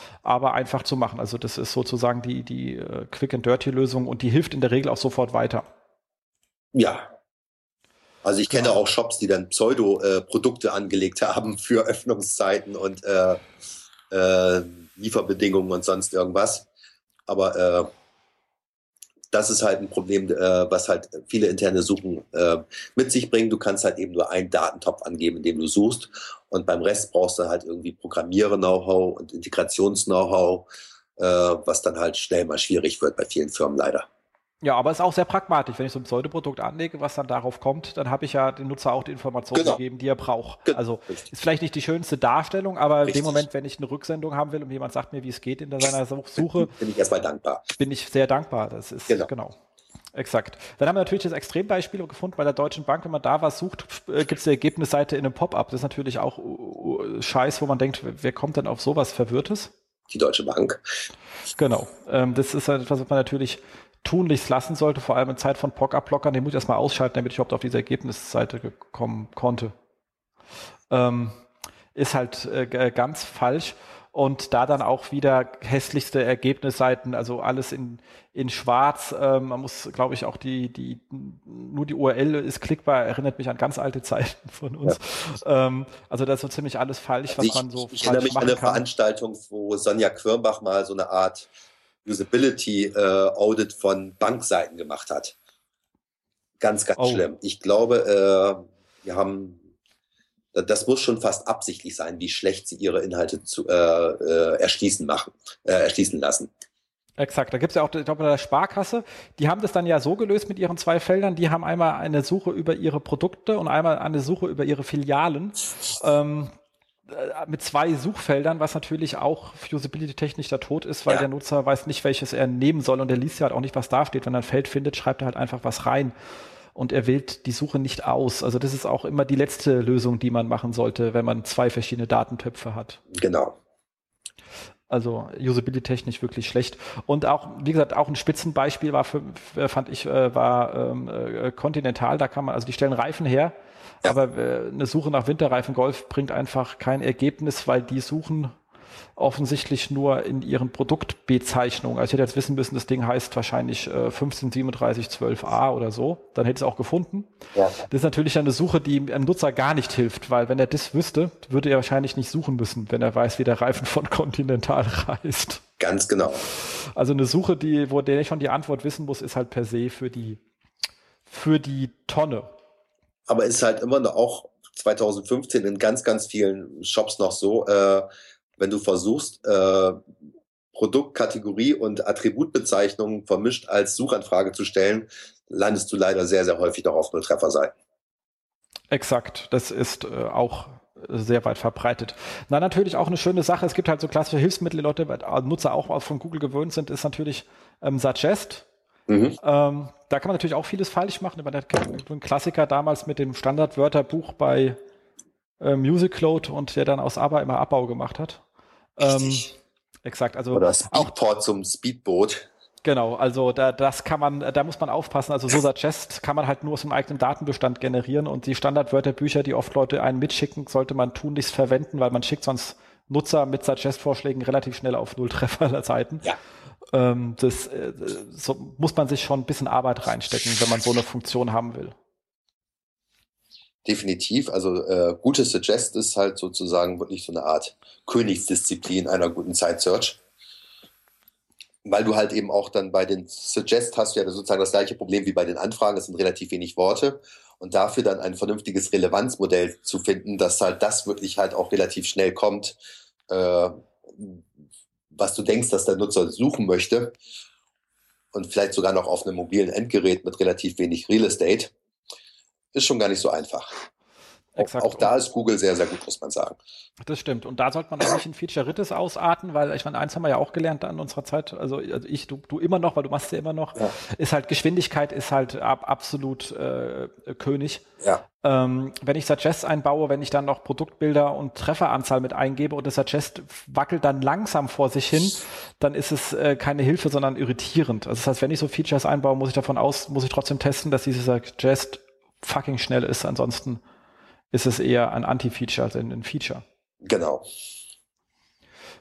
aber einfach zu machen. Also das ist sozusagen die Quick-and-Dirty-Lösung und die hilft in der Regel auch sofort weiter. Ja. Also ich kenne auch Shops, die dann Pseudo-Produkte angelegt haben für Öffnungszeiten und Lieferbedingungen und sonst irgendwas. Aber das ist halt ein Problem, was halt viele interne Suchen mit sich bringen. Du kannst halt eben nur einen Datentopf angeben, in dem du suchst. Und beim Rest brauchst du halt irgendwie Programmieren-Know-how und Integrations-Know-how, was dann halt schnell mal schwierig wird bei vielen Firmen leider. Ja, aber es ist auch sehr pragmatisch. Wenn ich so ein Pseudoprodukt anlege, was dann darauf kommt, dann habe ich ja dem Nutzer auch die Informationen gegeben, die er braucht. Also ist vielleicht nicht die schönste Darstellung, aber in dem Moment, wenn ich eine Rücksendung haben will und jemand sagt mir, wie es geht in seiner Suche, bin ich erstmal dankbar. Bin ich sehr dankbar. Das ist genau. Exakt. Dann haben wir natürlich das Extrembeispiel gefunden bei der Deutschen Bank. Wenn man da was sucht, gibt es die Ergebnisseite in einem Pop-up. Das ist natürlich auch Scheiß, wo man denkt, wer kommt denn auf sowas Verwirrtes? Die Deutsche Bank. Genau. Das ist etwas, was man natürlich tunlichst lassen sollte, vor allem in Zeit von POC-Up-Blockern. Den muss ich erstmal ausschalten, damit ich überhaupt auf diese Ergebnisseite kommen konnte. Ist halt ganz falsch. Und da dann auch wieder hässlichste Ergebnisseiten, also alles in schwarz. Man muss, glaube ich, auch nur die URL ist klickbar, erinnert mich an ganz alte Zeiten von uns. Ja. Also das ist so ziemlich alles falsch, was man so falsch machen kann. Ich erinnere mich an eine Veranstaltung, wo Sonja Quirnbach mal so eine Art Usability-Audit von Bankseiten gemacht hat. Ganz, ganz schlimm. Ich glaube, das muss schon fast absichtlich sein, wie schlecht sie ihre Inhalte erschließen lassen. Exakt, da gibt es ja auch, ich glaube, bei der Sparkasse, die haben das dann ja so gelöst mit ihren 2 Feldern, die haben einmal eine Suche über ihre Produkte und einmal eine Suche über ihre Filialen. Mit 2 Suchfeldern, was natürlich auch usability-technisch der Tod ist, weil der Nutzer weiß nicht, welches er nehmen soll und der liest ja halt auch nicht, was da steht. Wenn er ein Feld findet, schreibt er halt einfach was rein und er wählt die Suche nicht aus. Also das ist auch immer die letzte Lösung, die man machen sollte, wenn man 2 verschiedene Datentöpfe hat. Genau. Also usability-technisch wirklich schlecht. Und auch, wie gesagt, auch ein Spitzenbeispiel war Continental, da kann man, also die stellen Reifen her, aber eine Suche nach Winterreifen Golf bringt einfach kein Ergebnis, weil die suchen offensichtlich nur in ihren Produktbezeichnungen. Also ich hätte jetzt wissen müssen, das Ding heißt wahrscheinlich 153712a oder so. Dann hätte ich es auch gefunden. Ja. Das ist natürlich eine Suche, die einem Nutzer gar nicht hilft, weil wenn er das wüsste, würde er wahrscheinlich nicht suchen müssen, wenn er weiß, wie der Reifen von Continental heißt. Ganz genau. Also eine Suche, wo der nicht schon die Antwort wissen muss, ist halt per se für die Tonne. Aber ist halt immer noch auch 2015 in ganz, ganz vielen Shops noch so, wenn du versuchst, Produktkategorie und Attributbezeichnungen vermischt als Suchanfrage zu stellen, landest du leider sehr, sehr häufig noch auf Nulltrefferseiten. Exakt, das ist auch sehr weit verbreitet. Na, natürlich auch eine schöne Sache, es gibt halt so klassische Hilfsmittel, die Leute, Nutzer auch von Google gewöhnt sind, ist natürlich Suggest. Mhm. Da kann man natürlich auch vieles falsch machen. Ein Klassiker damals mit dem Standardwörterbuch bei Musicload und der dann aus ABBA immer Abbau gemacht hat. Exakt, also oder Speedport zum Speedboot. Genau, also da muss man aufpassen. Also so Suggest kann man halt nur aus dem eigenen Datenbestand generieren und die Standardwörterbücher, die oft Leute einen mitschicken, sollte man tunlichst verwenden, weil man schickt sonst Nutzer mit Suggest-Vorschlägen relativ schnell auf Nulltrefferseiten. Ja. So muss man sich schon ein bisschen Arbeit reinstecken, wenn man so eine Funktion haben will. Definitiv, also gutes Suggest ist halt sozusagen wirklich so eine Art Königsdisziplin einer guten Site-Search. Weil du halt eben auch dann bei den Suggest hast du ja sozusagen das gleiche Problem wie bei den Anfragen, es sind relativ wenig Worte und dafür dann ein vernünftiges Relevanzmodell zu finden, dass halt das wirklich halt auch relativ schnell kommt, was du denkst, dass der Nutzer suchen möchte und vielleicht sogar noch auf einem mobilen Endgerät mit relativ wenig Real Estate, ist schon gar nicht so einfach. Exakt. Auch da ist Google sehr, sehr gut, muss man sagen. Das stimmt. Und da sollte man auch nicht in Feature-Rittes ausarten, weil ich meine, eins haben wir ja auch gelernt an unserer Zeit, also du immer noch, weil du machst ja immer noch, ist halt Geschwindigkeit ist halt absolut König. Ja. Wenn ich Suggest einbaue, wenn ich dann noch Produktbilder und Trefferanzahl mit eingebe und das Suggest wackelt dann langsam vor sich hin, dann ist es keine Hilfe, sondern irritierend. Also das heißt, wenn ich so Features einbaue, muss ich trotzdem testen, dass dieses Suggest fucking schnell ist, ansonsten ist es eher ein Anti-Feature als ein Feature. Genau.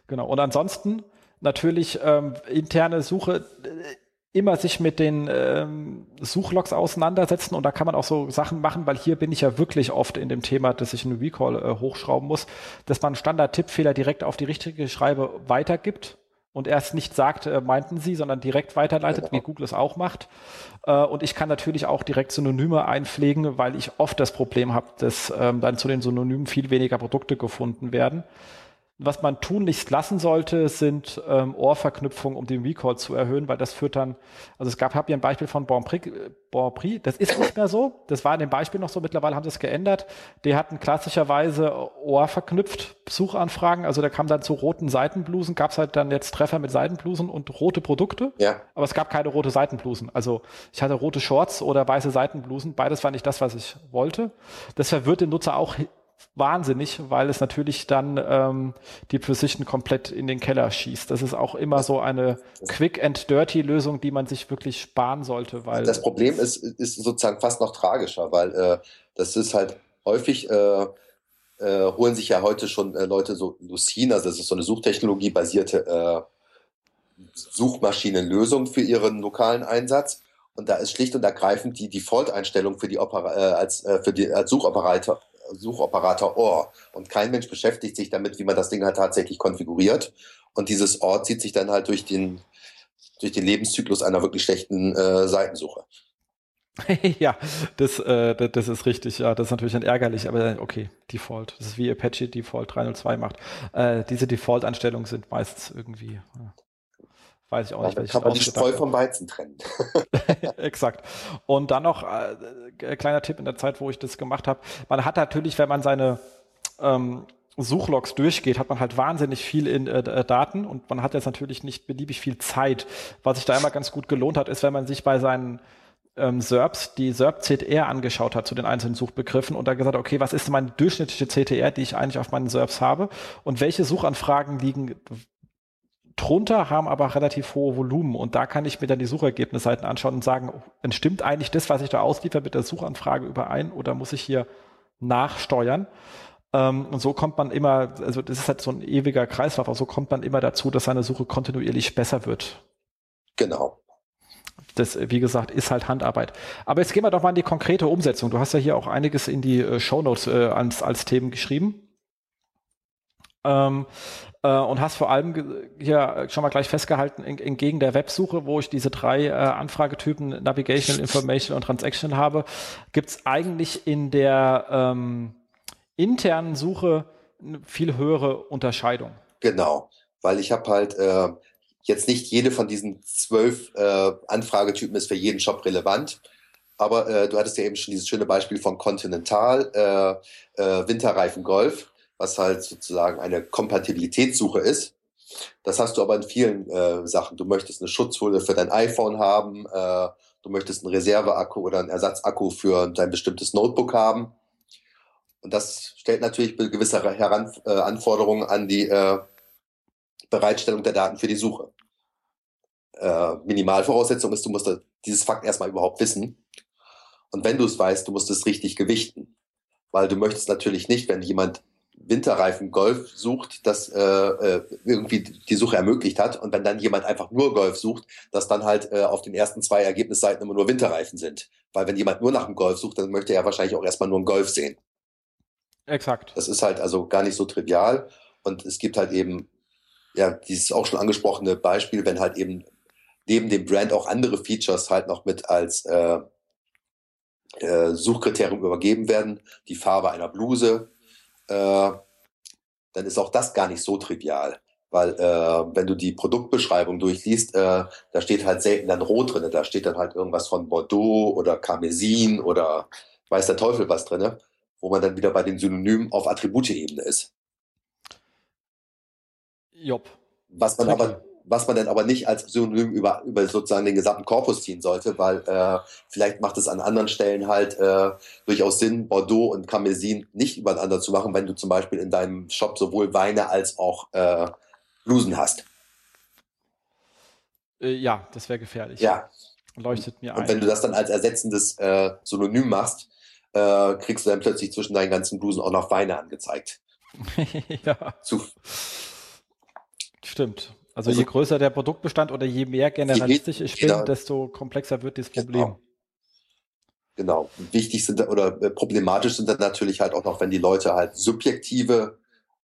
Genau. Und ansonsten natürlich interne Suche, immer sich mit den Suchlogs auseinandersetzen, und da kann man auch so Sachen machen, weil hier bin ich ja wirklich oft in dem Thema, dass ich einen Recall hochschrauben muss, dass man Standard-Tippfehler direkt auf die richtige Schreibe weitergibt und erst nicht sagt, meinten Sie, sondern direkt weiterleitet, wie Google es auch macht. Und ich kann natürlich auch direkt Synonyme einpflegen, weil ich oft das Problem habe, dass dann zu den Synonymen viel weniger Produkte gefunden werden. Was man tunlichst lassen sollte, sind Ohrverknüpfungen, um den Recall zu erhöhen, weil das führt dann, also habe hier ein Beispiel von Bon Prix, das ist nicht mehr so, das war in dem Beispiel noch so, mittlerweile haben sie es geändert, die hatten klassischerweise ohrverknüpft Suchanfragen, also da kam dann zu roten Seitenblusen, gab es halt dann jetzt Treffer mit Seitenblusen und rote Produkte, aber es gab keine rote Seitenblusen, also ich hatte rote Shorts oder weiße Seitenblusen, beides war nicht das, was ich wollte. Das verwirrt den Nutzer auch wahnsinnig, weil es natürlich dann die Precision komplett in den Keller schießt. Das ist auch immer so eine Quick and Dirty Lösung, die man sich wirklich sparen sollte. Weil das Problem ist sozusagen fast noch tragischer, weil das ist halt häufig, holen sich ja heute schon Leute so Lucene, also das ist so eine Suchtechnologie-basierte Suchmaschinenlösung für ihren lokalen Einsatz. Und da ist schlicht und ergreifend die Default-Einstellung für die als Suchoperator OR. Und kein Mensch beschäftigt sich damit, wie man das Ding halt tatsächlich konfiguriert. Und dieses OR zieht sich dann halt durch den Lebenszyklus einer wirklich schlechten Seitensuche. Ja, das ist richtig. Ja, das ist natürlich dann ärgerlich, aber okay, Default. Das ist wie Apache Default 302 macht. Diese Default-Einstellungen sind meistens irgendwie, weiß ich auch nicht, welche kann man die Spreu vom Weizen trennen. Exakt. Und dann noch kleiner Tipp in der Zeit, wo ich das gemacht habe. Man hat natürlich, wenn man seine Suchlogs durchgeht, hat man halt wahnsinnig viel in Daten, und man hat jetzt natürlich nicht beliebig viel Zeit. Was sich da immer ganz gut gelohnt hat, ist, wenn man sich bei seinen SERPs die SERP-CTR angeschaut hat zu den einzelnen Suchbegriffen und da gesagt, okay, was ist meine durchschnittliche CTR, die ich eigentlich auf meinen SERPs habe, und welche Suchanfragen liegen drunter, haben aber relativ hohe Volumen, und da kann ich mir dann die Suchergebnisseiten anschauen und sagen, stimmt eigentlich das, was ich da ausliefer, mit der Suchanfrage überein, oder muss ich hier nachsteuern? Und so kommt man immer, also das ist halt so ein ewiger Kreislauf, aber so kommt man immer dazu, dass seine Suche kontinuierlich besser wird. Genau. Das, wie gesagt, ist halt Handarbeit. Aber jetzt gehen wir doch mal in die konkrete Umsetzung. Du hast ja hier auch einiges in die Shownotes als Themen geschrieben. Und hast vor allem hier schon mal gleich festgehalten, entgegen der Websuche, wo ich diese 3 Anfragetypen Navigational, Informational und Transactional habe, gibt es eigentlich in der internen Suche eine viel höhere Unterscheidung. Genau, weil ich habe halt jetzt nicht jede von diesen 12 Anfragetypen ist für jeden Shop relevant. Aber du hattest ja eben schon dieses schöne Beispiel von Continental, Winterreifen Golf, was halt sozusagen eine Kompatibilitätssuche ist. Das hast du aber in vielen Sachen. Du möchtest eine Schutzhülle für dein iPhone haben, du möchtest einen Reserveakku oder einen Ersatzakku für dein bestimmtes Notebook haben. Und das stellt natürlich gewisse Anforderungen an die Bereitstellung der Daten für die Suche. Minimalvoraussetzung ist, du musst dieses Fakt erstmal überhaupt wissen. Und wenn du es weißt, du musst es richtig gewichten. Weil du möchtest natürlich nicht, wenn jemand Winterreifen Golf sucht, das irgendwie die Suche ermöglicht hat, und wenn dann jemand einfach nur Golf sucht, dass dann halt auf den ersten 2 Ergebnisseiten immer nur Winterreifen sind. Weil wenn jemand nur nach einem Golf sucht, dann möchte er wahrscheinlich auch erstmal nur einen Golf sehen. Exakt. Das ist halt also gar nicht so trivial. Und es gibt halt eben ja dieses auch schon angesprochene Beispiel, wenn halt eben neben dem Brand auch andere Features halt noch mit als Suchkriterium übergeben werden, die Farbe einer Bluse, dann ist auch das gar nicht so trivial. Weil wenn du die Produktbeschreibung durchliest, da steht halt selten dann Rot drin, da steht dann halt irgendwas von Bordeaux oder Karmesin oder weiß der Teufel was drin, wo man dann wieder bei den Synonymen auf Attributeebene ist. Jopp. Was man dann aber nicht als Synonym über sozusagen den gesamten Korpus ziehen sollte, weil vielleicht macht es an anderen Stellen halt durchaus Sinn, Bordeaux und Karmesin nicht übereinander zu machen, wenn du zum Beispiel in deinem Shop sowohl Weine als auch Blusen hast. Ja, das wäre gefährlich. Ja. Leuchtet mir ein. Und wenn du das dann als ersetzendes Synonym machst, kriegst du dann plötzlich zwischen deinen ganzen Blusen auch noch Weine angezeigt. Ja. Stimmt. Also je größer der Produktbestand oder je mehr generalistisch ich bin, desto komplexer wird das Problem. Genau. Wichtig sind oder problematisch sind dann natürlich halt auch noch, wenn die Leute halt subjektive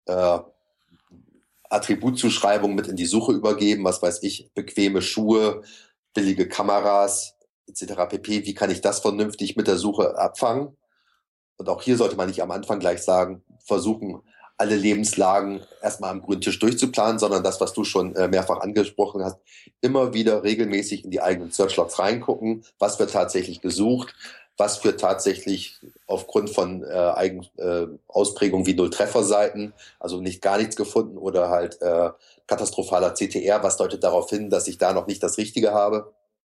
Attributzuschreibungen mit in die Suche übergeben, was weiß ich, bequeme Schuhe, billige Kameras etc. pp. Wie kann ich das vernünftig mit der Suche abfangen? Und auch hier sollte man nicht am Anfang gleich sagen, versuchen, alle Lebenslagen erstmal am grünen Tisch durchzuplanen, sondern das, was du schon mehrfach angesprochen hast, immer wieder regelmäßig in die eigenen Search-Logs reingucken, was wird tatsächlich gesucht, was wird tatsächlich aufgrund von Ausprägungen wie Null-Treffer-Seiten, also nicht gar nichts gefunden oder halt katastrophaler CTR, was deutet darauf hin, dass ich da noch nicht das Richtige habe.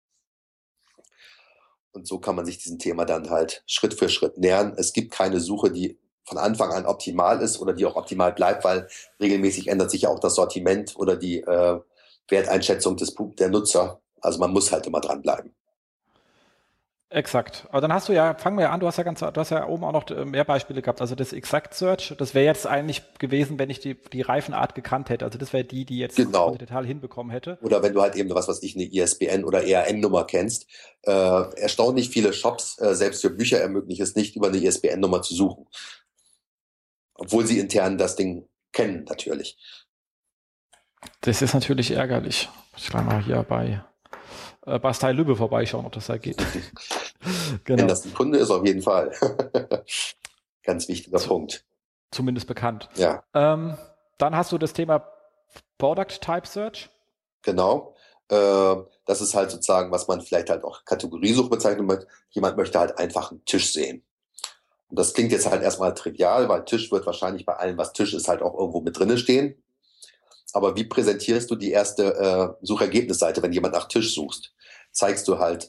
Und so kann man sich diesem Thema dann halt Schritt für Schritt nähern. Es gibt keine Suche, die von Anfang an optimal ist oder die auch optimal bleibt, weil regelmäßig ändert sich ja auch das Sortiment oder die Werteinschätzung der Nutzer. Also man muss halt immer dranbleiben. Exakt. Aber dann fangen wir ja an, du hast ja oben auch noch mehr Beispiele gehabt. Also das Exact Search, das wäre jetzt eigentlich gewesen, wenn ich die Reifenart gekannt hätte. Also das wäre die jetzt total hinbekommen hätte. Oder wenn du halt eben, eine ISBN oder ERN-Nummer kennst. Erstaunlich viele Shops, selbst für Bücher, ermöglichen es nicht, über eine ISBN-Nummer zu suchen. Obwohl sie intern das Ding kennen, natürlich. Das ist natürlich ärgerlich. Ich kann mal hier bei Bastei Lübbe vorbeischauen, ob das da geht. Genau. Wenn das ein Kunde ist, auf jeden Fall. Ganz wichtiger Punkt. Zumindest bekannt. Ja. Dann hast du das Thema Product Type Search. Genau. Das ist halt sozusagen, was man vielleicht halt auch Kategoriesuche bezeichnet. Jemand möchte halt einfach einen Tisch sehen. Und das klingt jetzt halt erstmal trivial, weil Tisch wird wahrscheinlich bei allem, was Tisch ist, halt auch irgendwo mit drinne stehen. Aber wie präsentierst du die erste Suchergebnisseite, wenn jemand nach Tisch suchst? Zeigst du halt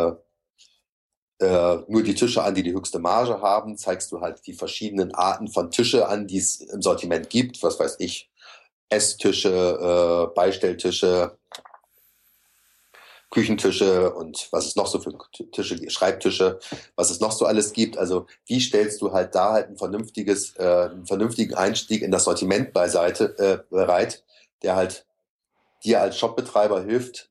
nur die Tische an, die die höchste Marge haben? Zeigst du halt die verschiedenen Arten von Tische an, die es im Sortiment gibt? Was weiß ich, Esstische, Beistelltische, Küchentische und was es noch so für Tische, Schreibtische, was es noch so alles gibt. Also wie stellst du halt da halt einen vernünftigen Einstieg in das Sortiment bereit, der halt dir als Shopbetreiber hilft,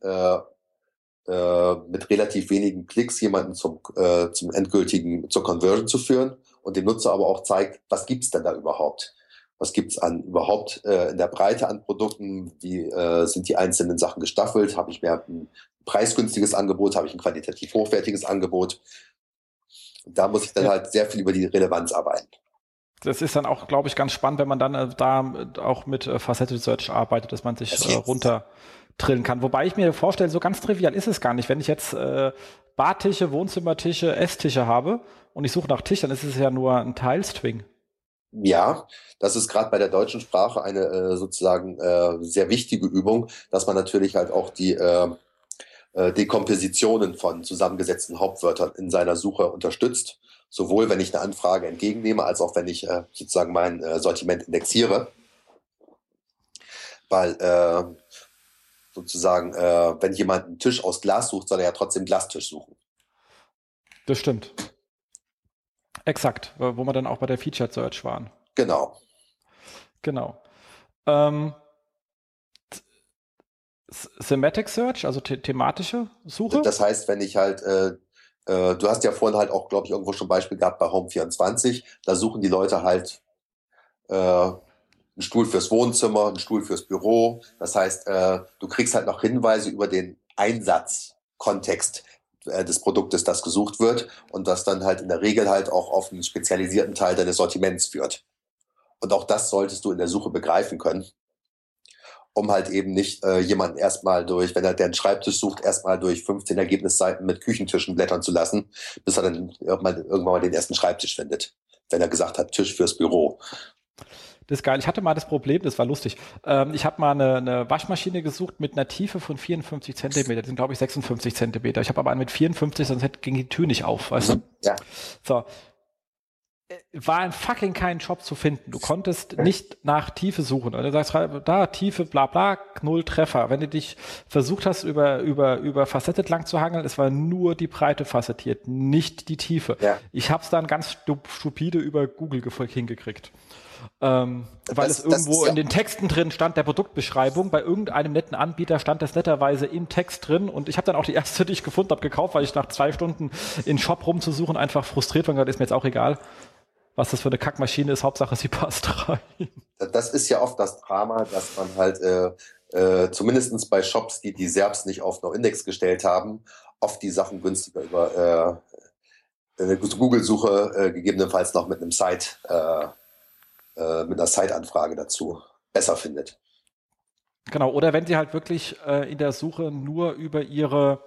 mit relativ wenigen Klicks jemanden zur Conversion zu führen und dem Nutzer aber auch zeigt, was gibt's denn da überhaupt? Was gibt's überhaupt in der Breite an Produkten? Wie sind die einzelnen Sachen gestaffelt? Habe ich mehr ein preisgünstiges Angebot? Habe ich ein qualitativ hochwertiges Angebot? Und da muss ich dann halt sehr viel über die Relevanz arbeiten. Das ist dann auch, glaube ich, ganz spannend, wenn man dann da auch mit Faceted Search arbeitet, dass man sich runterdrillen kann. Wobei ich mir vorstelle, so ganz trivial ist es gar nicht. Wenn ich jetzt Badtische, Wohnzimmertische, Esstische habe und ich suche nach Tisch, dann ist es ja nur ein Teilstring. Ja, das ist gerade bei der deutschen Sprache eine sozusagen sehr wichtige Übung, dass man natürlich halt auch die Dekompositionen von zusammengesetzten Hauptwörtern in seiner Suche unterstützt. Sowohl wenn ich eine Anfrage entgegennehme, als auch wenn ich sozusagen mein Sortiment indexiere. Weil sozusagen, wenn jemand einen Tisch aus Glas sucht, soll er ja trotzdem Glastisch suchen. Das stimmt. Exakt, wo wir dann auch bei der Featured Search waren. Genau. Thematic Search, also thematische Suche? Das heißt, wenn ich halt, du hast ja vorhin halt auch, glaube ich, irgendwo schon ein Beispiel gehabt bei Home24, da suchen die Leute halt einen Stuhl fürs Wohnzimmer, einen Stuhl fürs Büro. Das heißt, du kriegst halt noch Hinweise über den Einsatzkontext des Produktes, das gesucht wird und das dann halt in der Regel halt auch auf einen spezialisierten Teil deines Sortiments führt. Und auch das solltest du in der Suche begreifen können, um halt eben nicht jemanden erstmal wenn er den Schreibtisch sucht, erstmal durch 15 Ergebnisseiten mit Küchentischen blättern zu lassen, bis er dann irgendwann mal den ersten Schreibtisch findet, wenn er gesagt hat, Tisch fürs Büro. Das ist geil. Ich hatte mal das Problem, das war lustig. Ich habe mal eine Waschmaschine gesucht mit einer Tiefe von 54 Zentimeter. Das sind, glaube ich, 56 Zentimeter. Ich habe aber eine mit 54, sonst ging die Tür nicht auf, weißt du? Ja. So. War in fucking keinen Shop zu finden. Du konntest nicht nach Tiefe suchen. Du sagst, da Tiefe, bla bla, 0 Treffer. Wenn du dich versucht hast, über Facetted lang zu hangeln, es war nur die Breite facettiert, nicht die Tiefe. Ja. Ich habe es dann ganz stupide über Google hingekriegt. Weil es irgendwo in den Texten drin stand, der Produktbeschreibung, bei irgendeinem netten Anbieter stand das netterweise im Text drin und ich habe dann auch die erste, die ich gefunden habe, gekauft, weil ich nach 2 Stunden in den Shop rumzusuchen einfach frustriert war und gesagt, ist mir jetzt auch egal, was das für eine Kackmaschine ist, Hauptsache sie passt rein. Das ist ja oft das Drama, dass man halt zumindest bei Shops, die Serbs nicht auf No-Index gestellt haben, oft die Sachen günstiger über eine Google-Suche gegebenenfalls noch mit einem mit einer Site-Anfrage dazu besser findet. Genau, oder wenn sie halt wirklich in der Suche nur über ihre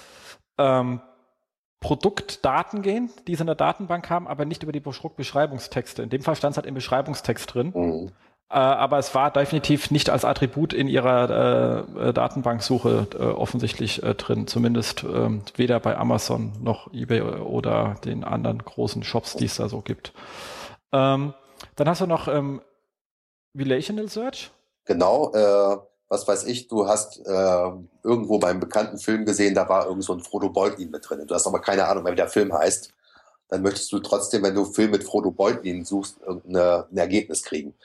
Produktdaten gehen, die sie in der Datenbank haben, aber nicht über die Produktbeschreibungstexte. In dem Fall stand es halt im Beschreibungstext drin. Mhm. Aber es war definitiv nicht als Attribut in ihrer Datenbanksuche offensichtlich drin. Zumindest weder bei Amazon noch eBay oder den anderen großen Shops, die es da so gibt. Dann hast du noch Relational Search. Genau, was weiß ich, du hast irgendwo beim bekannten Film gesehen, da war irgend so ein Frodo Beutlin mit drin. Du hast aber keine Ahnung, wie der Film heißt. Dann möchtest du trotzdem, wenn du Film mit Frodo Beutlin suchst, ein Ergebnis kriegen.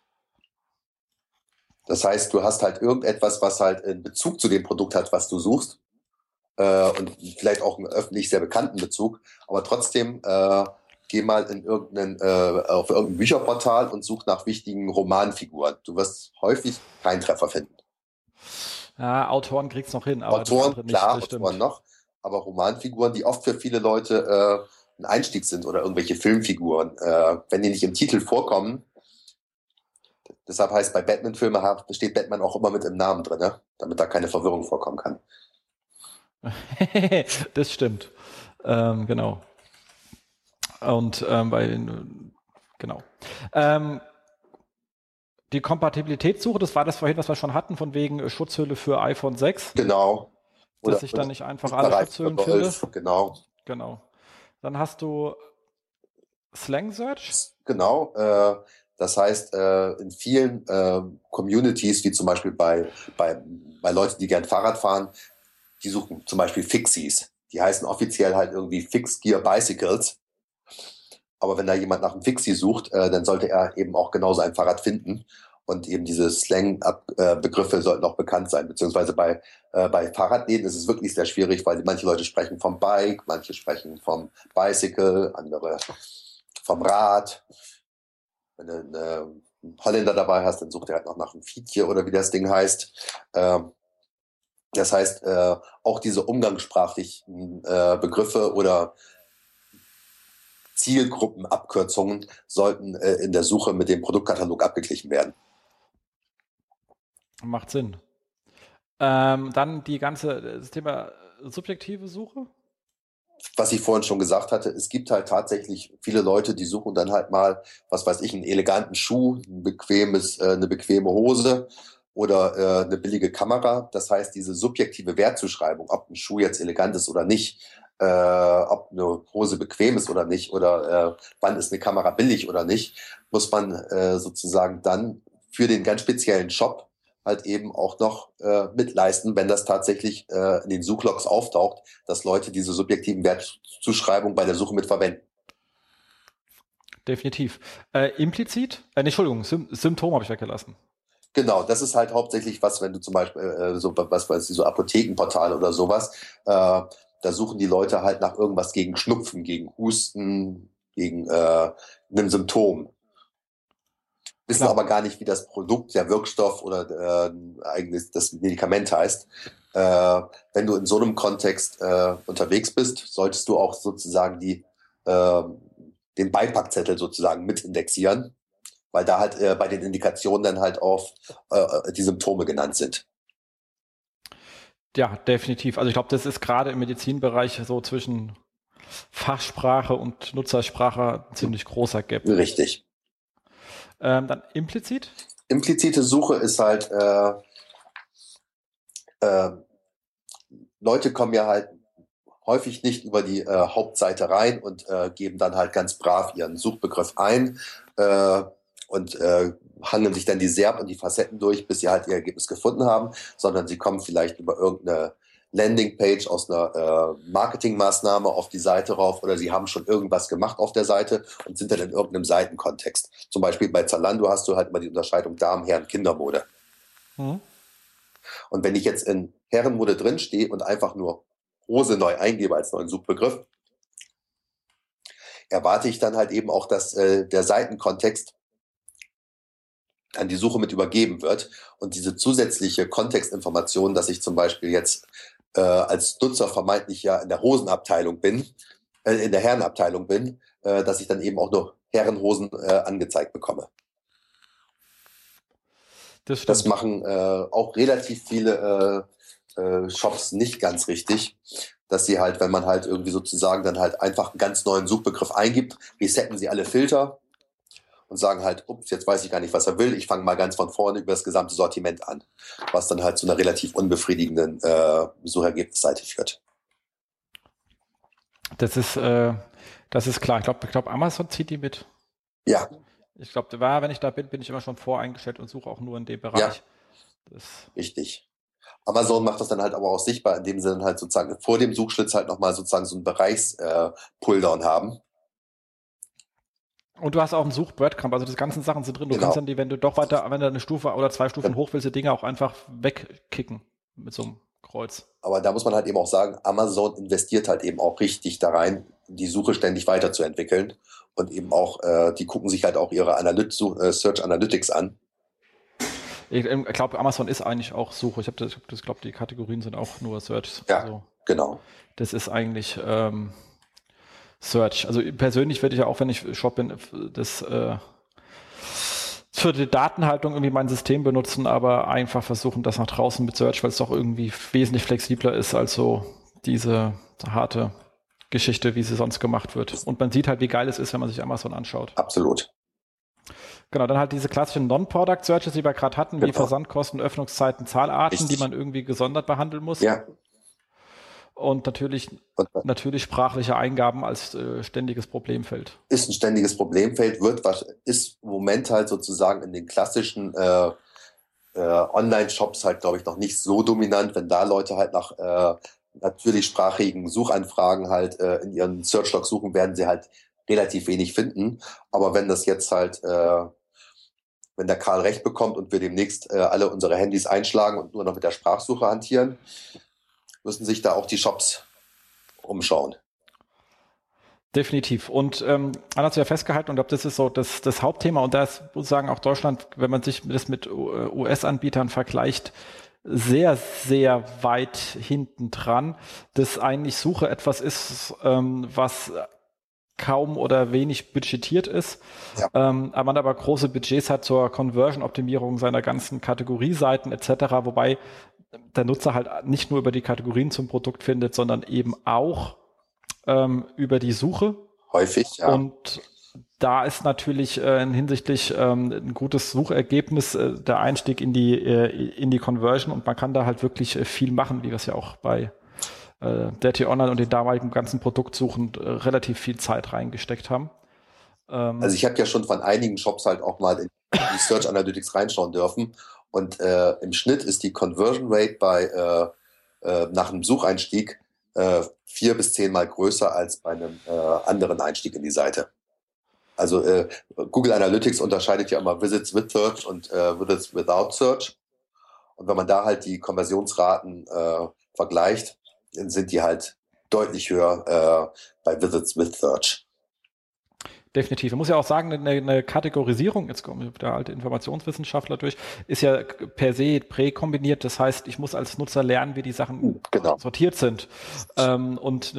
Das heißt, du hast halt irgendetwas, was halt in Bezug zu dem Produkt hat, was du suchst. Und vielleicht auch einen öffentlich sehr bekannten Bezug. Aber trotzdem geh mal auf irgendein Bücherportal und such nach wichtigen Romanfiguren. Du wirst häufig keinen Treffer finden. Ja, Autoren kriegt's noch hin. Aber Autoren, klar, Autoren noch. Aber Romanfiguren, die oft für viele Leute ein Einstieg sind oder irgendwelche Filmfiguren, wenn die nicht im Titel vorkommen. Deshalb heißt bei Batman-Filmen steht Batman auch immer mit im Namen drin, ne? Damit da keine Verwirrung vorkommen kann. Das stimmt. Genau. Und genau. Die Kompatibilitätssuche, das war das vorhin, was wir schon hatten, von wegen Schutzhülle für iPhone 6. Genau. Dass ich dann nicht einfach alle Schutzhüllen finde. Genau. Dann hast du Slang Search. Genau. Das heißt, in vielen Communities, wie zum Beispiel bei Leuten, die gern Fahrrad fahren, die suchen zum Beispiel Fixies. Die heißen offiziell halt irgendwie Fixed Gear Bicycles. Aber wenn da jemand nach einem Fixie sucht, dann sollte er eben auch genauso ein Fahrrad finden. Und eben diese Slang-Begriffe sollten auch bekannt sein. Beziehungsweise bei Fahrradläden ist es wirklich sehr schwierig, weil manche Leute sprechen vom Bike, manche sprechen vom Bicycle, andere vom Rad. Wenn du einen Holländer dabei hast, dann sucht er halt noch nach einem Fietje oder wie das Ding heißt. Das heißt, auch diese umgangssprachlichen Begriffe oder Zielgruppenabkürzungen sollten in der Suche mit dem Produktkatalog abgeglichen werden. Macht Sinn. Dann das Thema subjektive Suche. Was ich vorhin schon gesagt hatte, es gibt halt tatsächlich viele Leute, die suchen dann halt mal, was weiß ich, einen eleganten Schuh, eine bequeme Hose oder eine billige Kamera. Das heißt, diese subjektive Wertzuschreibung, ob ein Schuh jetzt elegant ist oder nicht, ob eine Hose bequem ist oder nicht oder wann ist eine Kamera billig oder nicht, muss man sozusagen dann für den ganz speziellen Shop halt eben auch noch mitleisten, wenn das tatsächlich in den Suchlogs auftaucht, dass Leute diese subjektiven Wertzuschreibungen bei der Suche mit verwenden. Definitiv. Implizit? Entschuldigung, Symptom habe ich weggelassen. Genau, das ist halt hauptsächlich was, wenn du zum Beispiel so Apothekenportale oder sowas, da suchen die Leute halt nach irgendwas gegen Schnupfen, gegen Husten, gegen einem Symptom. Wissen aber gar nicht, wie das Produkt, der Wirkstoff oder eigentlich das Medikament heißt. Wenn du in so einem Kontext unterwegs bist, solltest du auch sozusagen den Beipackzettel sozusagen mit indexieren, weil da halt bei den Indikationen dann halt auch die Symptome genannt sind. Ja, definitiv. Also ich glaube, das ist gerade im Medizinbereich so zwischen Fachsprache und Nutzersprache ein ziemlich großer Gap. Richtig. Dann implizit? Implizite Suche ist halt, Leute kommen ja halt häufig nicht über die Hauptseite rein und geben dann halt ganz brav ihren Suchbegriff ein und hangeln sich dann die SERP und die Facetten durch, bis sie halt ihr Ergebnis gefunden haben, sondern sie kommen vielleicht über irgendeine Landingpage, aus einer Marketingmaßnahme auf die Seite rauf, oder sie haben schon irgendwas gemacht auf der Seite und sind dann in irgendeinem Seitenkontext. Zum Beispiel bei Zalando hast du halt immer die Unterscheidung Damen, Herren, Kindermode. Und wenn ich jetzt in Herrenmode drin stehe und einfach nur Hose neu eingebe als neuen Suchbegriff, erwarte ich dann halt eben auch, dass der Seitenkontext an die Suche mit übergeben wird und diese zusätzliche Kontextinformation, dass ich zum Beispiel jetzt als Nutzer vermeintlich ja in der Hosenabteilung bin, in der Herrenabteilung bin, dass ich dann eben auch nur Herrenhosen angezeigt bekomme. Das machen auch relativ viele Shops nicht ganz richtig, dass sie halt, wenn man halt irgendwie sozusagen dann halt einfach einen ganz neuen Suchbegriff eingibt, resetten sie alle Filter und sagen halt, ups, jetzt weiß ich gar nicht, was er will, ich fange mal ganz von vorne über das gesamte Sortiment an, was dann halt zu einer relativ unbefriedigenden Suchergebnisseite führt. Das ist klar. Ich glaube, Amazon zieht die mit. Ja. Ich glaube, wenn ich da bin ich immer schon voreingestellt und suche auch nur in dem Bereich. Ja, richtig. Amazon macht das dann halt aber auch sichtbar, indem sie dann halt sozusagen vor dem Suchschlitz halt nochmal sozusagen so einen Bereichs-Pulldown haben. Und du hast auch einen Such-Breadcrumb, also die ganzen Sachen sind drin. Du kannst dann die, wenn du eine Stufe oder 2 Stufen hoch willst, die Dinge auch einfach wegkicken mit so einem Kreuz. Aber da muss man halt eben auch sagen, Amazon investiert halt eben auch richtig da rein, die Suche ständig weiterzuentwickeln. Und eben auch, die gucken sich halt auch ihre Search Analytics an. Ich glaube, Amazon ist eigentlich auch Suche. Ich glaube, die Kategorien sind auch nur Search. Ja, also, genau. Das ist eigentlich Search. Also persönlich würde ich ja auch, wenn ich Shop bin, das für die Datenhaltung irgendwie mein System benutzen, aber einfach versuchen, das nach draußen mit Search, weil es doch irgendwie wesentlich flexibler ist als so diese harte Geschichte, wie sie sonst gemacht wird. Und man sieht halt, wie geil es ist, wenn man sich Amazon anschaut. Absolut. Genau, dann halt diese klassischen Non-Product-Searches, die wir gerade hatten, wie Versandkosten, Öffnungszeiten, Zahlarten, richtig, die man irgendwie gesondert behandeln muss. Ja. Und natürlich sprachliche Eingaben als ständiges Problemfeld. Ist ein ständiges Problemfeld, ist im Moment halt sozusagen in den klassischen Online-Shops halt, glaube ich, noch nicht so dominant, wenn da Leute halt nach natürlichsprachigen Suchanfragen halt in ihren Search-Log suchen, werden sie halt relativ wenig finden. Aber wenn das jetzt halt, wenn der Karl recht bekommt und wir demnächst alle unsere Handys einschlagen und nur noch mit der Sprachsuche hantieren, müssen sich da auch die Shops umschauen. Definitiv. Und Anna hat ja festgehalten, und ich glaube, das ist so das Hauptthema. Und da ist sozusagen auch Deutschland, wenn man sich das mit US-Anbietern vergleicht, sehr, sehr weit hinten dran, dass eigentlich Suche etwas ist, was kaum oder wenig budgetiert ist, ja, man aber große Budgets hat zur Conversion-Optimierung seiner ganzen Kategorieseiten etc., wobei der Nutzer halt nicht nur über die Kategorien zum Produkt findet, sondern eben auch über die Suche. Häufig, ja. Und da ist natürlich hinsichtlich ein gutes Suchergebnis der Einstieg in die Conversion, und man kann da halt wirklich viel machen, wie wir es ja auch bei der T-Online und den damaligen ganzen Produktsuchen relativ viel Zeit reingesteckt haben. Also ich habe ja schon von einigen Shops halt auch mal in die Search Analytics reinschauen dürfen, und im Schnitt ist die Conversion Rate bei nach einem Sucheinstieg 4 bis 10 Mal größer als bei einem anderen Einstieg in die Seite. Also Google Analytics unterscheidet ja immer Visits with Search und Visits without Search. Und wenn man da halt die Konversionsraten vergleicht, dann sind die halt deutlich höher bei Visits with Search. Definitiv. Man muss ja auch sagen, eine Kategorisierung, jetzt kommt der alte Informationswissenschaftler durch, ist ja per se präkombiniert. Das heißt, ich muss als Nutzer lernen, wie die Sachen sortiert sind. Und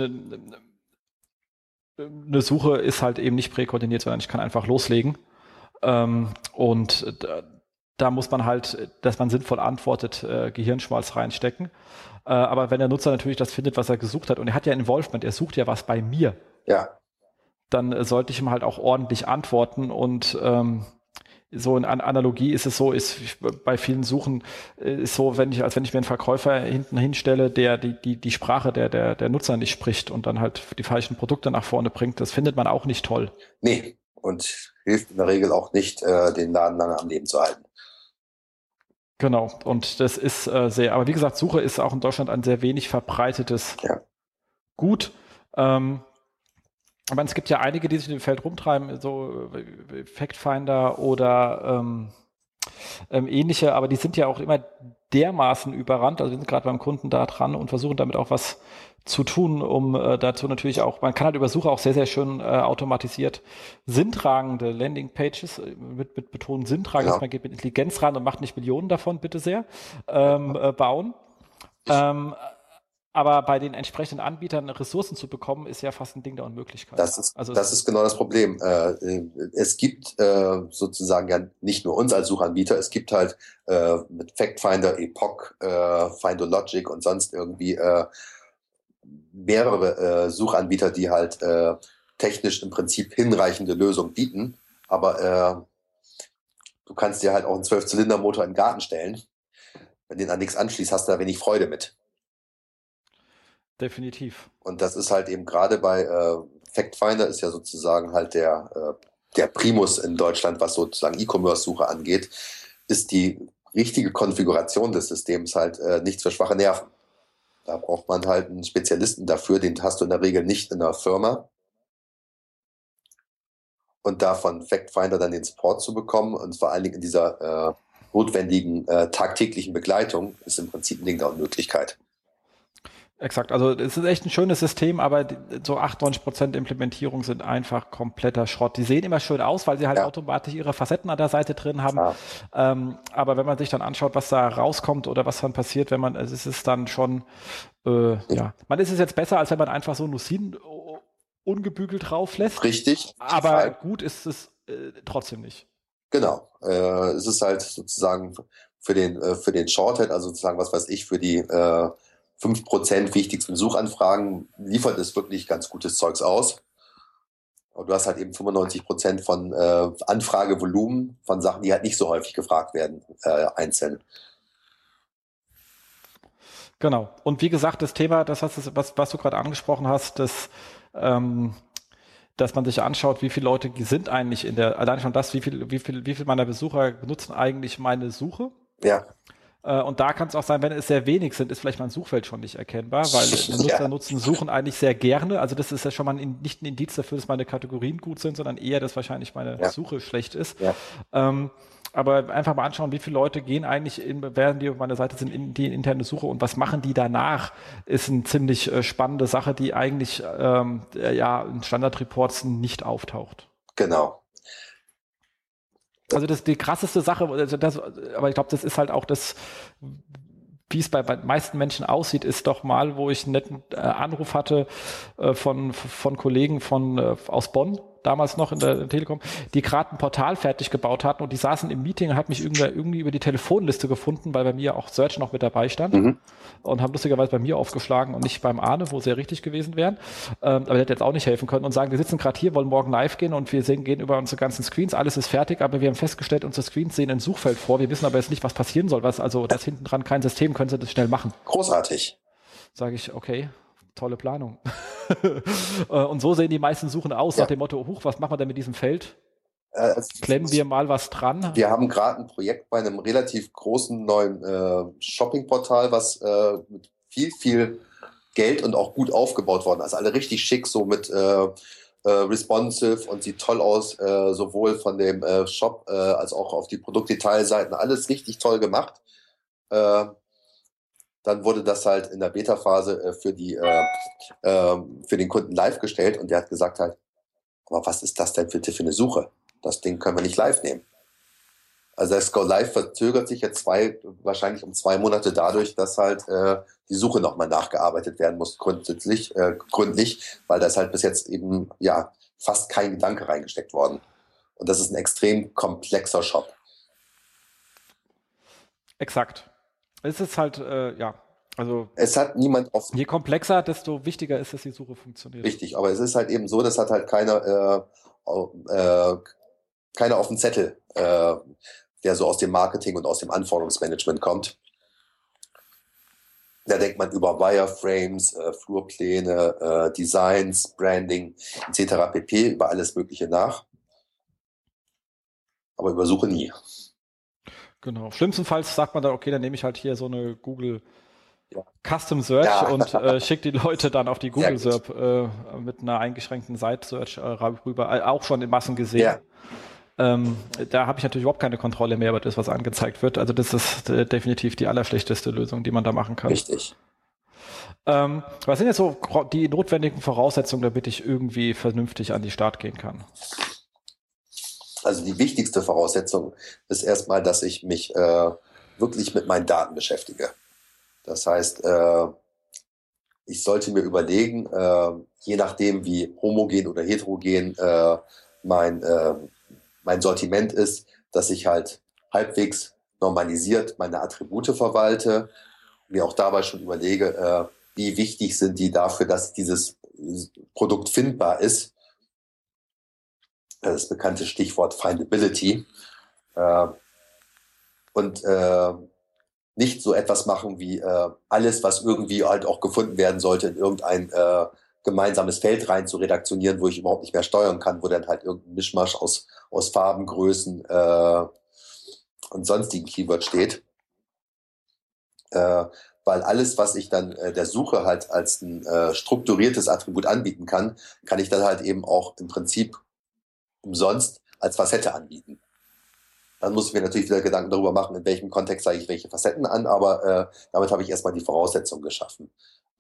eine Suche ist halt eben nicht präkoordiniert, sondern ich kann einfach loslegen. Und da muss man halt, dass man sinnvoll antwortet, Gehirnschmalz reinstecken. Aber wenn der Nutzer natürlich das findet, was er gesucht hat, und er hat ja Involvement, er sucht ja was bei mir. Ja. Dann sollte ich ihm halt auch ordentlich antworten, und so in Analogie ist es so, bei vielen Suchen ist so, als wenn ich mir einen Verkäufer hinten hinstelle, der die Sprache der Nutzer nicht spricht und dann halt die falschen Produkte nach vorne bringt, das findet man auch nicht toll. Nee, und hilft in der Regel auch nicht, den Laden lange am Leben zu halten. Genau, und das ist aber wie gesagt, Suche ist auch in Deutschland ein sehr wenig verbreitetes Gut. Aber es gibt ja einige, die sich in dem Feld rumtreiben, so Factfinder oder ähnliche, aber die sind ja auch immer dermaßen überrannt, also wir sind gerade beim Kunden da dran und versuchen damit auch was zu tun, um dazu natürlich auch, man kann halt über Suche auch sehr, sehr schön automatisiert sinntragende Landingpages, mit Betonung sinntragend, dass man geht mit Intelligenz ran und macht nicht Millionen davon, bitte sehr, bauen. Aber bei den entsprechenden Anbietern Ressourcen zu bekommen, ist ja fast ein Ding der Unmöglichkeit. Das ist genau das Problem. Es gibt sozusagen ja nicht nur uns als Suchanbieter, es gibt halt mit Factfinder, Epoch, Findologic und sonst irgendwie mehrere Suchanbieter, die halt technisch im Prinzip hinreichende Lösungen bieten. Aber du kannst dir halt auch einen 12-Zylinder-Motor in den Garten stellen. Wenn du den an nichts anschließt, hast du da wenig Freude mit. Definitiv. Und das ist halt eben gerade bei Factfinder ist ja sozusagen halt der Primus in Deutschland, was sozusagen E-Commerce-Suche angeht, ist die richtige Konfiguration des Systems halt nichts für schwache Nerven. Da braucht man halt einen Spezialisten dafür, den hast du in der Regel nicht in der Firma. Und da von Factfinder dann den Support zu bekommen und vor allen Dingen in dieser notwendigen tagtäglichen Begleitung ist im Prinzip ein Ding der Unmöglichkeit. Exakt, also es ist echt ein schönes System, aber so 98% Implementierung sind einfach kompletter Schrott. Die sehen immer schön aus, weil sie halt automatisch ihre Facetten an der Seite drin haben. Aber wenn man sich dann anschaut, was da rauskommt oder was dann passiert, es ist dann schon, man ist es jetzt besser, als wenn man einfach so Lucin ungebügelt rauslässt. Richtig. Aber gut ist es trotzdem nicht. Genau. Es ist halt sozusagen für den Shorthead, also sozusagen, was weiß ich, für die 5% wichtigsten Suchanfragen liefert es wirklich ganz gutes Zeugs aus. Und du hast halt eben 95% von Anfragevolumen von Sachen, die halt nicht so häufig gefragt werden, einzeln. Genau. Und wie gesagt, das Thema, was du gerade angesprochen hast, dass man sich anschaut, wie viele Leute sind eigentlich allein schon das, wie viel meiner Besucher benutzen eigentlich meine Suche. Ja. Und da kann es auch sein, wenn es sehr wenig sind, ist vielleicht mein Suchfeld schon nicht erkennbar, weil Nutzer suchen eigentlich sehr gerne. Also das ist ja schon mal nicht ein Indiz dafür, dass meine Kategorien gut sind, sondern eher, dass wahrscheinlich meine Suche schlecht ist. Ja. Aber einfach mal anschauen, wie viele Leute gehen eigentlich, während die auf meiner Seite sind, in die interne Suche und was machen die danach, ist eine ziemlich spannende Sache, die eigentlich in Standardreports nicht auftaucht. Genau. Also das ist die krasseste Sache, aber ich glaube, das ist halt auch das, wie es bei meisten Menschen aussieht, ist doch mal, wo ich einen netten Anruf hatte von Kollegen aus Bonn, damals noch in der Telekom, die gerade ein Portal fertig gebaut hatten und die saßen im Meeting und hat mich irgendwie über die Telefonliste gefunden, weil bei mir auch Search noch mit dabei stand und haben lustigerweise bei mir aufgeschlagen und nicht beim Arne, wo sie ja richtig gewesen wären. Aber der hätte jetzt auch nicht helfen können und sagen, wir sitzen gerade hier, wollen morgen live gehen und wir gehen über unsere ganzen Screens, alles ist fertig, aber wir haben festgestellt, unsere Screens sehen ein Suchfeld vor, wir wissen aber jetzt nicht, was passieren soll, also das hinten dran kein System, können Sie das schnell machen. Großartig. Sage ich, okay, tolle Planung. Und so sehen die meisten Suchen aus, nach dem Motto, was machen wir denn mit diesem Feld? Klemmen wir mal was dran? Wir haben gerade ein Projekt bei einem relativ großen neuen Shoppingportal, was mit viel Geld und auch gut aufgebaut worden ist. Also alle richtig schick, so mit responsive und sieht toll aus, sowohl von dem Shop als auch auf die Produktdetailseiten. Alles richtig toll gemacht. Dann wurde das halt in der Beta-Phase für den Kunden live gestellt und der hat gesagt halt, aber was ist das denn für eine Suche? Das Ding können wir nicht live nehmen. Also das Go Live verzögert sich jetzt wahrscheinlich um 2 Monate dadurch, dass halt die Suche nochmal nachgearbeitet werden muss, gründlich, weil da ist halt bis jetzt eben fast kein Gedanke reingesteckt worden. Und das ist ein extrem komplexer Shop. Exakt. Es ist halt, also es hat niemand offen. Je komplexer, desto wichtiger ist, dass die Suche funktioniert. Richtig, aber es ist halt eben so, das hat halt keiner auf dem Zettel, der so aus dem Marketing und aus dem Anforderungsmanagement kommt. Da denkt man über Wireframes, Flurpläne, Designs, Branding etc. pp. Über alles Mögliche nach. Aber über Suche nie. Genau. Schlimmstenfalls sagt man dann, okay, dann nehme ich halt hier so eine Google Ja. Custom Search und schicke die Leute dann auf die Google Sehr gut. SERP mit einer eingeschränkten Site Search rüber, auch schon in Massen gesehen. Ja. Da habe ich natürlich überhaupt keine Kontrolle mehr über das, was angezeigt wird. Also das ist definitiv die allerschlechteste Lösung, die man da machen kann. Richtig. Was sind jetzt so die notwendigen Voraussetzungen, damit ich irgendwie vernünftig an die Start gehen kann? Also die wichtigste Voraussetzung ist erstmal, dass ich mich wirklich mit meinen Daten beschäftige. Das heißt, ich sollte mir überlegen, je nachdem wie homogen oder heterogen mein Sortiment ist, dass ich halt halbwegs normalisiert meine Attribute verwalte, mir auch dabei schon überlege, wie wichtig sind die dafür, dass dieses Produkt findbar ist. Das bekannte Stichwort Findability. Und nicht so etwas machen wie alles, was irgendwie halt auch gefunden werden sollte, in irgendein gemeinsames Feld rein zu redaktionieren, wo ich überhaupt nicht mehr steuern kann, wo dann halt irgendein Mischmasch aus Farben, Größen und sonstigen Keywords steht. Weil alles, was ich dann der Suche halt als ein strukturiertes Attribut anbieten kann ich dann halt eben auch im Prinzip umsonst als Facette anbieten. Dann muss ich mir natürlich wieder Gedanken darüber machen, in welchem Kontext zeige ich welche Facetten an, aber damit habe ich erstmal die Voraussetzung geschaffen.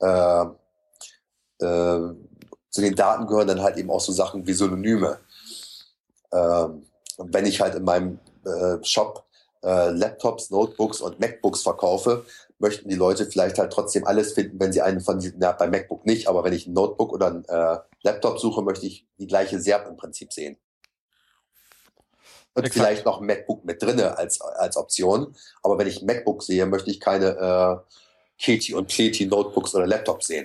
Zu den Daten gehören dann halt eben auch so Sachen wie Synonyme. Und wenn ich halt in meinem Shop Laptops, Notebooks und MacBooks verkaufe, möchten die Leute vielleicht halt trotzdem alles finden, wenn sie einen von diesen, bei MacBook nicht, aber wenn ich ein Notebook oder ein Laptop suche, möchte ich die gleiche SERP im Prinzip sehen. Und vielleicht noch ein MacBook mit drinne als Option. Aber wenn ich ein MacBook sehe, möchte ich keine Keti und Pleti Notebooks oder Laptops sehen.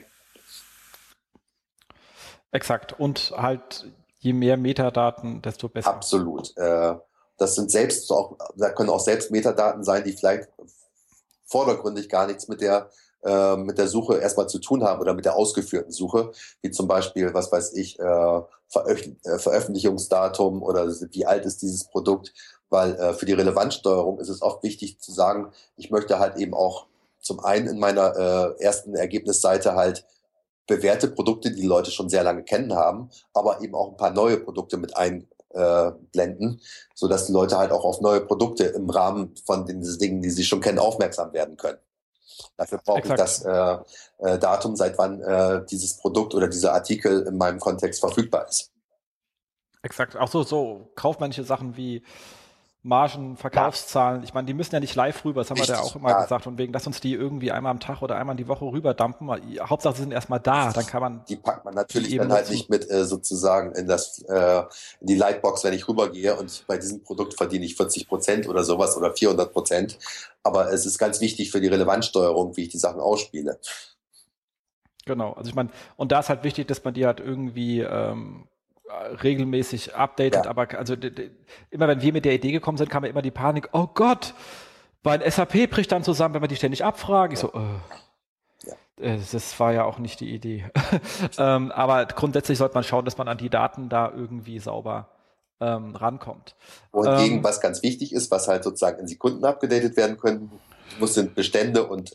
Exakt. Und halt, je mehr Metadaten, desto besser. Absolut. Das sind da können auch selbst Metadaten sein, die vielleicht vordergründig gar nichts mit der Suche erstmal zu tun haben oder mit der ausgeführten Suche, wie zum Beispiel, was weiß ich, Veröffentlichungsdatum oder wie alt ist dieses Produkt, weil für die Relevanzsteuerung ist es oft wichtig zu sagen, ich möchte halt eben auch zum einen in meiner ersten Ergebnisseite halt bewährte Produkte, die Leute schon sehr lange kennen haben, aber eben auch ein paar neue Produkte mit einblenden, sodass die Leute halt auch auf neue Produkte im Rahmen von diesen Dingen, die sie schon kennen, aufmerksam werden können. Dafür brauche ich das Datum, seit wann dieses Produkt oder dieser Artikel in meinem Kontext verfügbar ist. Exakt. Auch so kaufmännische Sachen wie Margen, Verkaufszahlen. Ich meine, die müssen ja nicht live rüber, das haben wir ja auch immer gesagt. Und wegen, dass uns die irgendwie einmal am Tag oder einmal in die Woche rüberdampen. Hauptsache, sie sind erstmal da, dann kann man... Die packt man natürlich dann halt nicht mit sozusagen in die Lightbox, wenn ich rübergehe und bei diesem Produkt verdiene ich 40% oder sowas oder 400%. Aber es ist ganz wichtig für die Relevanzsteuerung, wie ich die Sachen ausspiele. Genau, also ich meine, und da ist halt wichtig, dass man die halt irgendwie regelmäßig updatet, aber also immer wenn wir mit der Idee gekommen sind, kam ja immer die Panik, oh Gott, mein SAP bricht dann zusammen, wenn wir die ständig abfragen. Ich so, das war ja auch nicht die Idee. Aber grundsätzlich sollte man schauen, dass man an die Daten da irgendwie sauber rankommt. Wohingegen, was ganz wichtig ist, was halt sozusagen in Sekunden abgedatet werden können, sind Bestände und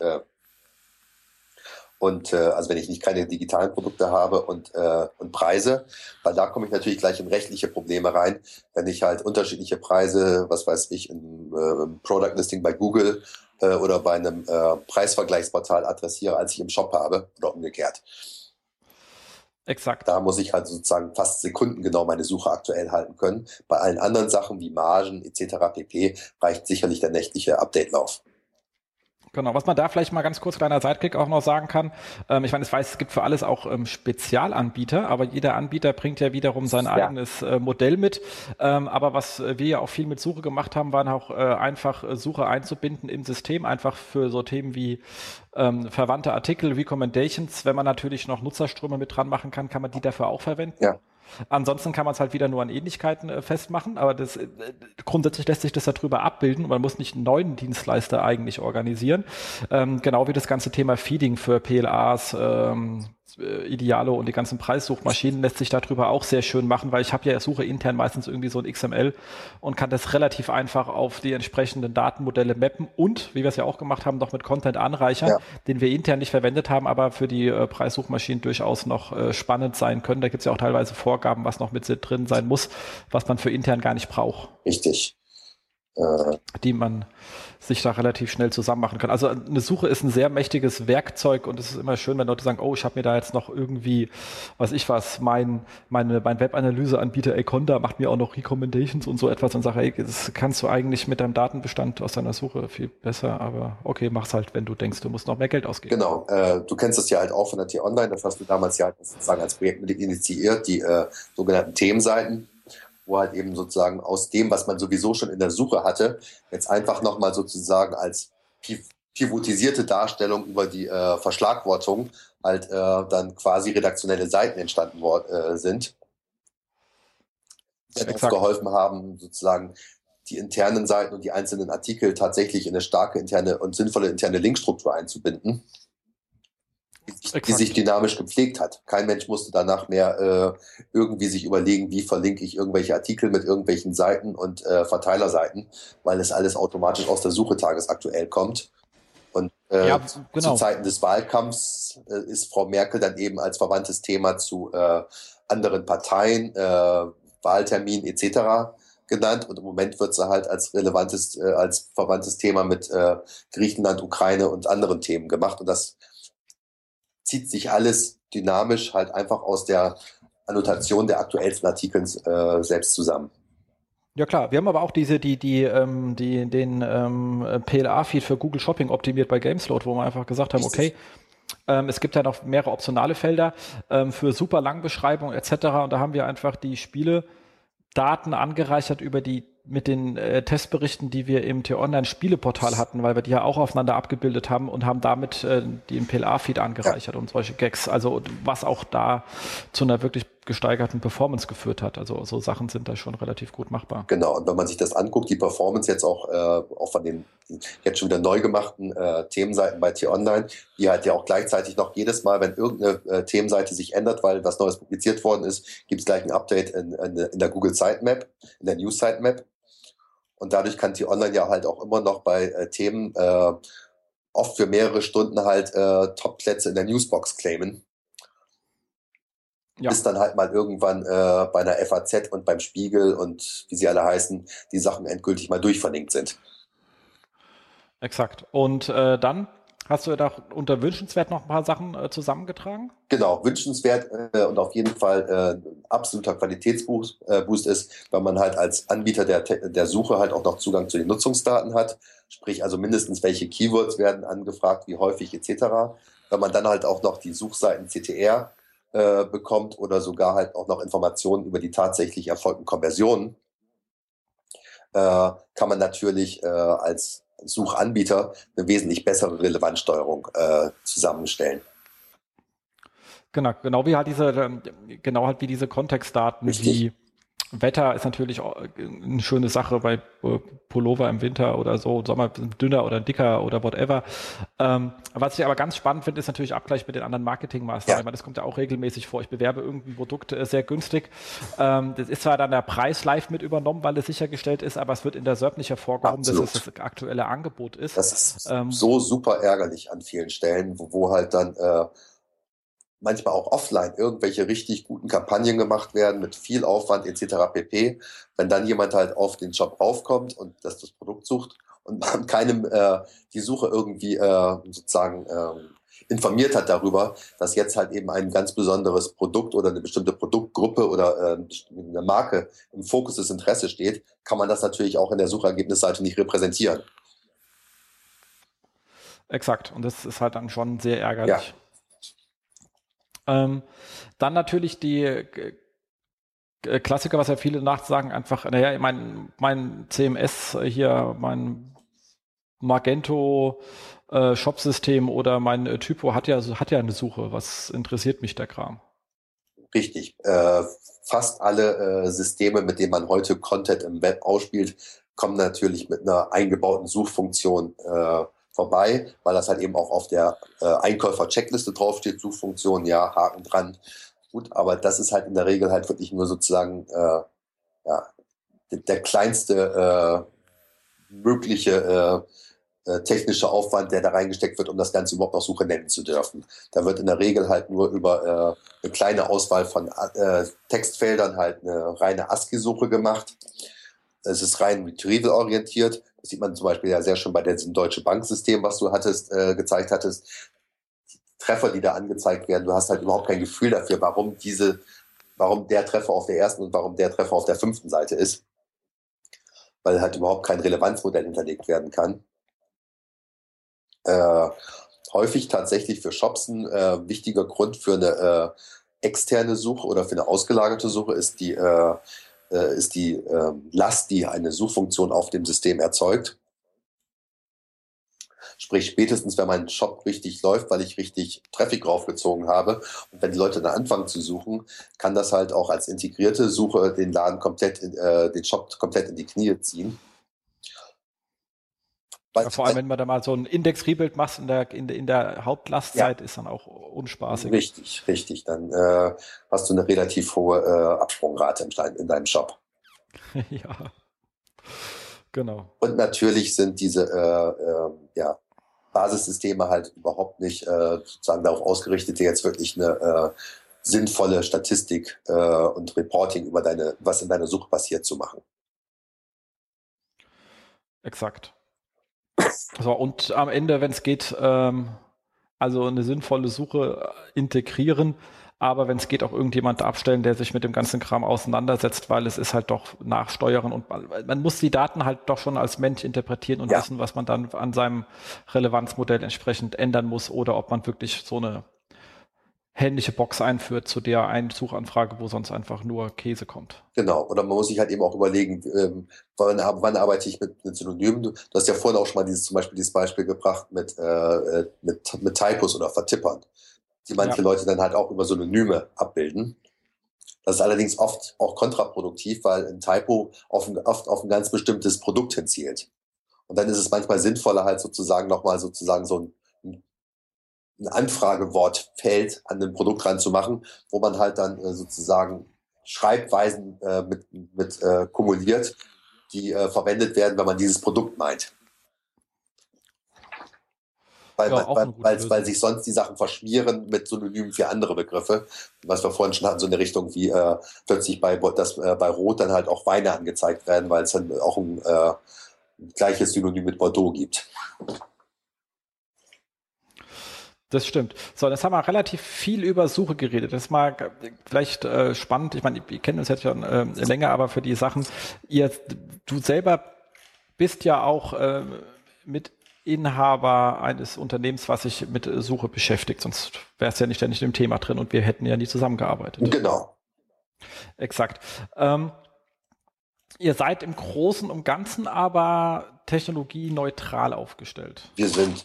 also wenn ich nicht keine digitalen Produkte habe und Preise, weil da komme ich natürlich gleich in rechtliche Probleme rein, wenn ich halt unterschiedliche Preise, was weiß ich, im Product Listing bei Google oder bei einem Preisvergleichsportal adressiere, als ich im Shop habe oder umgekehrt. Exakt. Da muss ich halt sozusagen fast sekundengenau meine Suche aktuell halten können. Bei allen anderen Sachen wie Margen etc. pp. Reicht sicherlich der nächtliche Update-Lauf. Genau, was man da vielleicht mal ganz kurz, kleiner Sidekick auch noch sagen kann, ich meine, es gibt für alles auch Spezialanbieter, aber jeder Anbieter bringt ja wiederum sein eigenes Modell mit, aber was wir ja auch viel mit Suche gemacht haben, waren auch einfach Suche einzubinden im System, einfach für so Themen wie verwandte Artikel, Recommendations. Wenn man natürlich noch Nutzerströme mit dran machen kann, kann man die dafür auch verwenden. Ja. Ansonsten kann man es halt wieder nur an Ähnlichkeiten festmachen, aber grundsätzlich lässt sich das darüber abbilden und man muss nicht einen neuen Dienstleister eigentlich organisieren. Genau wie das ganze Thema Feeding für PLAs, Idealo und die ganzen Preissuchmaschinen lässt sich darüber auch sehr schön machen, weil ich habe ja suche intern meistens irgendwie so ein XML und kann das relativ einfach auf die entsprechenden Datenmodelle mappen und, wie wir es ja auch gemacht haben, noch mit Content anreichern, den wir intern nicht verwendet haben, aber für die Preissuchmaschinen durchaus noch spannend sein können. Da gibt es ja auch teilweise Vorgaben, was noch mit drin sein muss, was man für intern gar nicht braucht. Richtig. Die man sich da relativ schnell zusammen machen kann. Also eine Suche ist ein sehr mächtiges Werkzeug und es ist immer schön, wenn Leute sagen, oh, ich habe mir da jetzt noch irgendwie, mein Webanalyseanbieter Aconda macht mir auch noch Recommendations und so etwas und sage, ey, das kannst du eigentlich mit deinem Datenbestand aus deiner Suche viel besser, aber okay, mach's halt, wenn du denkst, du musst noch mehr Geld ausgeben. Genau, du kennst das ja halt auch von der T-Online, das hast du damals ja halt sozusagen als Projekt mit initiiert, die sogenannten Themenseiten, wo halt eben sozusagen aus dem, was man sowieso schon in der Suche hatte, jetzt einfach nochmal sozusagen als pivotisierte Darstellung über die Verschlagwortung halt dann quasi redaktionelle Seiten entstanden sind, die uns geholfen haben, sozusagen die internen Seiten und die einzelnen Artikel tatsächlich in eine starke interne und sinnvolle interne Linkstruktur einzubinden, die sich dynamisch gepflegt hat. Kein Mensch musste danach mehr irgendwie sich überlegen, wie verlinke ich irgendwelche Artikel mit irgendwelchen Seiten und Verteilerseiten, weil es alles automatisch aus der Suche tagesaktuell kommt. Und zu Zeiten des Wahlkampfs ist Frau Merkel dann eben als verwandtes Thema zu anderen Parteien, Wahltermin etc. genannt. Und im Moment wird sie halt als verwandtes Thema mit Griechenland, Ukraine und anderen Themen gemacht. Und das zieht sich alles dynamisch halt einfach aus der Annotation der aktuellsten Artikel selbst zusammen. Ja klar, wir haben aber auch den PLA-Feed für Google Shopping optimiert bei Gameslot, wo wir einfach gesagt haben, okay, es gibt ja noch mehrere optionale Felder für super Langbeschreibung etc. Und da haben wir einfach die Spieledaten angereichert mit den Testberichten, die wir im T-Online-Spieleportal hatten, weil wir die ja auch aufeinander abgebildet haben und haben damit den PLA-Feed angereichert und solche Gags. Also was auch da zu einer wirklich gesteigerten Performance geführt hat. Also so Sachen sind da schon relativ gut machbar. Genau, und wenn man sich das anguckt, die Performance jetzt auch von den jetzt schon wieder neu gemachten Themenseiten bei T-Online, die halt ja auch gleichzeitig noch jedes Mal, wenn irgendeine Themenseite sich ändert, weil was Neues publiziert worden ist, gibt es gleich ein Update in der Google Sitemap, in der News Sitemap. Und dadurch kann T-Online ja halt auch immer noch bei Themen oft für mehrere Stunden halt Top-Plätze in der Newsbox claimen. Ja. Bis dann halt mal irgendwann bei einer FAZ und beim Spiegel und wie sie alle heißen, die Sachen endgültig mal durchverlinkt sind. Exakt. Und dann hast du da unter wünschenswert noch ein paar Sachen zusammengetragen? Genau, wünschenswert und auf jeden Fall absoluter Qualitätsboost ist, weil man halt als Anbieter der Suche halt auch noch Zugang zu den Nutzungsdaten hat. Sprich also mindestens welche Keywords werden angefragt, wie häufig etc. Wenn man dann halt auch noch die Suchseiten CTR bekommt oder sogar halt auch noch Informationen über die tatsächlich erfolgten Konversionen, kann man natürlich als Suchanbieter eine wesentlich bessere Relevanzsteuerung zusammenstellen. Genau wie halt diese Kontextdaten. Richtig. Wie Wetter ist natürlich auch eine schöne Sache bei Pullover im Winter oder so, Sommer dünner oder dicker oder whatever. Was ich aber ganz spannend finde, ist natürlich Abgleich mit den anderen Marketingmaßnahmen. Ja. Ich meine, das kommt ja auch regelmäßig vor. Ich bewerbe irgendwie ein Produkt sehr günstig. Das ist zwar dann der Preis live mit übernommen, weil es sichergestellt ist, aber es wird in der SERP nicht hervorgehoben, dass es das aktuelle Angebot ist. Das ist so super ärgerlich an vielen Stellen, wo halt dann manchmal auch offline irgendwelche richtig guten Kampagnen gemacht werden mit viel Aufwand etc. pp. Wenn dann jemand halt auf den Shop raufkommt und das Produkt sucht und man keinem die Suche irgendwie sozusagen informiert hat darüber, dass jetzt halt eben ein ganz besonderes Produkt oder eine bestimmte Produktgruppe oder eine Marke im Fokus des Interesses steht, kann man das natürlich auch in der Suchergebnisseite nicht repräsentieren. Exakt. Und das ist halt dann schon sehr ärgerlich. Ja. Dann natürlich die Klassiker, was ja viele nachsagen, einfach, naja, mein CMS hier, mein Magento Shop-System oder mein Typo hat ja eine Suche. Was interessiert mich der Kram? Richtig. Fast alle Systeme, mit denen man heute Content im Web ausspielt, kommen natürlich mit einer eingebauten Suchfunktion vorbei, weil das halt eben auch auf der Einkäufer-Checkliste draufsteht, Suchfunktion, ja, Haken dran. Gut, aber das ist halt in der Regel halt wirklich nur sozusagen der kleinste mögliche technische Aufwand, der da reingesteckt wird, um das Ganze überhaupt noch Suche nennen zu dürfen. Da wird in der Regel halt nur über eine kleine Auswahl von Textfeldern halt eine reine ASCII-Suche gemacht. Es ist rein retrieval-orientiert. Das sieht man zum Beispiel ja sehr schön bei diesem Deutsche Bank-System, was du gezeigt hattest. Die Treffer, die da angezeigt werden, du hast halt überhaupt kein Gefühl dafür, warum der Treffer auf der ersten und warum der Treffer auf der 5. Seite ist. Weil halt überhaupt kein Relevanzmodell hinterlegt werden kann. Häufig tatsächlich für Shops ein wichtiger Grund für eine externe Suche oder für eine ausgelagerte Suche ist die Last, die eine Suchfunktion auf dem System erzeugt. Sprich, spätestens wenn mein Shop richtig läuft, weil ich richtig Traffic raufgezogen habe und wenn die Leute dann anfangen zu suchen, kann das halt auch als integrierte Suche den den Shop komplett in die Knie ziehen. Ja, vor allem, wenn man da mal so ein Index-Rebuild macht in der Hauptlastzeit, ist dann auch unspaßig. Richtig. Dann hast du eine relativ hohe Absprungrate in deinem Shop. Ja, genau. Und natürlich sind diese Basissysteme halt überhaupt nicht sozusagen darauf ausgerichtet, dir jetzt wirklich eine sinnvolle Statistik und Reporting über was in deiner Suche passiert zu machen. Exakt. So, und am Ende, wenn es geht, also eine sinnvolle Suche integrieren, aber wenn es geht, auch irgendjemand abstellen, der sich mit dem ganzen Kram auseinandersetzt, weil es ist halt doch nachsteuern und man muss die Daten halt doch schon als Mensch interpretieren und wissen, was man dann an seinem Relevanzmodell entsprechend ändern muss oder ob man wirklich so eine händische Box einführt zu der einen Suchanfrage, wo sonst einfach nur Käse kommt. Genau, oder man muss sich halt eben auch überlegen, wann arbeite ich mit Synonymen. Du hast ja vorhin auch schon mal zum Beispiel dieses Beispiel gebracht mit Typos oder Vertippern, die manche Leute dann halt auch über Synonyme abbilden. Das ist allerdings oft auch kontraproduktiv, weil ein Typo oft auf ein ganz bestimmtes Produkt hinzielt. Und dann ist es manchmal sinnvoller, halt sozusagen nochmal so ein Anfragewortfeld an ein Produkt ranzumachen, wo man halt dann sozusagen Schreibweisen mit kumuliert, die verwendet werden, wenn man dieses Produkt meint. Weil sich sonst die Sachen verschmieren mit Synonymen für andere Begriffe. Was wir vorhin schon hatten, so eine Richtung wie plötzlich bei Rot dann halt auch Weine angezeigt werden, weil es dann auch ein gleiches Synonym mit Bordeaux gibt. Das stimmt. So, jetzt haben wir relativ viel über Suche geredet. Das ist mal vielleicht spannend. Ich meine, wir kennen uns jetzt schon länger, aber für die Sachen, du selber bist ja auch Mitinhaber eines Unternehmens, was sich mit Suche beschäftigt. Sonst wärst du ja nicht ständig im Thema drin und wir hätten ja nie zusammengearbeitet. Genau. Exakt. Ihr seid im Großen und Ganzen aber technologieneutral aufgestellt. Wir sind,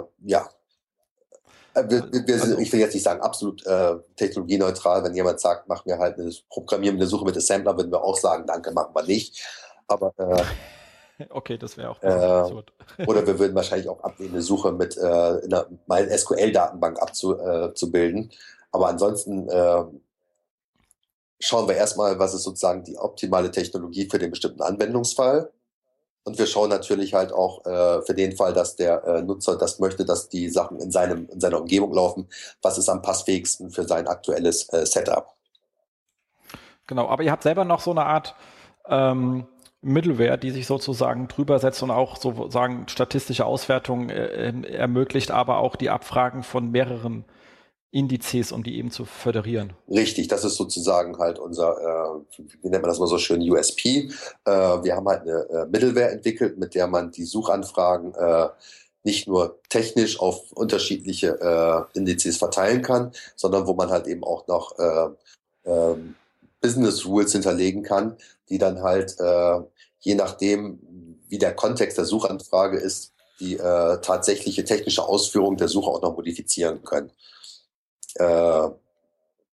ich will jetzt nicht sagen absolut technologieneutral. Wenn jemand sagt, programmieren wir eine Suche mit Assembler, würden wir auch sagen, danke, machen wir nicht. Aber okay, das wäre auch absurd. Oder wir würden wahrscheinlich auch ablehnen, eine Suche mit in einer MySQL-Datenbank abzubilden. Aber ansonsten schauen wir erstmal, was ist sozusagen die optimale Technologie für den bestimmten Anwendungsfall. Und wir schauen natürlich halt auch für den Fall, dass der Nutzer das möchte, dass die Sachen in seiner Umgebung laufen, was ist am passfähigsten für sein aktuelles Setup. Genau, aber ihr habt selber noch so eine Art Middleware, die sich sozusagen drüber setzt und auch sozusagen statistische Auswertungen ermöglicht, aber auch die Abfragen von mehreren Indizes, um die eben zu föderieren. Richtig, das ist sozusagen halt unser, wie nennt man das mal so schön, USP. Wir haben halt eine Middleware entwickelt, mit der man die Suchanfragen nicht nur technisch auf unterschiedliche Indizes verteilen kann, sondern wo man halt eben auch noch Business Rules hinterlegen kann, die dann halt je nachdem, wie der Kontext der Suchanfrage ist, die tatsächliche technische Ausführung der Suche auch noch modifizieren können.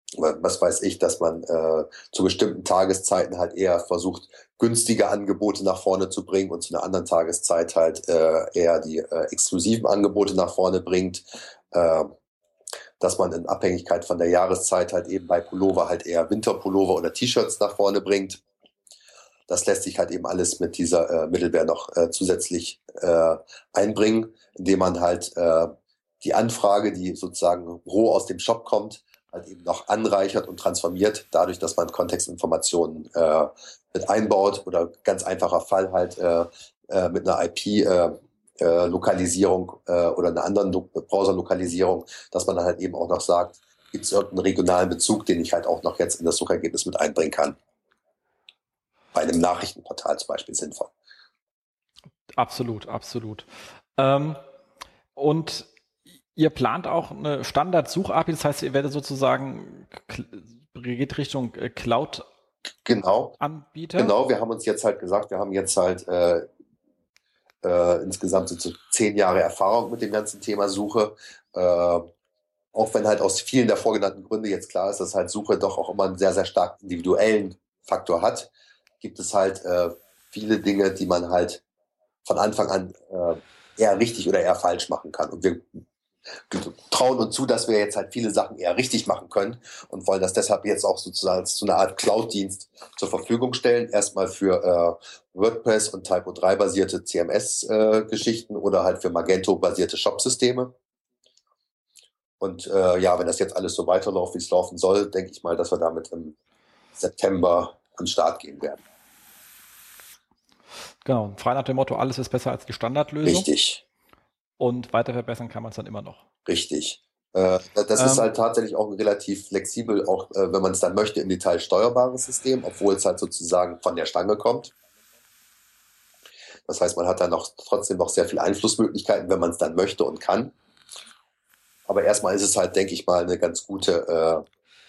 was weiß ich, dass man zu bestimmten Tageszeiten halt eher versucht, günstige Angebote nach vorne zu bringen und zu einer anderen Tageszeit halt eher die exklusiven Angebote nach vorne bringt. Dass man in Abhängigkeit von der Jahreszeit halt eben bei Pullover halt eher Winterpullover oder T-Shirts nach vorne bringt. Das lässt sich halt eben alles mit dieser Middleware noch zusätzlich einbringen, indem man halt die Anfrage, die sozusagen roh aus dem Shop kommt, halt eben noch anreichert und transformiert, dadurch, dass man Kontextinformationen mit einbaut oder ganz einfacher Fall halt mit einer IP-Lokalisierung oder einer anderen Browser-Lokalisierung, dass man dann halt eben auch noch sagt, gibt es irgendeinen regionalen Bezug, den ich halt auch noch jetzt in das Suchergebnis mit einbringen kann. Bei einem Nachrichtenportal zum Beispiel sinnvoll. Absolut, absolut. Und ihr plant auch eine Standard-Such-API, das heißt, ihr werdet sozusagen geht Richtung Cloud-Anbieter? Genau, wir haben uns jetzt halt gesagt, wir haben jetzt halt insgesamt so 10 Jahre Erfahrung mit dem ganzen Thema Suche. Auch wenn halt aus vielen der vorgenannten Gründe jetzt klar ist, dass halt Suche doch auch immer einen sehr, sehr stark individuellen Faktor hat, gibt es halt viele Dinge, die man halt von Anfang an eher richtig oder eher falsch machen kann. Und wir trauen uns zu, dass wir jetzt halt viele Sachen eher richtig machen können und wollen das deshalb jetzt auch sozusagen zu einer Art Cloud-Dienst zur Verfügung stellen. Erstmal für WordPress und Typo3-basierte CMS-Geschichten oder halt für Magento-basierte Shop-Systeme. Und ja, wenn das jetzt alles so weiterläuft, wie es laufen soll, denke ich mal, dass wir damit im September an den Start gehen werden. Genau, frei nach dem Motto, alles ist besser als die Standardlösung. Richtig. Und weiter verbessern kann man es dann immer noch. Richtig. Das ist halt tatsächlich auch ein relativ flexibel, auch wenn man es dann möchte, im Detail steuerbares System, obwohl es halt sozusagen von der Stange kommt. Das heißt, man hat dann trotzdem noch sehr viele Einflussmöglichkeiten, wenn man es dann möchte und kann. Aber erstmal ist es halt, denke ich mal, eine ganz gute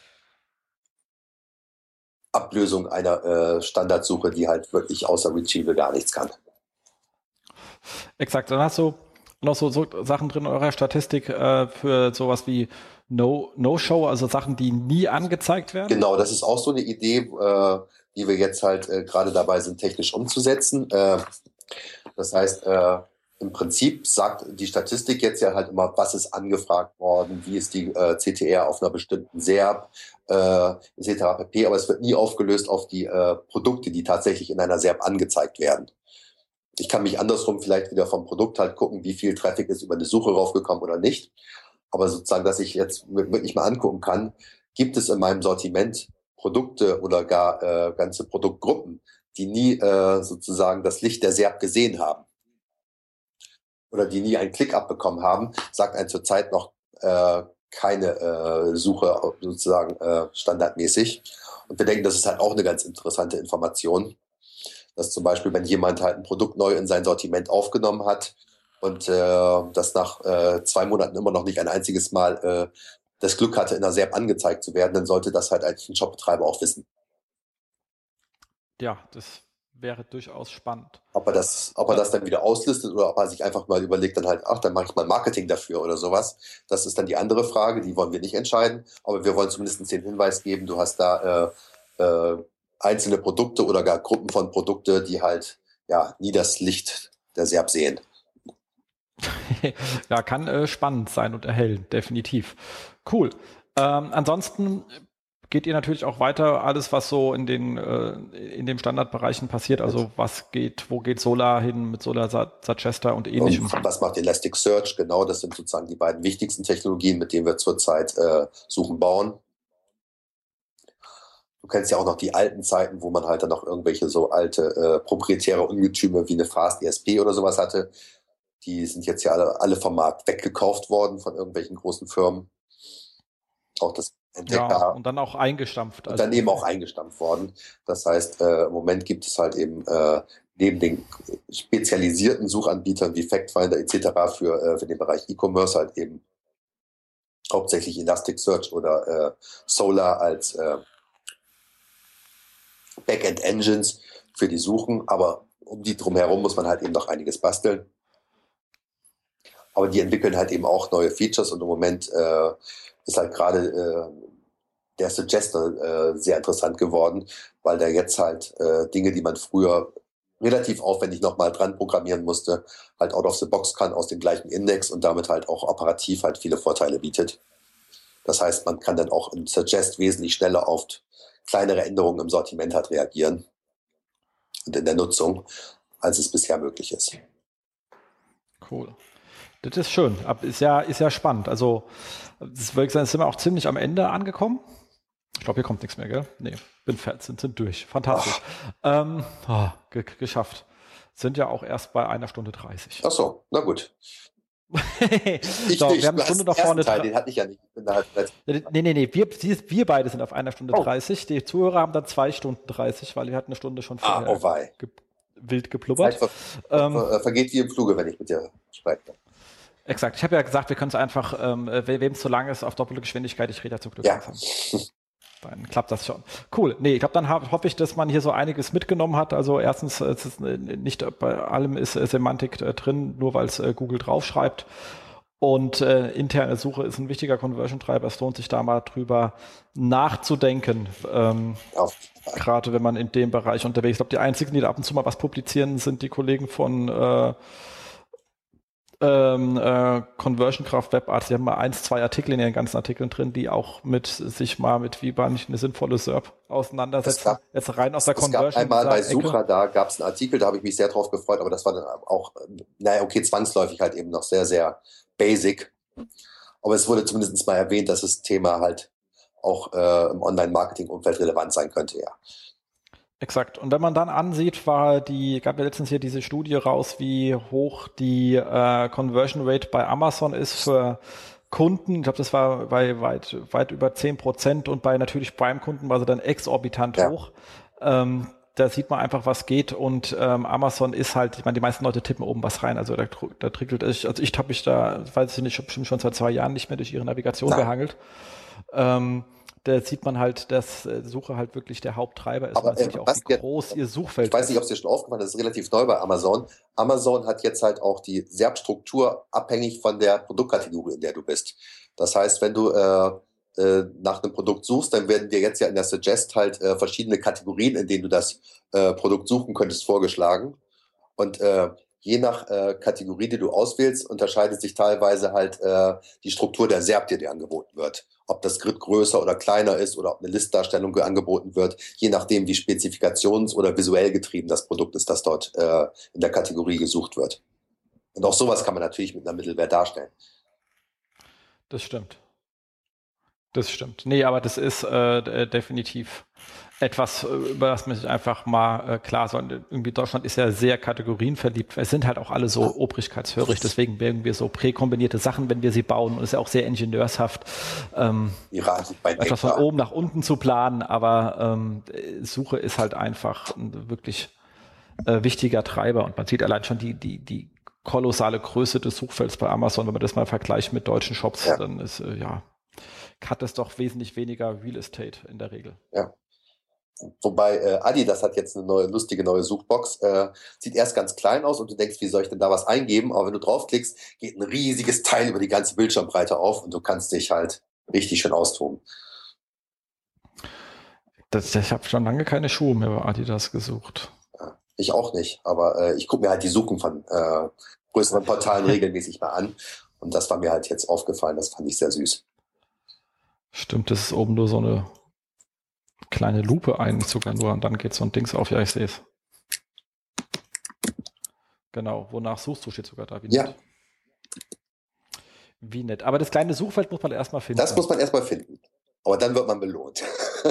Ablösung einer Standardsuche, die halt wirklich außer Retrieval gar nichts kann. Exakt, dann hast du noch so Sachen drin in eurer Statistik für sowas wie No-Show, also Sachen, die nie angezeigt werden? Genau, das ist auch so eine Idee, die wir jetzt halt gerade dabei sind, technisch umzusetzen. Das heißt, im Prinzip sagt die Statistik jetzt ja halt immer, was ist angefragt worden, wie ist die CTR auf einer bestimmten SERP, etc. pp. Aber es wird nie aufgelöst auf die Produkte, die tatsächlich in einer SERP angezeigt werden. Ich kann mich andersrum vielleicht wieder vom Produkt halt gucken, wie viel Traffic ist über eine Suche raufgekommen oder nicht. Aber sozusagen, dass ich jetzt wirklich mal angucken kann, gibt es in meinem Sortiment Produkte oder gar ganze Produktgruppen, die nie sozusagen das Licht der SERP gesehen haben oder die nie einen Klick abbekommen haben, sagt einem zurzeit noch keine Suche sozusagen standardmäßig. Und wir denken, das ist halt auch eine ganz interessante Information, dass zum Beispiel, wenn jemand halt ein Produkt neu in sein Sortiment aufgenommen hat und das nach 2 Monaten immer noch nicht ein einziges Mal das Glück hatte, in der SERP angezeigt zu werden, dann sollte das halt eigentlich ein Shopbetreiber auch wissen. Ja, das wäre durchaus spannend. Ob er das dann wieder auslistet oder ob er sich einfach mal überlegt, dann halt, dann mache ich mal Marketing dafür oder sowas. Das ist dann die andere Frage, die wollen wir nicht entscheiden. Aber wir wollen zumindest den Hinweis geben, du hast da einzelne Produkte oder gar Gruppen von Produkte, die halt ja nie das Licht der SERP sehen. Ja, kann spannend sein und erhellend, definitiv. Cool. Ansonsten geht ihr natürlich auch weiter, alles was so in den Standardbereichen passiert, also wo geht Solar hin mit Solar Suggester und ähnlichem. Und was macht Elasticsearch? Genau, das sind sozusagen die beiden wichtigsten Technologien, mit denen wir zurzeit Suchen bauen. Du kennst ja auch noch die alten Zeiten, wo man halt dann noch irgendwelche so alte proprietäre Ungetüme wie eine Fast ESP oder sowas hatte. Die sind jetzt ja alle vom Markt weggekauft worden von irgendwelchen großen Firmen. Auch das Entdecker. Ja, und dann auch eingestampft. Und dann eben auch eingestampft worden. Das heißt, im Moment gibt es halt eben neben den spezialisierten Suchanbietern wie Factfinder etc. für den Bereich E-Commerce halt eben hauptsächlich Elasticsearch oder Solar als Backend-Engines für die Suchen, aber um die drumherum muss man halt eben noch einiges basteln. Aber die entwickeln halt eben auch neue Features und im Moment ist halt gerade der Suggester sehr interessant geworden, weil der jetzt halt Dinge, die man früher relativ aufwendig nochmal dran programmieren musste, halt out of the box kann aus dem gleichen Index und damit halt auch operativ halt viele Vorteile bietet. Das heißt, man kann dann auch im Suggest wesentlich schneller auf kleinere Änderungen im Sortiment halt reagieren und in der Nutzung, als es bisher möglich ist. Cool. Das ist schön. Ist ja spannend. Also, das würde ich sagen, sind wir auch ziemlich am Ende angekommen. Ich glaube, hier kommt nichts mehr, gell? Nee, bin fertig, sind durch. Fantastisch. Geschafft. Sind ja auch erst bei 1:30. Ach so, na gut. So, wir haben eine Stunde da vorne. Den hatte ich ja nicht. Nee. Wir beide sind auf 1:30. Die Zuhörer haben dann 2:30, weil wir hatten eine Stunde schon vorher wild geplubbert. Zeit vergeht wie im Fluge, wenn ich mit dir spreche. Exakt. Ich habe ja gesagt, wir können es einfach, wem es zu lang ist, auf doppelte Geschwindigkeit, ich rede ja zum Glück langsam. Dann klappt das schon. Cool. Nee, ich glaube, dann hoffe ich, dass man hier so einiges mitgenommen hat. Also erstens, es ist nicht bei allem ist Semantik drin, nur weil es Google draufschreibt. Und interne Suche ist ein wichtiger Conversion-Treiber. Es lohnt sich da mal drüber nachzudenken. Gerade wenn man in dem Bereich unterwegs ist. Ich glaube, die einzigen, die da ab und zu mal was publizieren, sind die Kollegen von Conversion Craft WebArts, die haben mal 1-2 Artikel in ihren ganzen Artikeln drin, die auch sich mal mit wie man nicht eine sinnvolle SERP auseinandersetzen. Jetzt rein aus der Conversion. Es gab einmal bei Suchradar gab es einen Artikel, da habe ich mich sehr drauf gefreut, aber das war dann auch, zwangsläufig halt eben noch sehr, sehr basic. Aber es wurde zumindest mal erwähnt, dass das Thema halt auch im Online-Marketing-Umfeld relevant sein könnte, ja. Exakt. Und wenn man dann ansieht, gab ja letztens hier diese Studie raus, wie hoch die Conversion Rate bei Amazon ist für Kunden. Ich glaube, das war bei weit über 10% und bei natürlich Prime-Kunden war sie dann exorbitant hoch. Da sieht man einfach, was geht und Amazon ist halt, ich meine, die meisten Leute tippen oben was rein, also da trickelt es. Also ich habe mich da, weiß ich nicht, bestimmt schon seit 2 Jahren nicht mehr durch ihre Navigation gehangelt. Da sieht man halt, dass Suche halt wirklich der Haupttreiber ist. Aber man sieht ja auch, wie groß ihr Suchfeld ist. Ich weiß nicht, ob es dir schon aufgefallen ist, das ist relativ neu bei Amazon. Amazon hat jetzt halt auch die SERP-Struktur abhängig von der Produktkategorie, in der du bist. Das heißt, wenn du nach einem Produkt suchst, dann werden dir jetzt ja in der Suggest halt verschiedene Kategorien, in denen du das Produkt suchen könntest, vorgeschlagen. Und je nach Kategorie, die du auswählst, unterscheidet sich teilweise halt die Struktur der SERP, die dir angeboten wird. Ob das Grid größer oder kleiner ist oder ob eine Listdarstellung angeboten wird, je nachdem, wie spezifikations- oder visuell getrieben das Produkt ist, das dort in der Kategorie gesucht wird. Und auch sowas kann man natürlich mit einer Mittelware darstellen. Das stimmt. Nee, aber das ist definitiv etwas, über das man sich einfach mal klar soll. Irgendwie Deutschland ist ja sehr kategorienverliebt. Es sind halt auch alle so obrigkeitshörig, deswegen werden wir so präkombinierte Sachen, wenn wir sie bauen. Und es ist ja auch sehr ingenieurshaft, etwas von oben nach unten zu planen. Aber Suche ist halt einfach ein wirklich wichtiger Treiber. Und man sieht allein schon die kolossale Größe des Suchfelds bei Amazon. Wenn man das mal vergleicht mit deutschen Shops, dann ist hat es doch wesentlich weniger Real Estate in der Regel. Ja. Wobei Adidas hat jetzt eine lustige neue Suchbox. Sieht erst ganz klein aus und du denkst, wie soll ich denn da was eingeben? Aber wenn du draufklickst, geht ein riesiges Teil über die ganze Bildschirmbreite auf und du kannst dich halt richtig schön austoben. Ich habe schon lange keine Schuhe mehr bei Adidas gesucht. Ja, ich auch nicht, aber ich gucke mir halt die Suchen von größeren Portalen regelmäßig mal an. Und das war mir halt jetzt aufgefallen, das fand ich sehr süß. Stimmt, das ist oben nur so eine kleine Lupe eigentlich sogar nur und dann geht so ein Dings auf. Ja, ich sehe es. Genau, wonach suchst du, steht sogar da. Wie nett. Wie nett. Aber das kleine Suchfeld muss man erstmal finden. Das muss man erstmal finden. Aber dann wird man belohnt.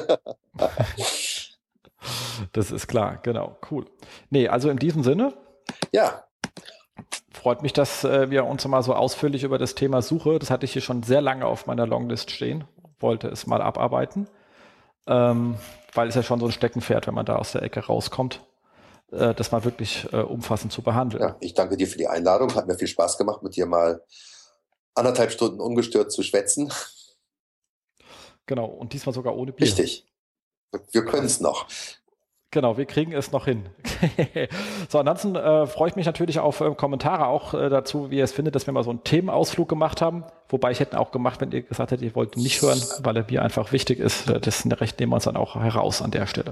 Das ist klar, genau. Cool. Nee, also in diesem Sinne. Ja. Freut mich, dass wir uns mal so ausführlich über das Thema Suche, das hatte ich hier schon sehr lange auf meiner Longlist stehen, wollte es mal abarbeiten, weil es ja schon so ein Steckenpferd, wenn man da aus der Ecke rauskommt, das mal wirklich umfassend zu behandeln. Ja, ich danke dir für die Einladung, hat mir viel Spaß gemacht, mit dir mal 1,5 Stunden ungestört zu schwätzen. Genau, und diesmal sogar ohne Bier. Richtig, wir können es noch. Genau, wir kriegen es noch hin. So, ansonsten freue ich mich natürlich auf Kommentare auch dazu, wie ihr es findet, dass wir mal so einen Themenausflug gemacht haben. Wobei ich hätte auch gemacht, wenn ihr gesagt hättet, ihr wollt ihn nicht hören, weil er mir einfach wichtig ist. Das Recht nehmen wir uns dann auch heraus an der Stelle.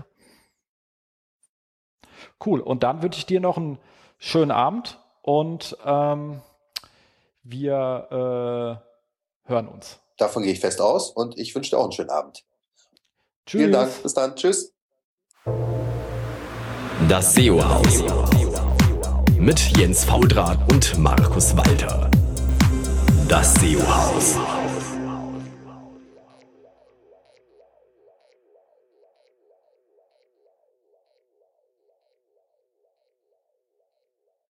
Cool, und dann wünsche ich dir noch einen schönen Abend und wir hören uns. Davon gehe ich fest aus und ich wünsche dir auch einen schönen Abend. Tschüss. Vielen Dank, bis dann, tschüss. Das SEO-Haus mit Jens Faudrat und Markus Walter. Das SEO-Haus.